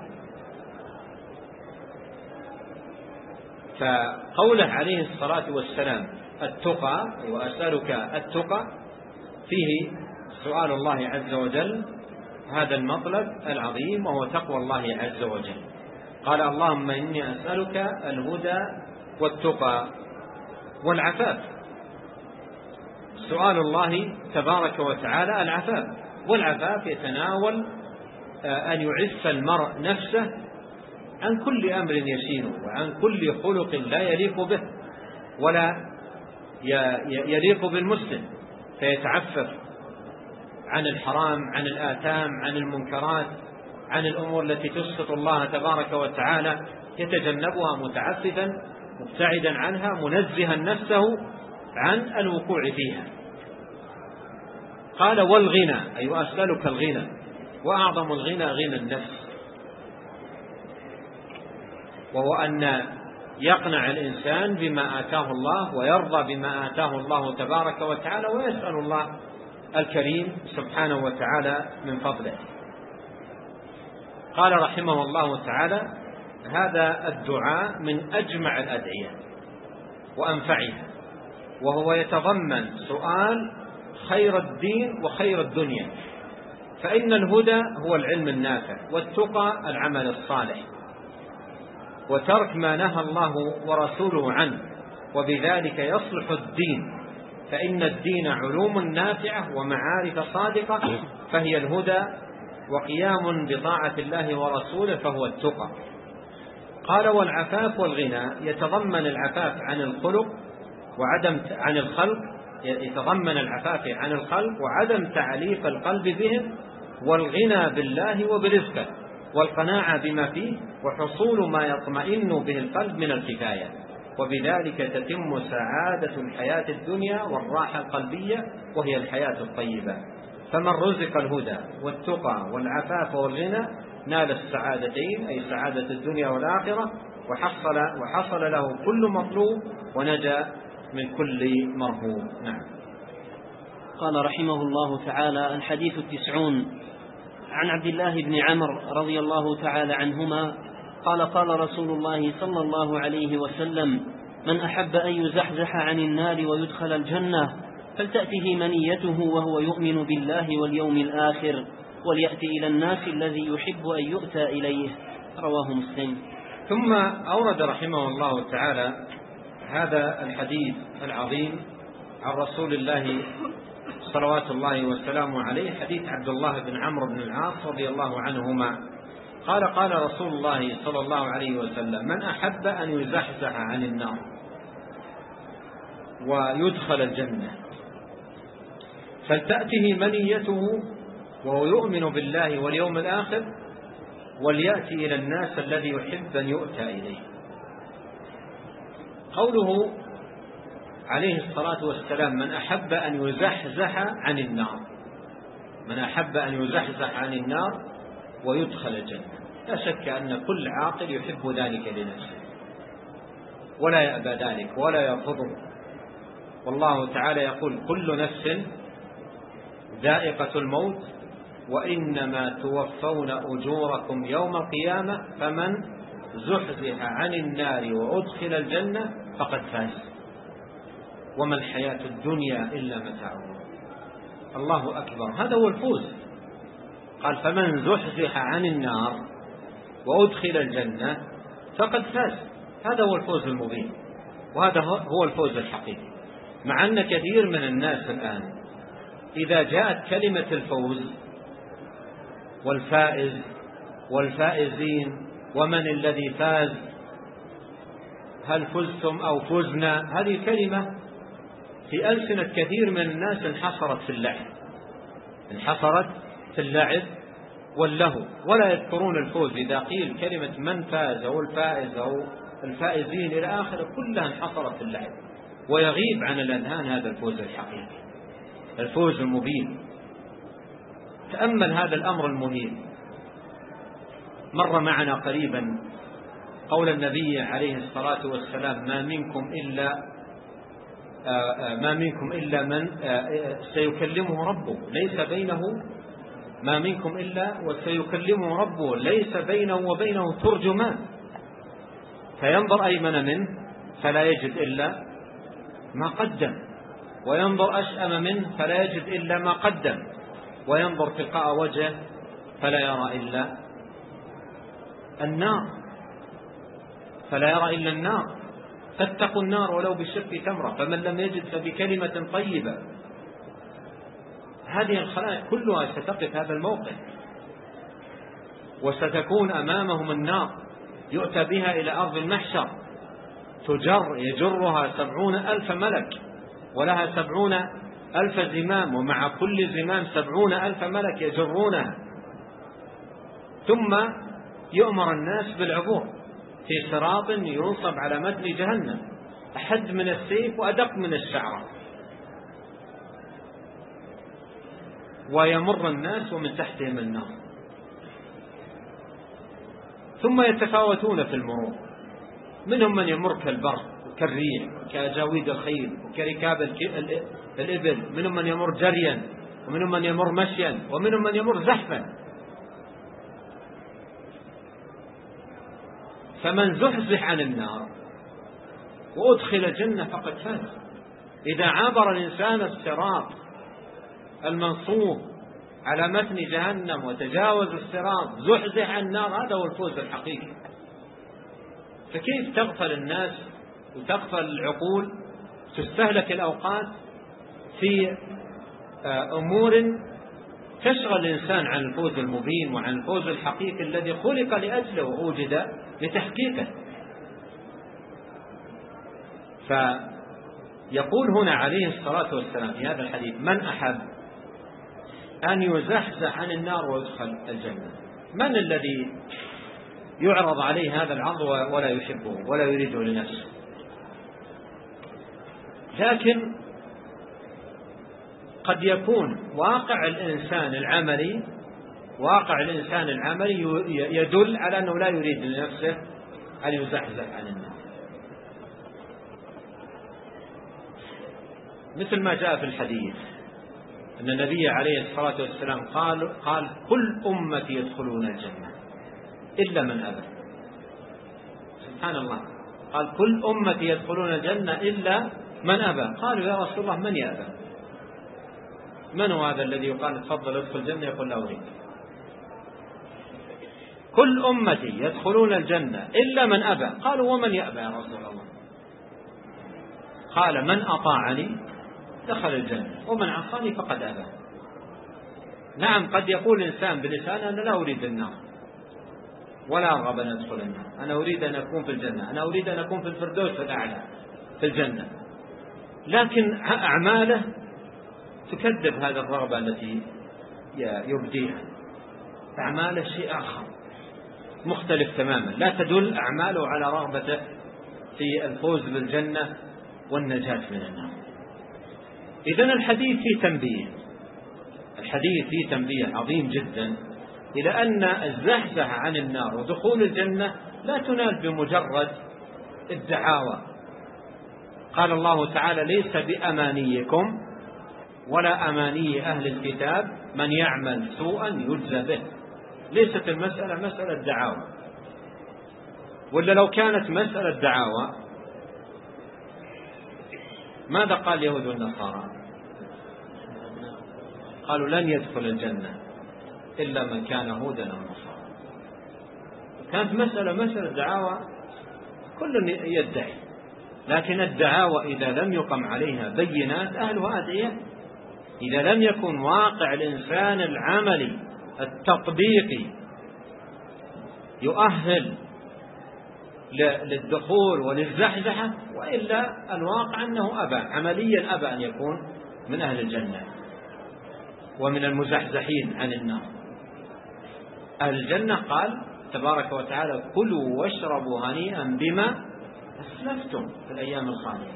فقوله عليه الصلاة والسلام: التقى وأسألك التقى، فيه سؤال الله عز وجل هذا المطلب العظيم وهو تقوى الله عز وجل. قال: اللهم إني أسألك الهدى والتقى والعفاف. سؤال الله تبارك وتعالى العفاف، والعفاف يتناول أن يعف المرء نفسه عن كل أمر يشينه وعن كل خلق لا يليق به ولا يليق بالمسلم، فيتعفف عن الحرام، عن الآثام، عن المنكرات، عن الأمور التي تسخط الله تبارك وتعالى، يتجنبها متعففا مبتعدا عنها منزها نفسه عن الوقوع فيها. قال: والغنى، أي أسألك الغنى، وأعظم الغنى غنى النفس، وهو أن يقنع الإنسان بما آتاه الله ويرضى بما آتاه الله تبارك وتعالى، ويسأل الله الكريم سبحانه وتعالى من فضله. قال رحمه الله تعالى: هذا الدعاء من أجمع الأدعية وأنفعها، وهو يتضمن سؤال خير الدين وخير الدنيا، فإن الهدى هو العلم النافع، والتقى العمل الصالح، وترك ما نهى الله ورسوله عنه، وبذلك يصلح الدين، فإن الدين علوم نافعة ومعارف صادقة، فهي الهدى، وقيام بطاعة الله ورسوله فهو التقى. قال: والعفاف والغنى يتضمن العفاف عن الخلق وعدم عن الخلق يتضمن العفاف عن الخلق وعدم تعليف القلب بهم، والغنى بالله وبرزقه، والقناعة بما فيه، وحصول ما يطمئن به القلب من الكفاية، وبذلك تتم سعادة الحياة الدنيا والراحة القلبية، وهي الحياة الطيبة. فمن رزق الهدى والتقى والعفاف والغنى نال السعادتين، أي سعادة الدنيا والآخرة، وحصل, وحصل له كل مطلوب ونجا من كل مرهوب. نعم. قال رحمه الله تعالى: الحديث التسعون. عن عبد الله بن عمرو رضي الله تعالى عنهما قال: قال رسول الله صلى الله عليه وسلم: من أحب أن يزحزح عن النار ويدخل الجنة فلتأته منيته وهو يؤمن بالله واليوم الآخر، وليأتي إلى الناس الذي يحب أن يؤتى إليه. رواه مسلم. ثم أورد رحمه الله تعالى هذا الحديث العظيم عن رسول الله صلوات الله وسلامه عليه، حديث عبد الله بن عمرو بن العاص رضي الله عنهما قال: قال رسول الله صلى الله عليه وسلم: من أحب أن يزحزح عن النار ويدخل الجنة فلتأته منيته وهو يؤمن بالله واليوم الآخر، وليأتي إلى الناس الذي يحب أن يؤتى إليه. قوله عليه الصلاة والسلام: من أحب أن يزحزح عن النار، من أحب أن يزحزح عن النار ويدخل الجنة، لا شك أن كل عاقل يحب ذلك لنفسه ولا يأبى ذلك ولا يرفضه. والله تعالى يقول: كل نفس ذائقة الموت وإنما توفون أجوركم يوم القيامة فمن زحزح عن النار وأدخل الجنة فقد فاز وما الحياة الدنيا إلا متاع. الله أكبر، هذا هو الفوز. قال: فمن زحزح عن النار وأدخل الجنة فقد فاز، هذا هو الفوز المبين، وهذا هو الفوز الحقيقي. مع أن كثير من الناس الآن إذا جاءت كلمة الفوز والفائز والفائزين ومن الذي فاز، هل فزتم أو فزنا، هذه كلمة في ألسنة كثير من الناس انحصرت في اللحن، انحصرت في اللعب واللهو، ولا يذكرون الفوز. إذا قيل كلمة من فاز أو الفائز أو الفائزين إلى آخره كلها انحصرت في اللعب، ويغيب عن الأذهان هذا الفوز الحقيقي، الفوز المبين. تأمل هذا الأمر المهين. مر معنا قريبا قول النبي عليه الصلاة والسلام: ما منكم إلا ما منكم إلا من سيكلمه ربه ليس بينه ما منكم إلا وسيكلمه ربه ليس بينه وبينه ترجمان، فينظر أيمن منه فلا يجد إلا ما قدم، وينظر أشأم منه فلا يجد إلا ما قدم، وينظر تلقاء وجهه فلا يرى إلا النار فلا يرى إلا النار فاتقوا النار ولو بشق تمرة، فمن لم يجد فبكلمة طيبة. هذه الخلائق كلها ستقف هذا الموقف، وستكون أمامهم النار يؤتى بها إلى أرض المحشر، تجر يجرها سبعون ألف ملك ولها سبعون ألف زمام، ومع كل زمام سبعون ألف ملك يجرونها، ثم يؤمر الناس بالعبور في صراط ينصب على متن جهنم أحد من السيف وأدق من الشعرة، ويمر الناس ومن تحتهم النار، ثم يتفاوتون في المرور، منهم من يمر كالبرق وكالريح وكأجاويد الخيل وكركاب الإبل، منهم من يمر جريا ومنهم من يمر مشيا ومنهم من يمر زحفا. فمن زحزح عن النار وأدخل الجنة فقد فاز. إذا عبر الإنسان الصراط المنصوب على متن جهنم وتجاوز الصراط زحزح عن النار، هذا هو الفوز الحقيقي. فكيف تغفل الناس وتغفل العقول، تستهلك الأوقات في أمور تشغل الإنسان عن الفوز المبين وعن الفوز الحقيقي الذي خلق لأجله ووجد لتحقيقه. فيقول هنا عليه الصلاة والسلام في هذا الحديث: من أحب أن يزحزح عن النار ويدخل الجنة. من الذي يعرض عليه هذا العرض ولا يحبه ولا يريده لنفسه؟ لكن قد يكون واقع الإنسان العملي واقع الإنسان العملي يدل على أنه لا يريد لنفسه أن يزحزح عن النار، مثل ما جاء في الحديث أن النبي عليه الصلاة والسلام قال قال كل أمتي يدخلون الجنة إلا من أبى. سبحان الله، قال كل أمتي يدخلون الجنة إلا من أبى. قالوا يا رسول الله من يأبى؟ من هو هذا الذي يقال تفضل ادخل الجنة يقول لا أريد؟ كل أمتي يدخلون الجنة إلا من أبى. قالوا ومن يأبى يا رسول الله؟ قال من أطاعني دخل الجنة ومن عصاني فقد أبى. نعم، قد يقول الإنسان بلسانه أنا لا أريد النار ولا أرغب أن أدخل النار، أنا أريد أن أكون في الجنة، أنا أريد أن أكون في الفردوس الأعلى في الجنة، لكن أعماله تكذب هذه الرغبة التي يبديها. أعماله شيء آخر مختلف تماما، لا تدل أعماله على رغبته في الفوز بالجنة والنجاة من النار. إذن الحديث فيه تنبيه الحديث فيه تنبيه عظيم جدا إلى أن الزحزح عن النار ودخول الجنة لا تنال بمجرد الدعاوى. قال الله تعالى ليس بأمانيكم ولا أماني أهل الكتاب من يعمل سوءا يجزى به. ليست المسألة مسألة دعاوى، ولا لو كانت مسألة دعاوى ماذا قال اليهود والنصارى؟ قالوا لن يدخل الجنة إلا من كان هودا أو نصارى. كانت مسألة مسألة دعاوى كل يدعي، لكن الدعاوى إذا لم يقم عليها بينات أهلها أدعياء. إذا لم يكن واقع الإنسان العملي التطبيقي يؤهل للدخول وللزحزحة، وإلا الواقع أنه أبى عمليا أبى أن يكون من أهل الجنة. ومن المزحزحين عن النار. أهل الجنة قال تبارك وتعالى كلوا واشربوا هنيئا بما أسلفتم في الأيام الخالية،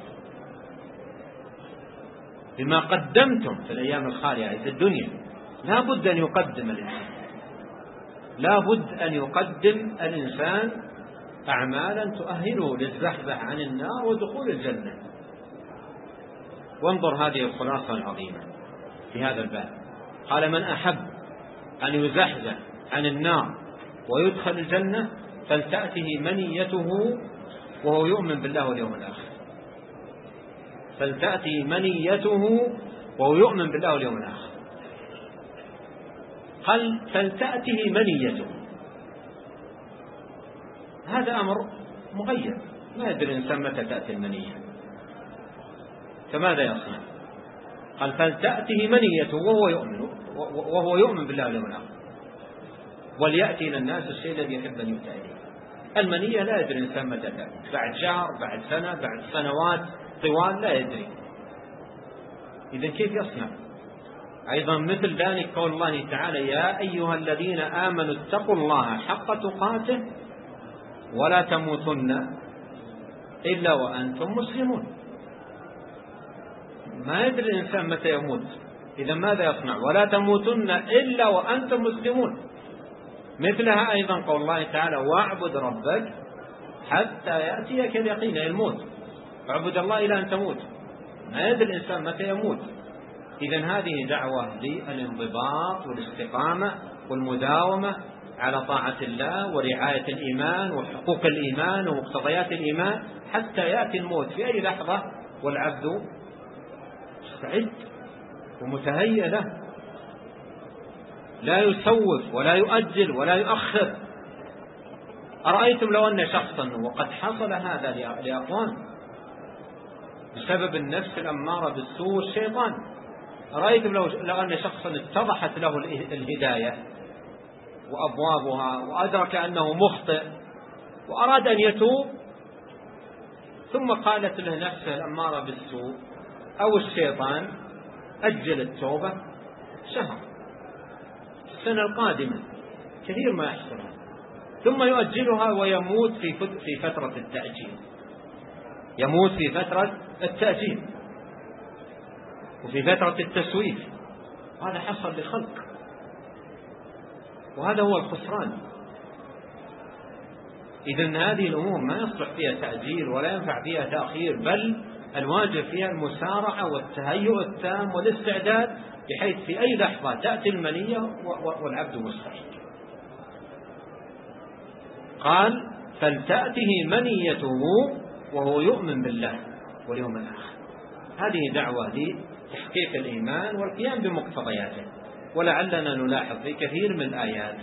بما قدمتم في الأيام الخالية في الدنيا. لا بد أن يقدم الإنسان، لا بد أن يقدم الإنسان أعمالا تؤهله للزحزح عن النار ودخول الجنة. وانظر هذه الخلاصة العظيمة في هذا الباب. قال من أحب أن يزحزح عن النار ويدخل الجنة فلتأته منيته وهو يؤمن بالله واليوم الآخر. فلتأته منيته وهو يؤمن بالله واليوم الآخر. قال فلتأته منيته، هذا أمر مغير، ما يدري الإنسان متى تأتي المنية، فماذا يصنع؟ قال فلتأته منيته وهو يؤمن وهو يؤمن بالله واليوم الآخر. وليأتي إلى الناس الشيء الذي يحب أن يؤتى إليه. المنية لا يدري الإنسان متى تأتي، بعد شهر، بعد سنة، بعد سنوات طوال، لا يدري. إذا كيف يصنع؟ أيضا مثل ذلك قول الله تعالى يا أيها الذين آمنوا اتقوا الله حق تقاته ولا تموتن إلا وأنتم مسلمون. ما يدري الإنسان متى يموت، إذا ماذا يصنع؟ ولا تموتن إلا وأنتم مسلمون. مثلها أيضا قول الله تعالى واعبد ربك حتى يأتيك اليقين، الموت، اعبد الله إلى أن تموت. ما يدري الإنسان متى يموت. إذن هذه دعوة للانضباط والاستقامة والمداومة على طاعة الله ورعاية الإيمان وحقوق الإيمان ومقتضيات الإيمان حتى يأتي الموت في أي لحظة والعبد مستعد ومتهيئ له، لا يسوف ولا يؤجل ولا يؤخر. أرأيتم لو أن شخصا وقد حصل هذا لأقوام بسبب النفس الأمارة بالسوء والشيطان، أرأيتم لو, لو أن شخصا اتضحت له الهداية وأبوابها وأدرك أنه مخطئ وأراد أن يتوب، ثم قالت له نفسه الأمارة بالسوء أو الشيطان أجل التوبة شهر، السنة القادمة، كثير ما يحصل، ثم يؤجلها ويموت في فترة التأجيل، يموت في فترة التأجيل وفي فترة التسويف. هذا حصل لخلق، وهذا هو الخسران. إذن هذه الأمور ما يصلح فيها تأجيل ولا ينفع فيها تأخير، بل الواجب فيها المسارعة والتهيؤ التام والاستعداد بحيث في أي لحظة تأتي المنية والعبد مستعد. قال فلتأته منيته وهو يؤمن بالله واليوم الآخر. هذه دعوة لتحقيق الإيمان والقيام بمقتضياته. ولعلنا نلاحظ في كثير من الآيات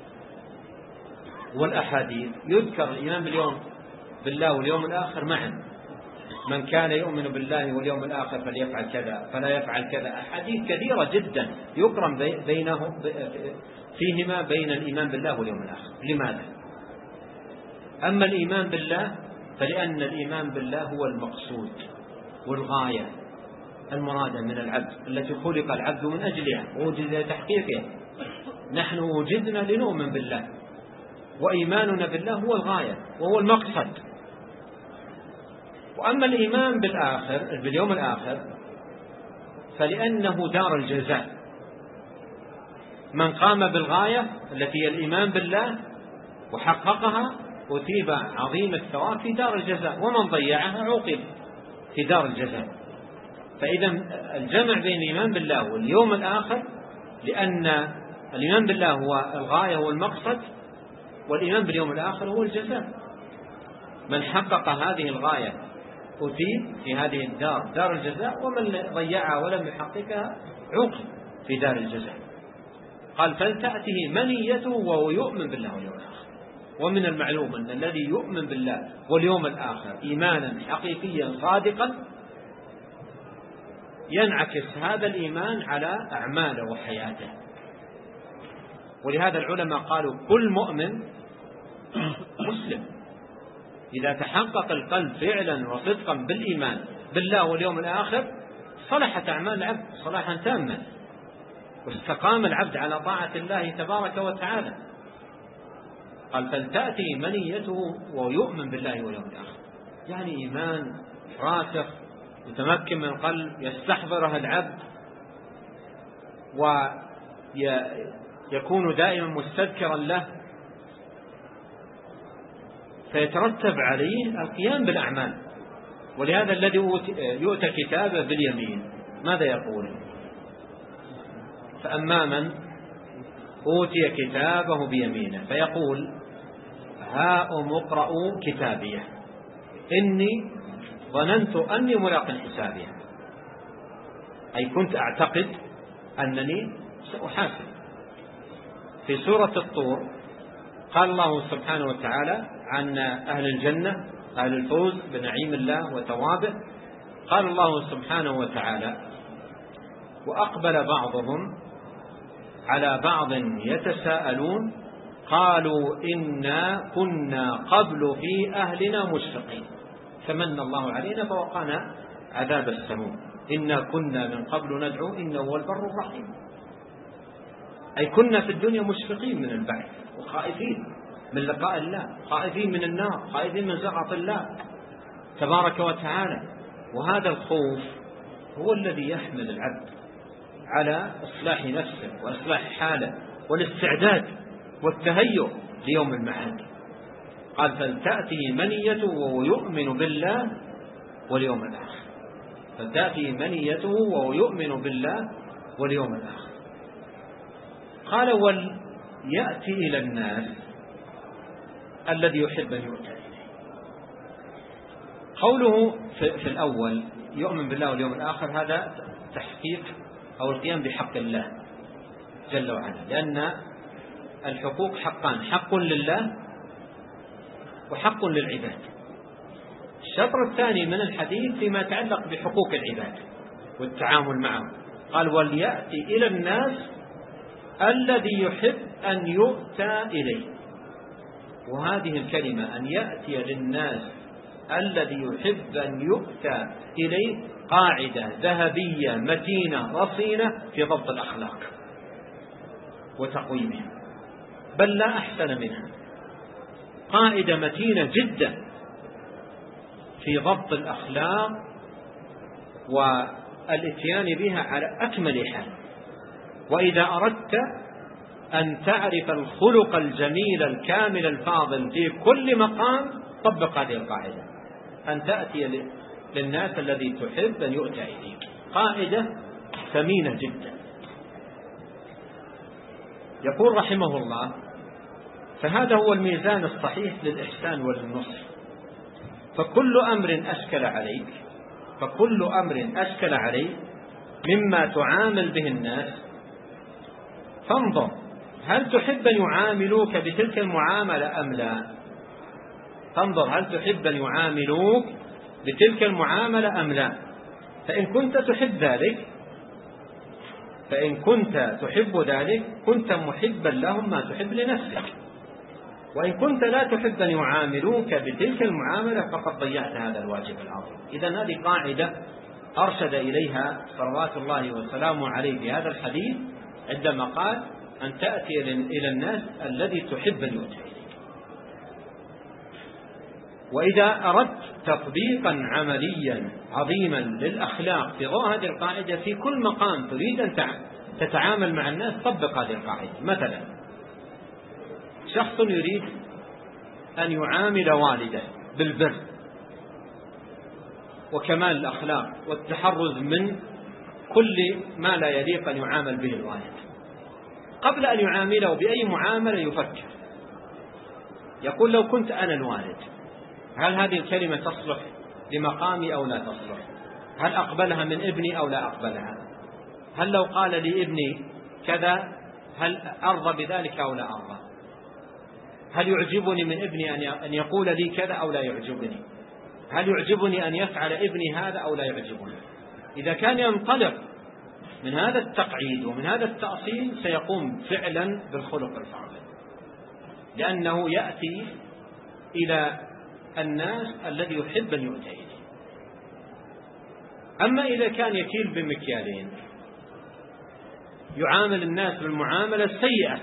والأحاديث يذكر الإيمان باليوم بالله واليوم الآخر معا. من كان يؤمن بالله واليوم الآخر فليفعل كذا فلا يفعل كذا. أحاديث كثيرة جدا يقرن بينهم فيهما بين الإيمان بالله واليوم الآخر. لماذا؟ أما الإيمان بالله فلأن الإيمان بالله هو المقصود والغاية المرادة من العبد التي خلق العبد من أجلها ووجد لتحقيقها. نحن وجدنا لنؤمن بالله، وإيماننا بالله هو الغاية وهو المقصد. وأما الإيمان بالآخر باليوم الآخر فلأنه دار الجزاء. من قام بالغاية التي هي الإيمان بالله وحققها أثيب عظيم الثواب في دار الجزاء، ومن ضيعها عوقب في دار الجزاء. فإذا الجمع بين الإيمان بالله واليوم الآخر لأن الإيمان بالله هو الغاية والمقصد، والإيمان باليوم الآخر هو الجزاء. من حقق هذه الغاية أثيب في هذه الدار دار الجزاء، ومن ضيعها ولم يحققها عوقب في دار الجزاء. قال فلتأته منيته وهو يؤمن بالله واليوم الآخر. ومن المعلوم أن الذي يؤمن بالله واليوم الآخر إيمانا حقيقيا صادقا ينعكس هذا الإيمان على أعماله وحياته. ولهذا العلماء قالوا كل مؤمن مسلم إذا تحقق القلب فعلا وصدقا بالإيمان بالله واليوم الآخر صلحت أعمال العبد صلاحا تاما. واستقام العبد على طاعة الله تبارك وتعالى. قال فلتأتي منيته ويؤمن بالله واليوم الآخر، يعني إيمان راسخ يتمكن من القلب يستحضره العبد ويكون دائما مستذكرا له، فيترتب عليه القيام بالأعمال. ولهذا الذي يؤتى كتابه باليمين ماذا يقول؟ فأما من أوتي كتابه بيمينه فيقول هاؤم اقرءوا كتابيه إني ظننت أني ملاق حسابيه، أي كنت أعتقد أنني سأحاسب. في سورة الطور قال الله سبحانه وتعالى عن أهل الجنة أهل الفوز بنعيم الله وثوابه، قال الله سبحانه وتعالى وأقبل بعضهم على بعض يتساءلون قالوا إنا كنا قبل في أهلنا مشفقين فمن الله علينا فوقانا عذاب السموم إنا كنا من قبل ندعو إنه هو البر الرحيم، أي كنا في الدنيا مشفقين من البعث وخائفين من لقاء الله، خائفين من النار، خائفين من سخط الله تبارك وتعالى. وهذا الخوف هو الذي يحمل العبد على إصلاح نفسه وإصلاح حاله والاستعداد والتهيؤ ليوم المعاد. قال فلتأتي منيته وهو يؤمن بالله واليوم الآخر، فلتأتي منيته وهو يؤمن بالله واليوم الآخر. قال وليأتي إلى الناس الذي يحب أن يؤتى إليه. قوله في الأول يؤمن بالله واليوم الآخر هذا تحقيق أو القيام بحق الله جل وعلا، لأن الحقوق حقان، حق لله وحق للعباد. الشطر الثاني من الحديث فيما يتعلق بحقوق العباد والتعامل معهم، قال وليأتي إلى الناس الذي يحب أن يؤتى إليه. وهذه الكلمة أن يأتي للناس الذي يحب أن يؤتى إليه قاعدة ذهبية متينة رصينة في ضبط الأخلاق وتقويمها، بل لا أحسن منها، قاعدة متينة جدا في ضبط الأخلاق والاتيان بها على أكمل حال. وإذا أردت أن تعرف الخلق الجميل الكامل الفاضل في كل مقام طبق هذه القاعدة، أن تأتي للناس الذي تحب أن يؤتى إليك، قاعدة ثمينة جدا. يقول رحمه الله فهذا هو الميزان الصحيح للإحسان وللنصر. فكل أمر أشكل عليك فكل أمر أشكل عليك مما تعامل به الناس فانظر هل تحب أن يعاملوك بتلك المعاملة أم لا. فانظر هل تحب أن يعاملوك بتلك المعاملة أم لا. فإن كنت تحب ذلك فإن كنت تحب ذلك كنت محبا لهم ما تحب لنفسك، وإن كنت لا تحب أن يعاملوك بتلك المعاملة فقد ضيعت هذا الواجب العظيم. إذن هذه قاعدة أرشد إليها صلوات الله وسلامه عليه في هذا الحديث عندما قال أن تأتي إلى الناس الذي تحب أن يؤتى إليك. وإذا أردت تطبيقا عمليا عظيما للأخلاق في ضوء هذه القاعدة في كل مقام تريد أن تتعامل مع الناس طبق هذه القاعدة. مثلا شخص يريد أن يعامل والده بالبر وكمال الأخلاق والتحرز من كل ما لا يليق أن يعامل به الوالد. قبل أن يعامله بأي معاملة يفكر، يقول لو كنت أنا الوالد هل هذه الكلمة تصلح لمقامي أو لا تصلح؟ هل أقبلها من ابني أو لا أقبلها؟ هل لو قال لي ابني كذا هل أرضى بذلك أو لا أرضى؟ هل يعجبني من ابني أن يقول لي كذا أو لا يعجبني؟ هل يعجبني أن يفعل ابني هذا أو لا يعجبني؟ إذا كان ينطلق من هذا التقعيد ومن هذا التأصيل سيقوم فعلا بالخلق الفاضل، لأنه يأتي إلى الناس الذي يحب أن يؤتى إليه. أما إذا كان يكيل بمكيالين يعامل الناس بالمعاملة السيئة،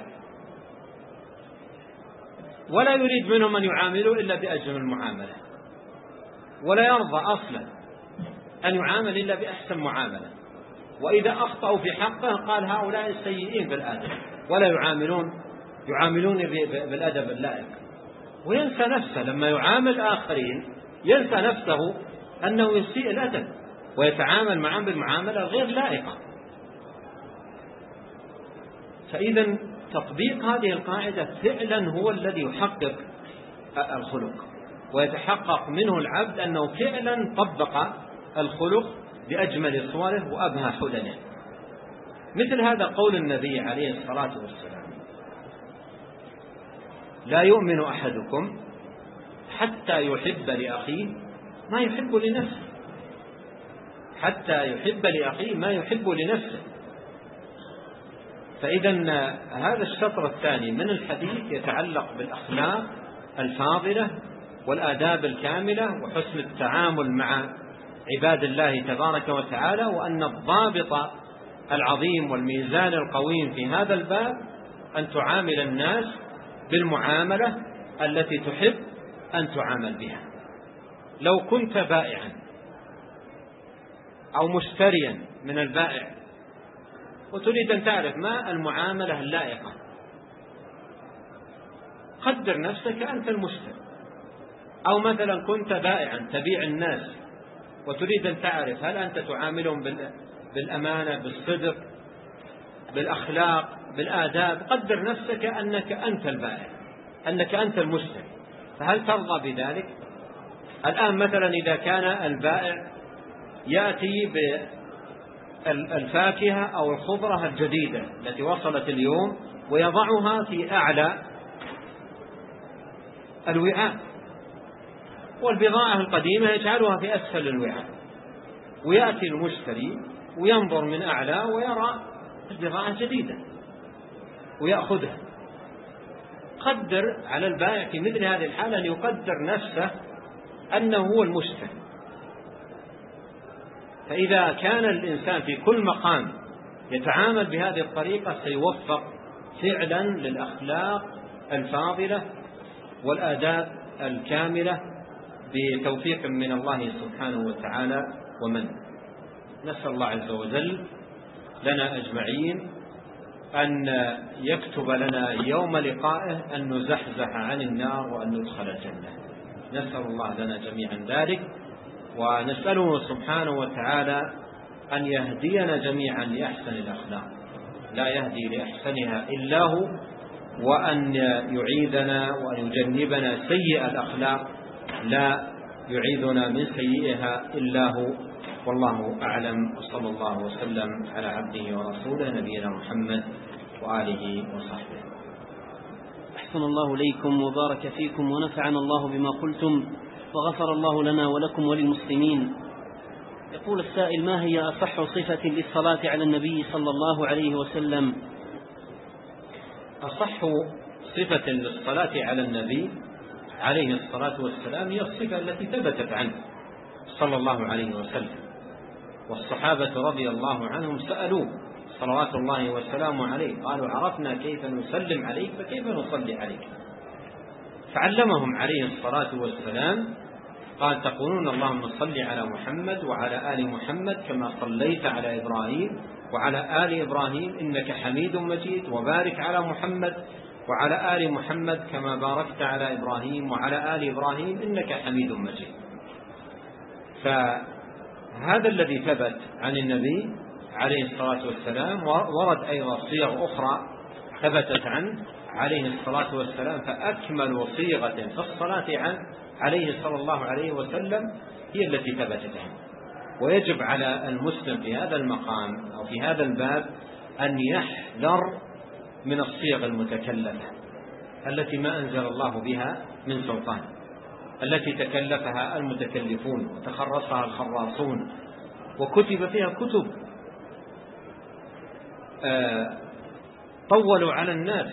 ولا يريد منهم أن يعاملوا إلا بأجمل المعاملة، ولا يرضى أصلا أن يعامل إلا بأحسن معاملة. وإذا أخطأوا في حقه قال هؤلاء السيئين بالأدب، ولا يعاملون يعاملون بالأدب اللائق. وينسى نفسه لما يعامل آخرين، ينسى نفسه أنه يسيء الأدب ويتعامل معهم بالمعاملة غير لائقة. فإذا تطبيق هذه القاعدة فعلا هو الذي يحقق الخلق، ويتحقق منه العبد أنه فعلا طبق الخلق بأجمل صوره وأبهى حلله. مثل هذا قول النبي عليه الصلاة والسلام: لا يؤمن أحدكم حتى يحب لأخيه ما يحب لنفسه، حتى يحب لأخيه ما يحب لنفسه. فإذا هذا الشطر الثاني من الحديث يتعلق بالأخلاق الفاضلة والآداب الكاملة وحسن التعامل مع عباد الله تبارك وتعالى، وأن الضابط العظيم والميزان القويم في هذا الباب أن تعامل الناس بالمعاملة التي تحب أن تعامل بها. لو كنت بائعا أو مشتريا من البائع وتريد أن تعرف ما المعاملة اللائقة، قدر نفسك أنت المشتري. أو مثلا كنت بائعا تبيع الناس وتريد أن تعرف هل أنت تعاملهم بالأمانة، بالصدق، بالأخلاق، بالآداب، قدر نفسك أنك أنت البائع، أنك أنت المشتري. فهل ترضى بذلك؟ الآن مثلا إذا كان البائع يأتي بالفاكهة أو الخضرة الجديدة التي وصلت اليوم ويضعها في أعلى الوعاء، والبضاعة القديمة يجعلها في أسفل الوعاء، ويأتي المشتري وينظر من أعلى ويرى البضاعة الجديدة ويأخذها. قدر على البائع في مثل هذه الحالة أن يقدر نفسه أنه هو المشتري. فإذا كان الإنسان في كل مقام يتعامل بهذه الطريقة سيوفق فعلا للأخلاق الفاضلة والآداب الكاملة بتوفيق من الله سبحانه وتعالى ومن. نسأل الله عز وجل لنا أجمعين أن يكتب لنا يوم لقائه أن نزحزح عن النار وأن ندخل الجنة. نسأل الله لنا جميعا ذلك، ونسأله سبحانه وتعالى أن يهدينا جميعا لأحسن الأخلاق، لا يهدي لأحسنها إلا هو، وأن يعيذنا وأن يجنبنا سيئ الأخلاق، لا يعيذنا من سيئها إلا هو. والله أعلم، وصلى الله وسلم على عبده ورسوله نبينا محمد وآله وصحبه. أحسن الله إليكم وبارك فيكم ونفعنا الله بما قلتم، وغفر الله لنا ولكم وللمسلمين. يقول السائل: ما هي أصح صفة للصلاة على النبي صلى الله عليه وسلم؟ أصح صفة للصلاة على النبي عليه الصلاة والسلام هي الصفة التي ثبتت عنه صلى الله عليه وسلم، والصحابة رضي الله عنهم سألوه صلوات الله وسلامه عليه، قالوا: عرفنا كيف نسلم عليك فكيف نصلي عليك؟ فعلمهم عليه الصلاة والسلام، قال: تقولون اللهم صل على محمد وعلى آل محمد كما صليت على إبراهيم وعلى آل إبراهيم إنك حميد مجيد، وبارك على محمد وعلى آل محمد كما باركت على إبراهيم وعلى آل إبراهيم إنك حميد مجيد. فهذا الذي ثبت عن النبي عليه الصلاة والسلام. ورد أيضا صيغ أخرى ثبتت عنه عليه الصلاة والسلام، فأكمل صيغة في الصلاة عنه عليه صلى الله عليه وسلم هي التي ثبتت عنه. ويجب على المسلم في هذا المقام أو في هذا الباب أن يحذر من الصيغ المتكلفة التي ما أنزل الله بها من سلطان، التي تكلفها المتكلفون وتخرصها الخراصون وكتب فيها كتب طولوا على الناس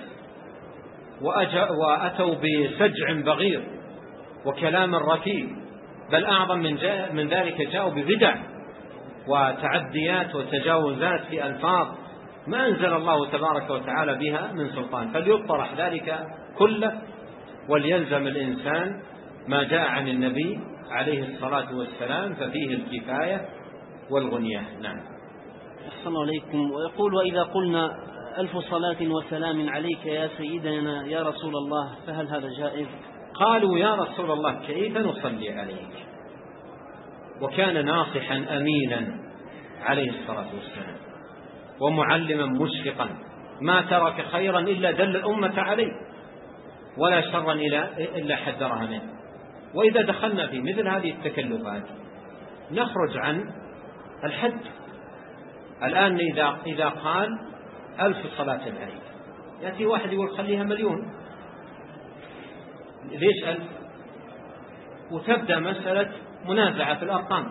وأتوا بسجع بغير وكلام ركيب، بل أعظم من, من ذلك جاءوا ببدع وتعديات وتجاوزات في ألفاظ ما أنزل الله تبارك وتعالى بها من سلطان، فليطرح ذلك كله وليلزم الإنسان ما جاء عن النبي عليه الصلاة والسلام، ففيه الكفاية والغنية. نعم. أحسن الله عليكم. ويقول: وإذا قلنا ألف صلاة وسلام عليك يا سيدنا يا رسول الله فهل هذا جائز؟ قالوا: يا رسول الله كيف نصلي عليك؟ وكان ناصحا أمينا عليه الصلاة والسلام، ومعلما مشفقا، ما ترك خيرا إلا دل الأمة عليه، ولا شرا إلا حذرها منه. وإذا دخلنا في مثل هذه التكلفات نخرج عن الحد. الآن إذا, إذا قال ألف صلاة عليك، يأتي واحد يقول خليها مليون. ليش ألف؟ وتبدأ مسألة منازعة في الأرقام.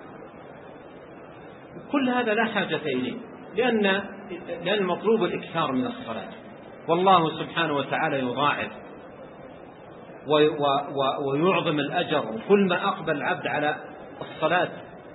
كل هذا لا حاجة إليه، لأن لأن المطلوب الإكثار من الصلاة، والله سبحانه وتعالى يضاعف ويعظم الأجر، وكل ما أقبل العبد على الصلاة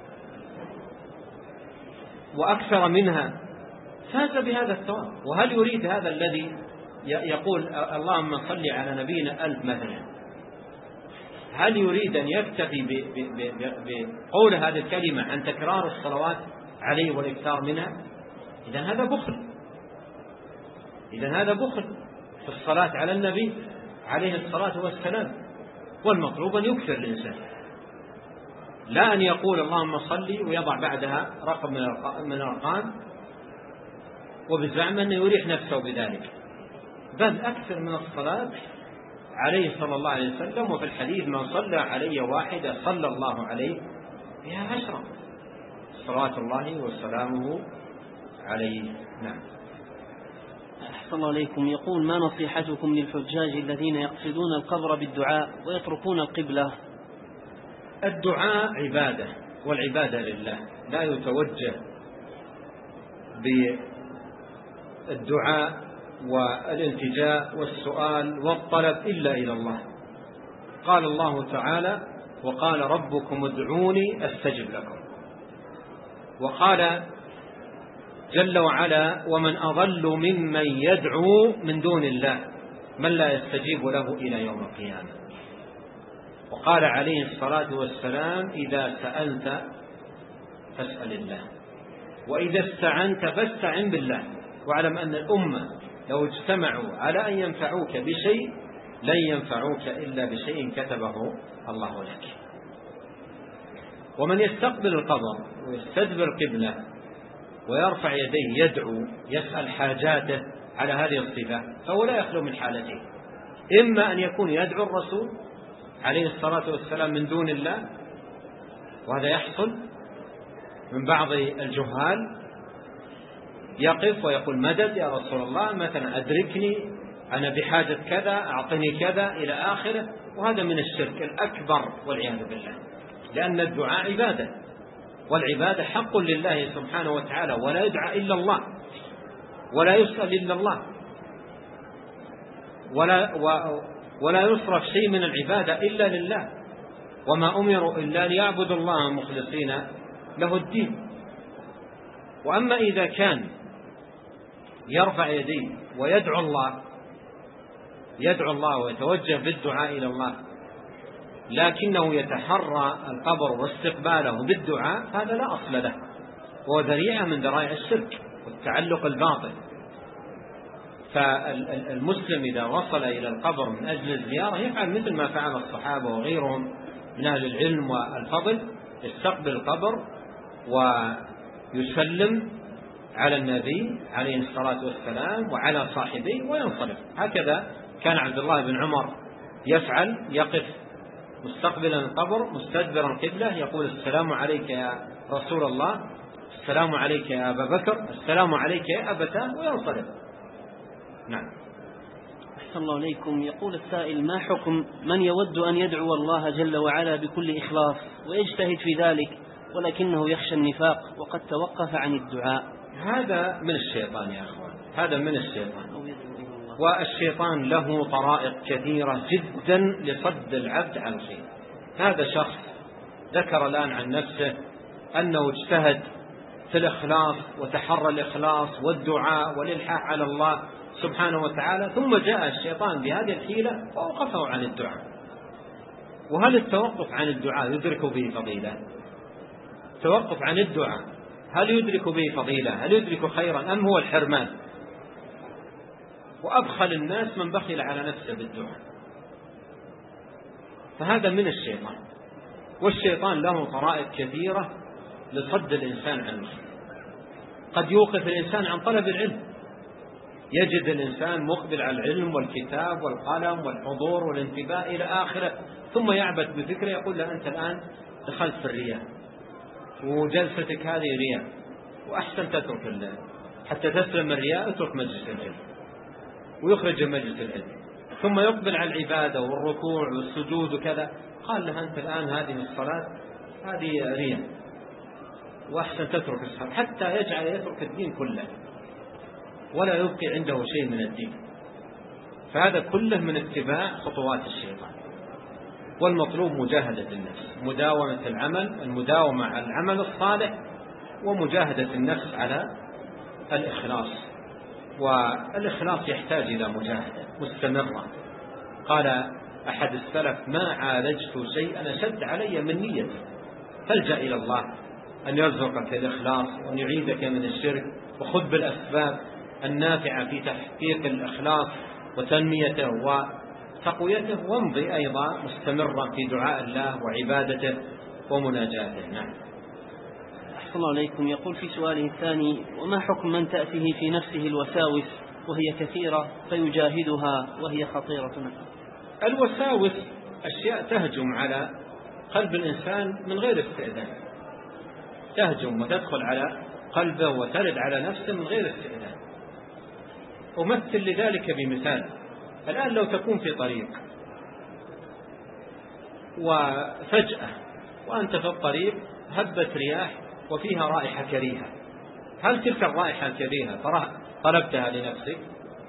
وأكثر منها فاز بهذا الثواب. وهل يريد هذا الذي يقول اللهم صل على نبينا ألف مثلا، هل يريد أن يكتفي بقول هذه الكلمة عن تكرار الصلوات عليه والإكثار منها؟ إذن هذا بخل، إذن هذا بخل في الصلاة على النبي عليه الصلاة والسلام. والمطلوب أن يكثر الإنسان، لا أن يقول اللهم صل ويضع بعدها رقم من الأرقام وبزعم أنه يريح نفسه بذلك، بل أكثر من الصلاة عليه صلى الله عليه وسلم. وفي الحديث: من صلى علي واحدة صلى الله عليه بها عشرة، صلوات الله وسلامه عليه. نعم. أحسن الله عليكم. يقول: ما نصيحتكم للحجاج الذين يقصدون القبر بالدعاء ويتركون القبلة؟ الدعاء عبادة، والعبادة لله، لا يتوجه بالدعاء والالتجاء والسؤال والطلب إلا إلى الله. قال الله تعالى: وقال ربكم ادعوني أستجب لكم. وقال جل وعلا: ومن أضل ممن يدعو من دون الله من لا يستجيب له إلى يوم القيامة. وقال عليه الصلاة والسلام: إذا سألت فاسأل الله، وإذا استعنت فاستعن بالله، واعلم أن الأمة لو اجتمعوا على أن ينفعوك بشيء لن ينفعوك إلا بشيء كتبه الله لك. ومن يستقبل القبر ويستدبر قبله ويرفع يديه يدعو يسأل حاجاته على هذه الصفة فهو لا يخلو من حالتين: إما أن يكون يدعو الرسول عليه الصلاة والسلام من دون الله، وهذا يحصل من بعض الجهال، يقف ويقول مدد يا رسول الله، مثلا أدركني أنا بحاجة كذا، أعطني كذا إلى آخره. وهذا من الشرك الأكبر والعياذ بالله، لأن الدعاء عبادة، والعبادة حق لله سبحانه وتعالى، ولا يدعى إلا الله، ولا يسأل إلا الله، ولا, ولا يصرف شيء من العبادة إلا لله، وما أمروا إلا ليعبدوا الله مخلصين له الدين. وأما إذا كان يرفع يديه ويدعو الله يدعو الله ويتوجه بالدعاء إلى الله، لكنه يتحرى القبر واستقباله بالدعاء، هذا لا أصل له، وهو ذريعة من ذرائع الشرك والتعلق الباطل. فالمسلم إذا وصل إلى القبر من أجل الزيارة يفعل مثل ما فعل الصحابة وغيرهم من أهل العلم والفضل: يستقبل القبر ويسلم على النبي عليه الصلاة والسلام وعلى صاحبيه وينصرف. هكذا كان عبد الله بن عمر يفعل، يقف مستقبلا القبر مستدبرا القبلة، يقول: السلام عليك يا رسول الله، السلام عليك يا أبا بكر، السلام عليك يا أبتاه، وينصرف. نعم. أحسن الله عليكم. يقول السائل: ما حكم من يود أن يدعو الله جل وعلا بكل إخلاص ويجتهد في ذلك ولكنه يخشى النفاق وقد توقف عن الدعاء؟ هذا من الشيطان يا أخوان، هذا من الشيطان، والشيطان له طرائق كثيرة جدا لصد العبد عن الخير. هذا شخص ذكر الآن عن نفسه أنه اجتهد في الإخلاص وتحرى الإخلاص والدعاء والإلحاح على الله سبحانه وتعالى، ثم جاء الشيطان بهذه الحيلة ووقفه عن الدعاء. وهل التوقف عن الدعاء يدرك به فضيلة؟ التوقف عن الدعاء هل يدرك به فضيلة؟ هل يدرك خيرا أم هو الحرمان؟ وأبخل الناس من بخل على نفسه بالدعاء. فهذا من الشيطان، والشيطان له طرائق كثيرة لصد الإنسان عنه. قد يوقف الإنسان عن طلب العلم، يجد الإنسان مقبل على العلم والكتاب والقلم والحضور والانتباه إلى آخره، ثم يعبث بفكره يقول له أنت الآن دخلت في الرياء، وجلستك هذه رياء، وأحسن تترك الله حتى تسلم الرياء، اترك مجلس العلم، ويخرج مجلس العلم، ثم يقبل على العبادة والركوع والسجود وكذا. قال له أنت الآن هذه الصلاة هذه رياء، وأحسن تترك الصلاة، حتى يجعل يترك الدين كله ولا يبقي عنده شيء من الدين. فهذا كله من اتباع خطوات الشيطان. والمطلوب مجاهدة النفس، مداومة العمل، المداومة على العمل الصالح، ومجاهدة النفس على الإخلاص. والإخلاص يحتاج إلى مجاهدة مستمرة. قال أحد السلف ما عالجت شيئا أشد علي من نيتي، فالجأ إلى الله أن يرزقك الإخلاص وأن يعيدك من الشرك، وخذ بالأسباب النافعة في تحقيق الإخلاص وتنميته وتقويته، وامضي أيضا مستمرا في دعاء الله وعبادته ومناجاته. نعم. أحسن الله عليكم. يقول في سؤاله الثاني: وما حكم من تأتيه في نفسه الوساوس وهي كثيرة فيجاهدها وهي خطيرة؟ الوساوس أشياء تهجم على قلب الإنسان من غير استئذان، تهجم وتدخل على قلبه وترد على نفسه من غير استئذان. أمثل لذلك بمثال: الآن لو تكون في طريق وفجأة وأنت في الطريق هبت رياح وفيها رائحة كريهة، هل تلك الرائحة الكريهة طلبتها لنفسك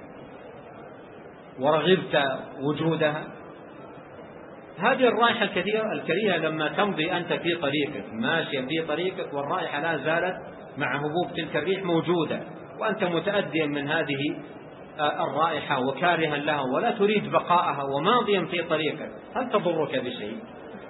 ورغبت وجودها؟ هذه الرائحة الكريهة لما تمضي أنت في طريقك، ماشيا في طريقك، والرائحة لا زالت مع هبوب تلك الريح موجودة، وأنت متأديا من هذه الرائحة وكارها لها ولا تريد بقاءها وماضيا في طريقك، هل تضرك بشيء؟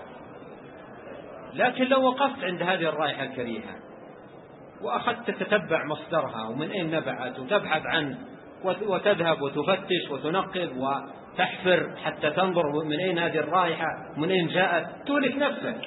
لكن لو وقفت عند هذه الرائحة الكريهة وأخذت تتبع مصدرها ومن أين نبعت وتبحث عنه وتذهب وتفتش وتنقب وتحفر حتى تنظر من أين هذه الرائحة من أين جاءت، تهلك نفسك.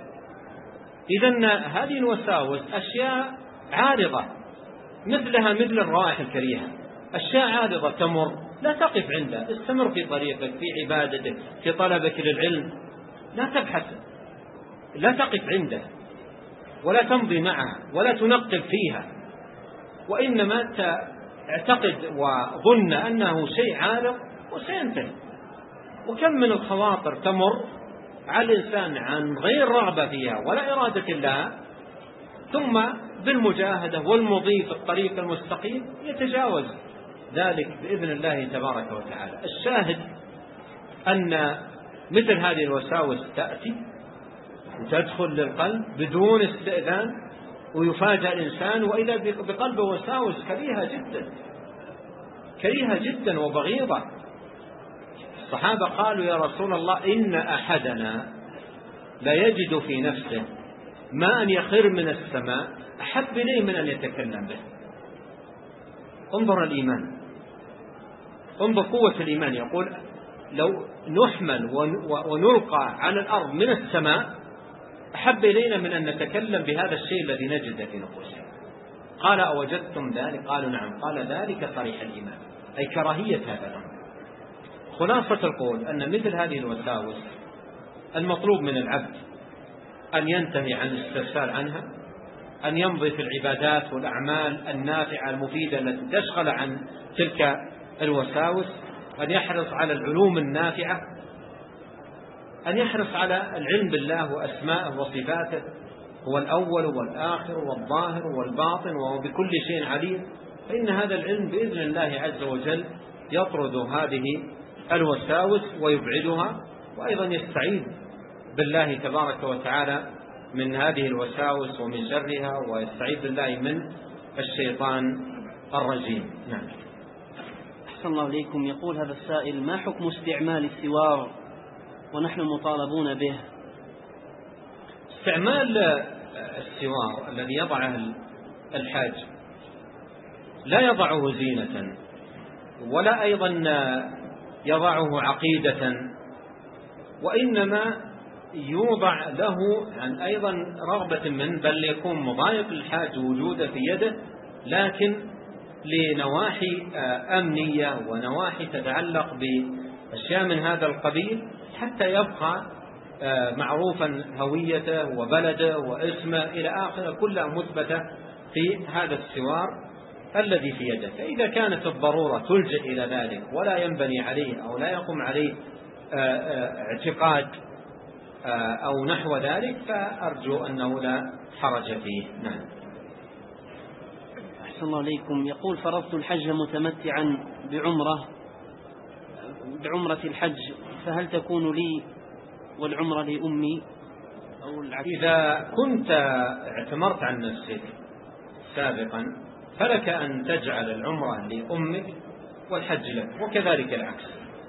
إذن هذه الوساوس أشياء عارضة مثلها مثل الرائحة الكريهة، أشياء عارضة تمر، لا تقف عندها، استمر في طريقك، في عبادتك، في طلبك للعلم، لا تبحث، لا تقف عندها ولا تمضي معها ولا تنقب فيها، وإنما تعتقد وظن أنه شيء عارض وسينتهي. وكم من الخواطر تمر على الإنسان عن غير رغبة فيها ولا إرادة لها، ثم بالمجاهدة والمضي في الطريق المستقيم يتجاوز ذلك بإذن الله تبارك وتعالى. الشاهد أن مثل هذه الوساوس تأتي وتدخل للقلب بدون استئذان، ويفاجأ الإنسان وإذا بقلبه وساوس كريهة جدا كريهة جدا وبغيضة. الصحابة قالوا يا رسول الله إن أحدنا لا يجد في نفسه ما أن يخر من السماء أحب إليه من أن يتكلم به. انظر الإيمان، انظر قوة الإيمان. يقول لو نحمل ونلقى على الأرض من السماء أحب إلينا من أن نتكلم بهذا الشيء الذي نجد في نفوسنا. قال أوجدتم ذلك؟ قالوا نعم. قال ذلك صريح الإيمان، أي كراهية هذا الأمر. خلاصة القول أن مثل هذه الوساوس المطلوب من العبد أن ينتهي عن الاسترسال عنها، أن يمضي في العبادات والأعمال النافعة المفيدة التي تشغل عن تلك الوساوس، أن يحرص على العلوم النافعة، أن يحرص على العلم بالله وأسمائه وصفاته، هو الأول والآخر والظاهر والباطن وهو بكل شيء عليم. فإن هذا العلم بإذن الله عز وجل يطرد هذه الوساوس ويبعدها، وأيضا يستعيذ بالله تبارك وتعالى من هذه الوساوس ومن شرها، ويستعيذ بالله من الشيطان الرجيم. نعم. أحسن الله إليكم. يقول هذا السائل: ما حكم استعمال السوار ونحن مطالبون به؟ استعمال السوار الذي يضعه الحاج لا يضعه زينة ولا أيضا يضعه عقيدة، وإنما يوضع له عن أيضا رغبة منه، بل يكون مضايق الحاج وجوده في يده، لكن لنواحي أمنية ونواحي تتعلق بأشياء من هذا القبيل، حتى يبقى معروفا هويته وبلده واسمه إلى آخره، كلها مثبتة في هذا السوار الذي في يده. فإذا كانت الضرورة تلجأ إلى ذلك ولا ينبني عليه أو لا يقوم عليه اعتقاد أو نحو ذلك، فأرجو أنه لا حرج فيه. نعم. أحسن الله عليكم. يقول: فرضت الحج متمتعا بعمرة بعمرة الحج، فهل تكون لي والعمرة لأمي أو العكس؟ إذا كنت اعتمرت عن نفسك سابقا فلك أن تجعل العمرة لأمك والحج لك، وكذلك العكس،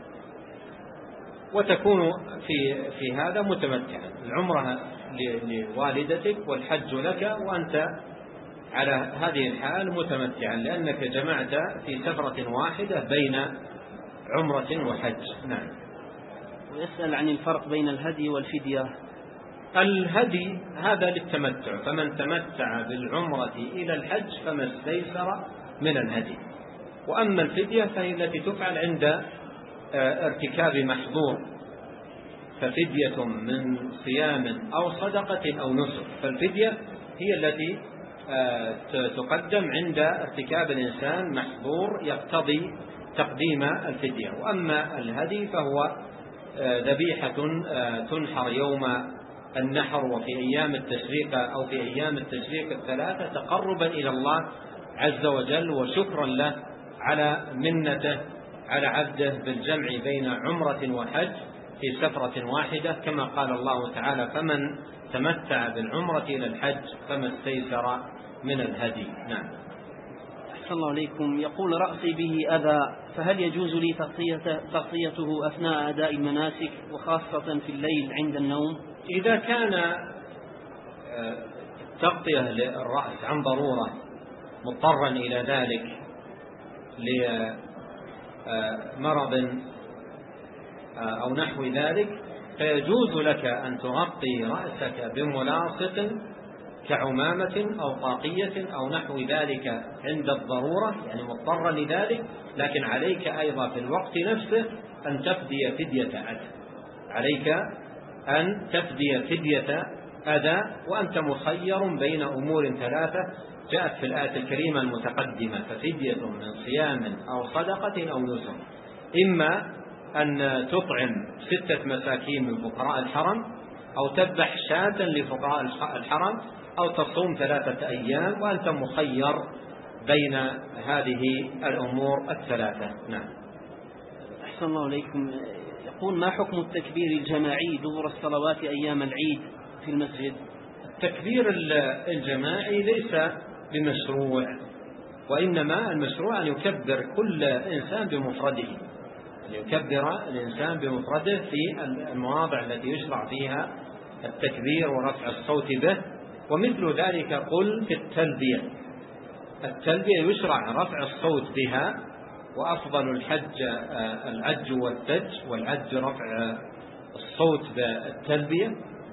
وتكون في في هذا متمتعا، العمرة لوالدتك والحج لك، وأنت على هذه الحال متمتعا، لأنك جمعت في سفرة واحدة بين عمرة وحج. نعم. ويسأل عن الفرق بين الهدي والفدية. الهدي هذا للتمتع، فمن تمتع بالعمرة إلى الحج فما استيسر من الهدي، وأما الفدية فهي التي تفعل عند ارتكاب محظور، ففدية من صيام أو صدقة أو نسك، فالفدية هي التي تقدم عند ارتكاب الإنسان محظور يقتضي تقديم الفدية، وأما الهدي فهو ذبيحة تنحر يوم النحر وفي أيام التشريق أو في أيام التشريق الثلاثة تقربا إلى الله عز وجل وشكرا له على منته على عبده بالجمع بين عمرة وحج في سفرة واحدة، كما قال الله تعالى: فمن تمتع بالعمرة إلى الحج فما استيسر من الهدي. نعم. أحسن الله عليكم. يقول: رأسي به أذى، فهل يجوز لي تغطيته أثناء أداء المناسك وخاصة في الليل عند النوم؟ إذا كان تغطية للرأس عن ضرورة مضطرا إلى ذلك لمرض أو نحو ذلك، فيجوز لك أن تغطي رأسك بملاصق كعمامة أو طاقية أو نحو ذلك عند الضرورة، يعني مضطرا لذلك، لكن عليك أيضا في الوقت نفسه أن تفدي فدية أذى، عليك أن تفدي فدية أذى، وأنت مخير بين أمور ثلاثة جاءت في الآية الكريمة المتقدمة: ففدية من صيام أو صدقة أو نسك، إما أن تطعم ستة مساكين من فقراء الحرم، أو تذبح شاة لفقراء الحرم، أو تصوم ثلاثة أيام، وأنت مخير بين هذه الأمور الثلاثة. نعم. أحسن الله عليكم. يقول: ما حكم التكبير الجماعي دبر الصلوات أيام العيد في المسجد؟ التكبير الجماعي ليس بمشروع، وإنما المشروع أن يكبر كل إنسان بمفرده، أن يكبر الإنسان بمفرده في المواضع التي يشرع فيها التكبير ورفع الصوت به، ومثل ذلك قل في التلبية، التلبية يشرع رفع الصوت بها، وأفضل الحج العج والتج، والعج رفع الصوت بالتلبية،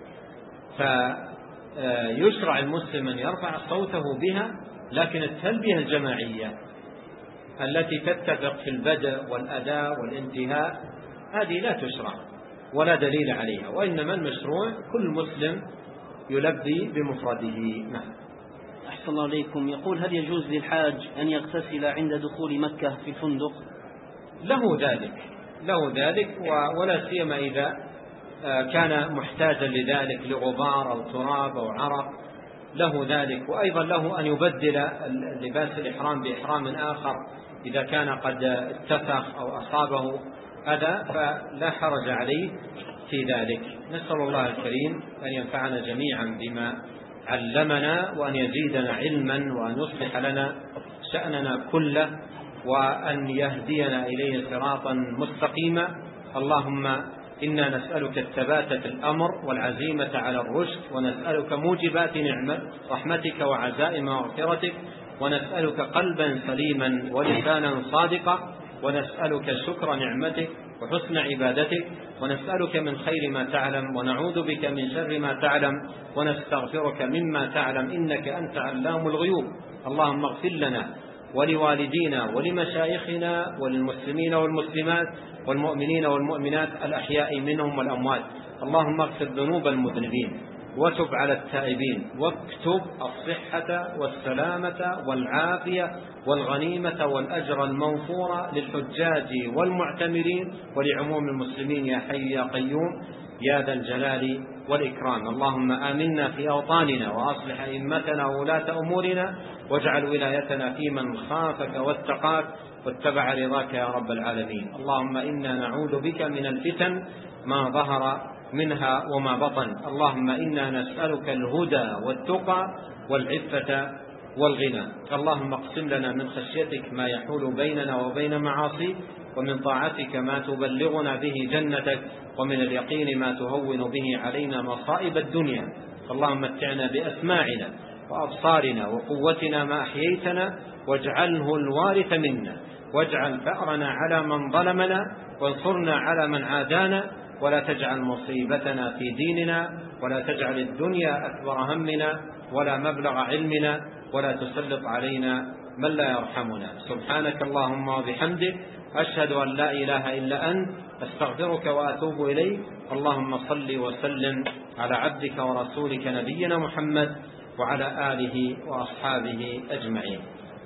فيشرع المسلم أن يرفع صوته بها، لكن التلبية الجماعية التي تتفق في البدء والأداء والانتهاء هذه لا تشرع ولا دليل عليها، وإنما المشروع كل مسلم يلبي بمفرده. نعم. أحسن الله عليكم. يقول: هل يجوز للحاج أن يغتسل عند دخول مكة في الفندق؟ له ذلك له ذلك ولا سيما إذا كان محتاجا لذلك لغبار أو تراب أو عرق، له ذلك، وأيضا له أن يبدل لباس الإحرام بإحرام آخر إذا كان قد اتسخ أو أصابه أذى، فلا حرج عليه في ذلك. نسأل الله الكريم أن ينفعنا جميعا بما علمنا، وأن يزيدنا علما، وأن يصلح لنا شأننا كله، وأن يهدينا إليه صراطا مستقيما. اللهم إنا نسألك الثبات في الأمر والعزيمة على الرشد، ونسألك موجبات نعمة رحمتك وعزائم مغفرتك، ونسألك قلبا سليما ولسانا صادقا، ونسألك شكر نعمتك وحسن عبادتك، ونسألك من خير ما تعلم، ونعوذ بك من شر ما تعلم، ونستغفرك مما تعلم، إنك أنت علام الغيوب. اللهم اغفر لنا ولوالدينا ولمشايخنا وللمسلمين والمسلمات والمؤمنين والمؤمنات الأحياء منهم والأموات. اللهم اغفر ذنوب المذنبين، وتب على التائبين، واكتب الصحة والسلامة والعافية والغنيمة والأجر الموفور للحجاج والمعتمرين ولعموم المسلمين يا حي يا قيوم يا ذا الجلال والإكرام. اللهم آمنا في أوطاننا، وأصلح أئمتنا وولاة أمورنا، واجعل ولايتنا في من خافك واتقاك واتبع رضاك يا رب العالمين. اللهم إنا نعوذ بك من الفتن ما ظهر منها وما بطن. اللهم إنا نسألك الهدى والتقى والعفة والغنى. اللهم اقسم لنا من خشيتك ما يحول بيننا وبين معاصيك، ومن طاعتك ما تبلغنا به جنتك، ومن اليقين ما تهون به علينا مصائب الدنيا. اللهم متعنا بأسماعنا وأبصارنا وقوتنا ما أحييتنا، واجعله الوارث منا، واجعل ثأرنا على من ظلمنا، وانصرنا على من عادانا، ولا تجعل مصيبتنا في ديننا، ولا تجعل الدنيا أكبر همنا ولا مبلغ علمنا، ولا تسلط علينا من لا يرحمنا. سبحانك اللهم وبحمدك، أشهد أن لا إله إلا أنت، أستغفرك وأتوب إليك. اللهم صل وسلم على عبدك ورسولك نبينا محمد وعلى آله وأصحابه أجمعين.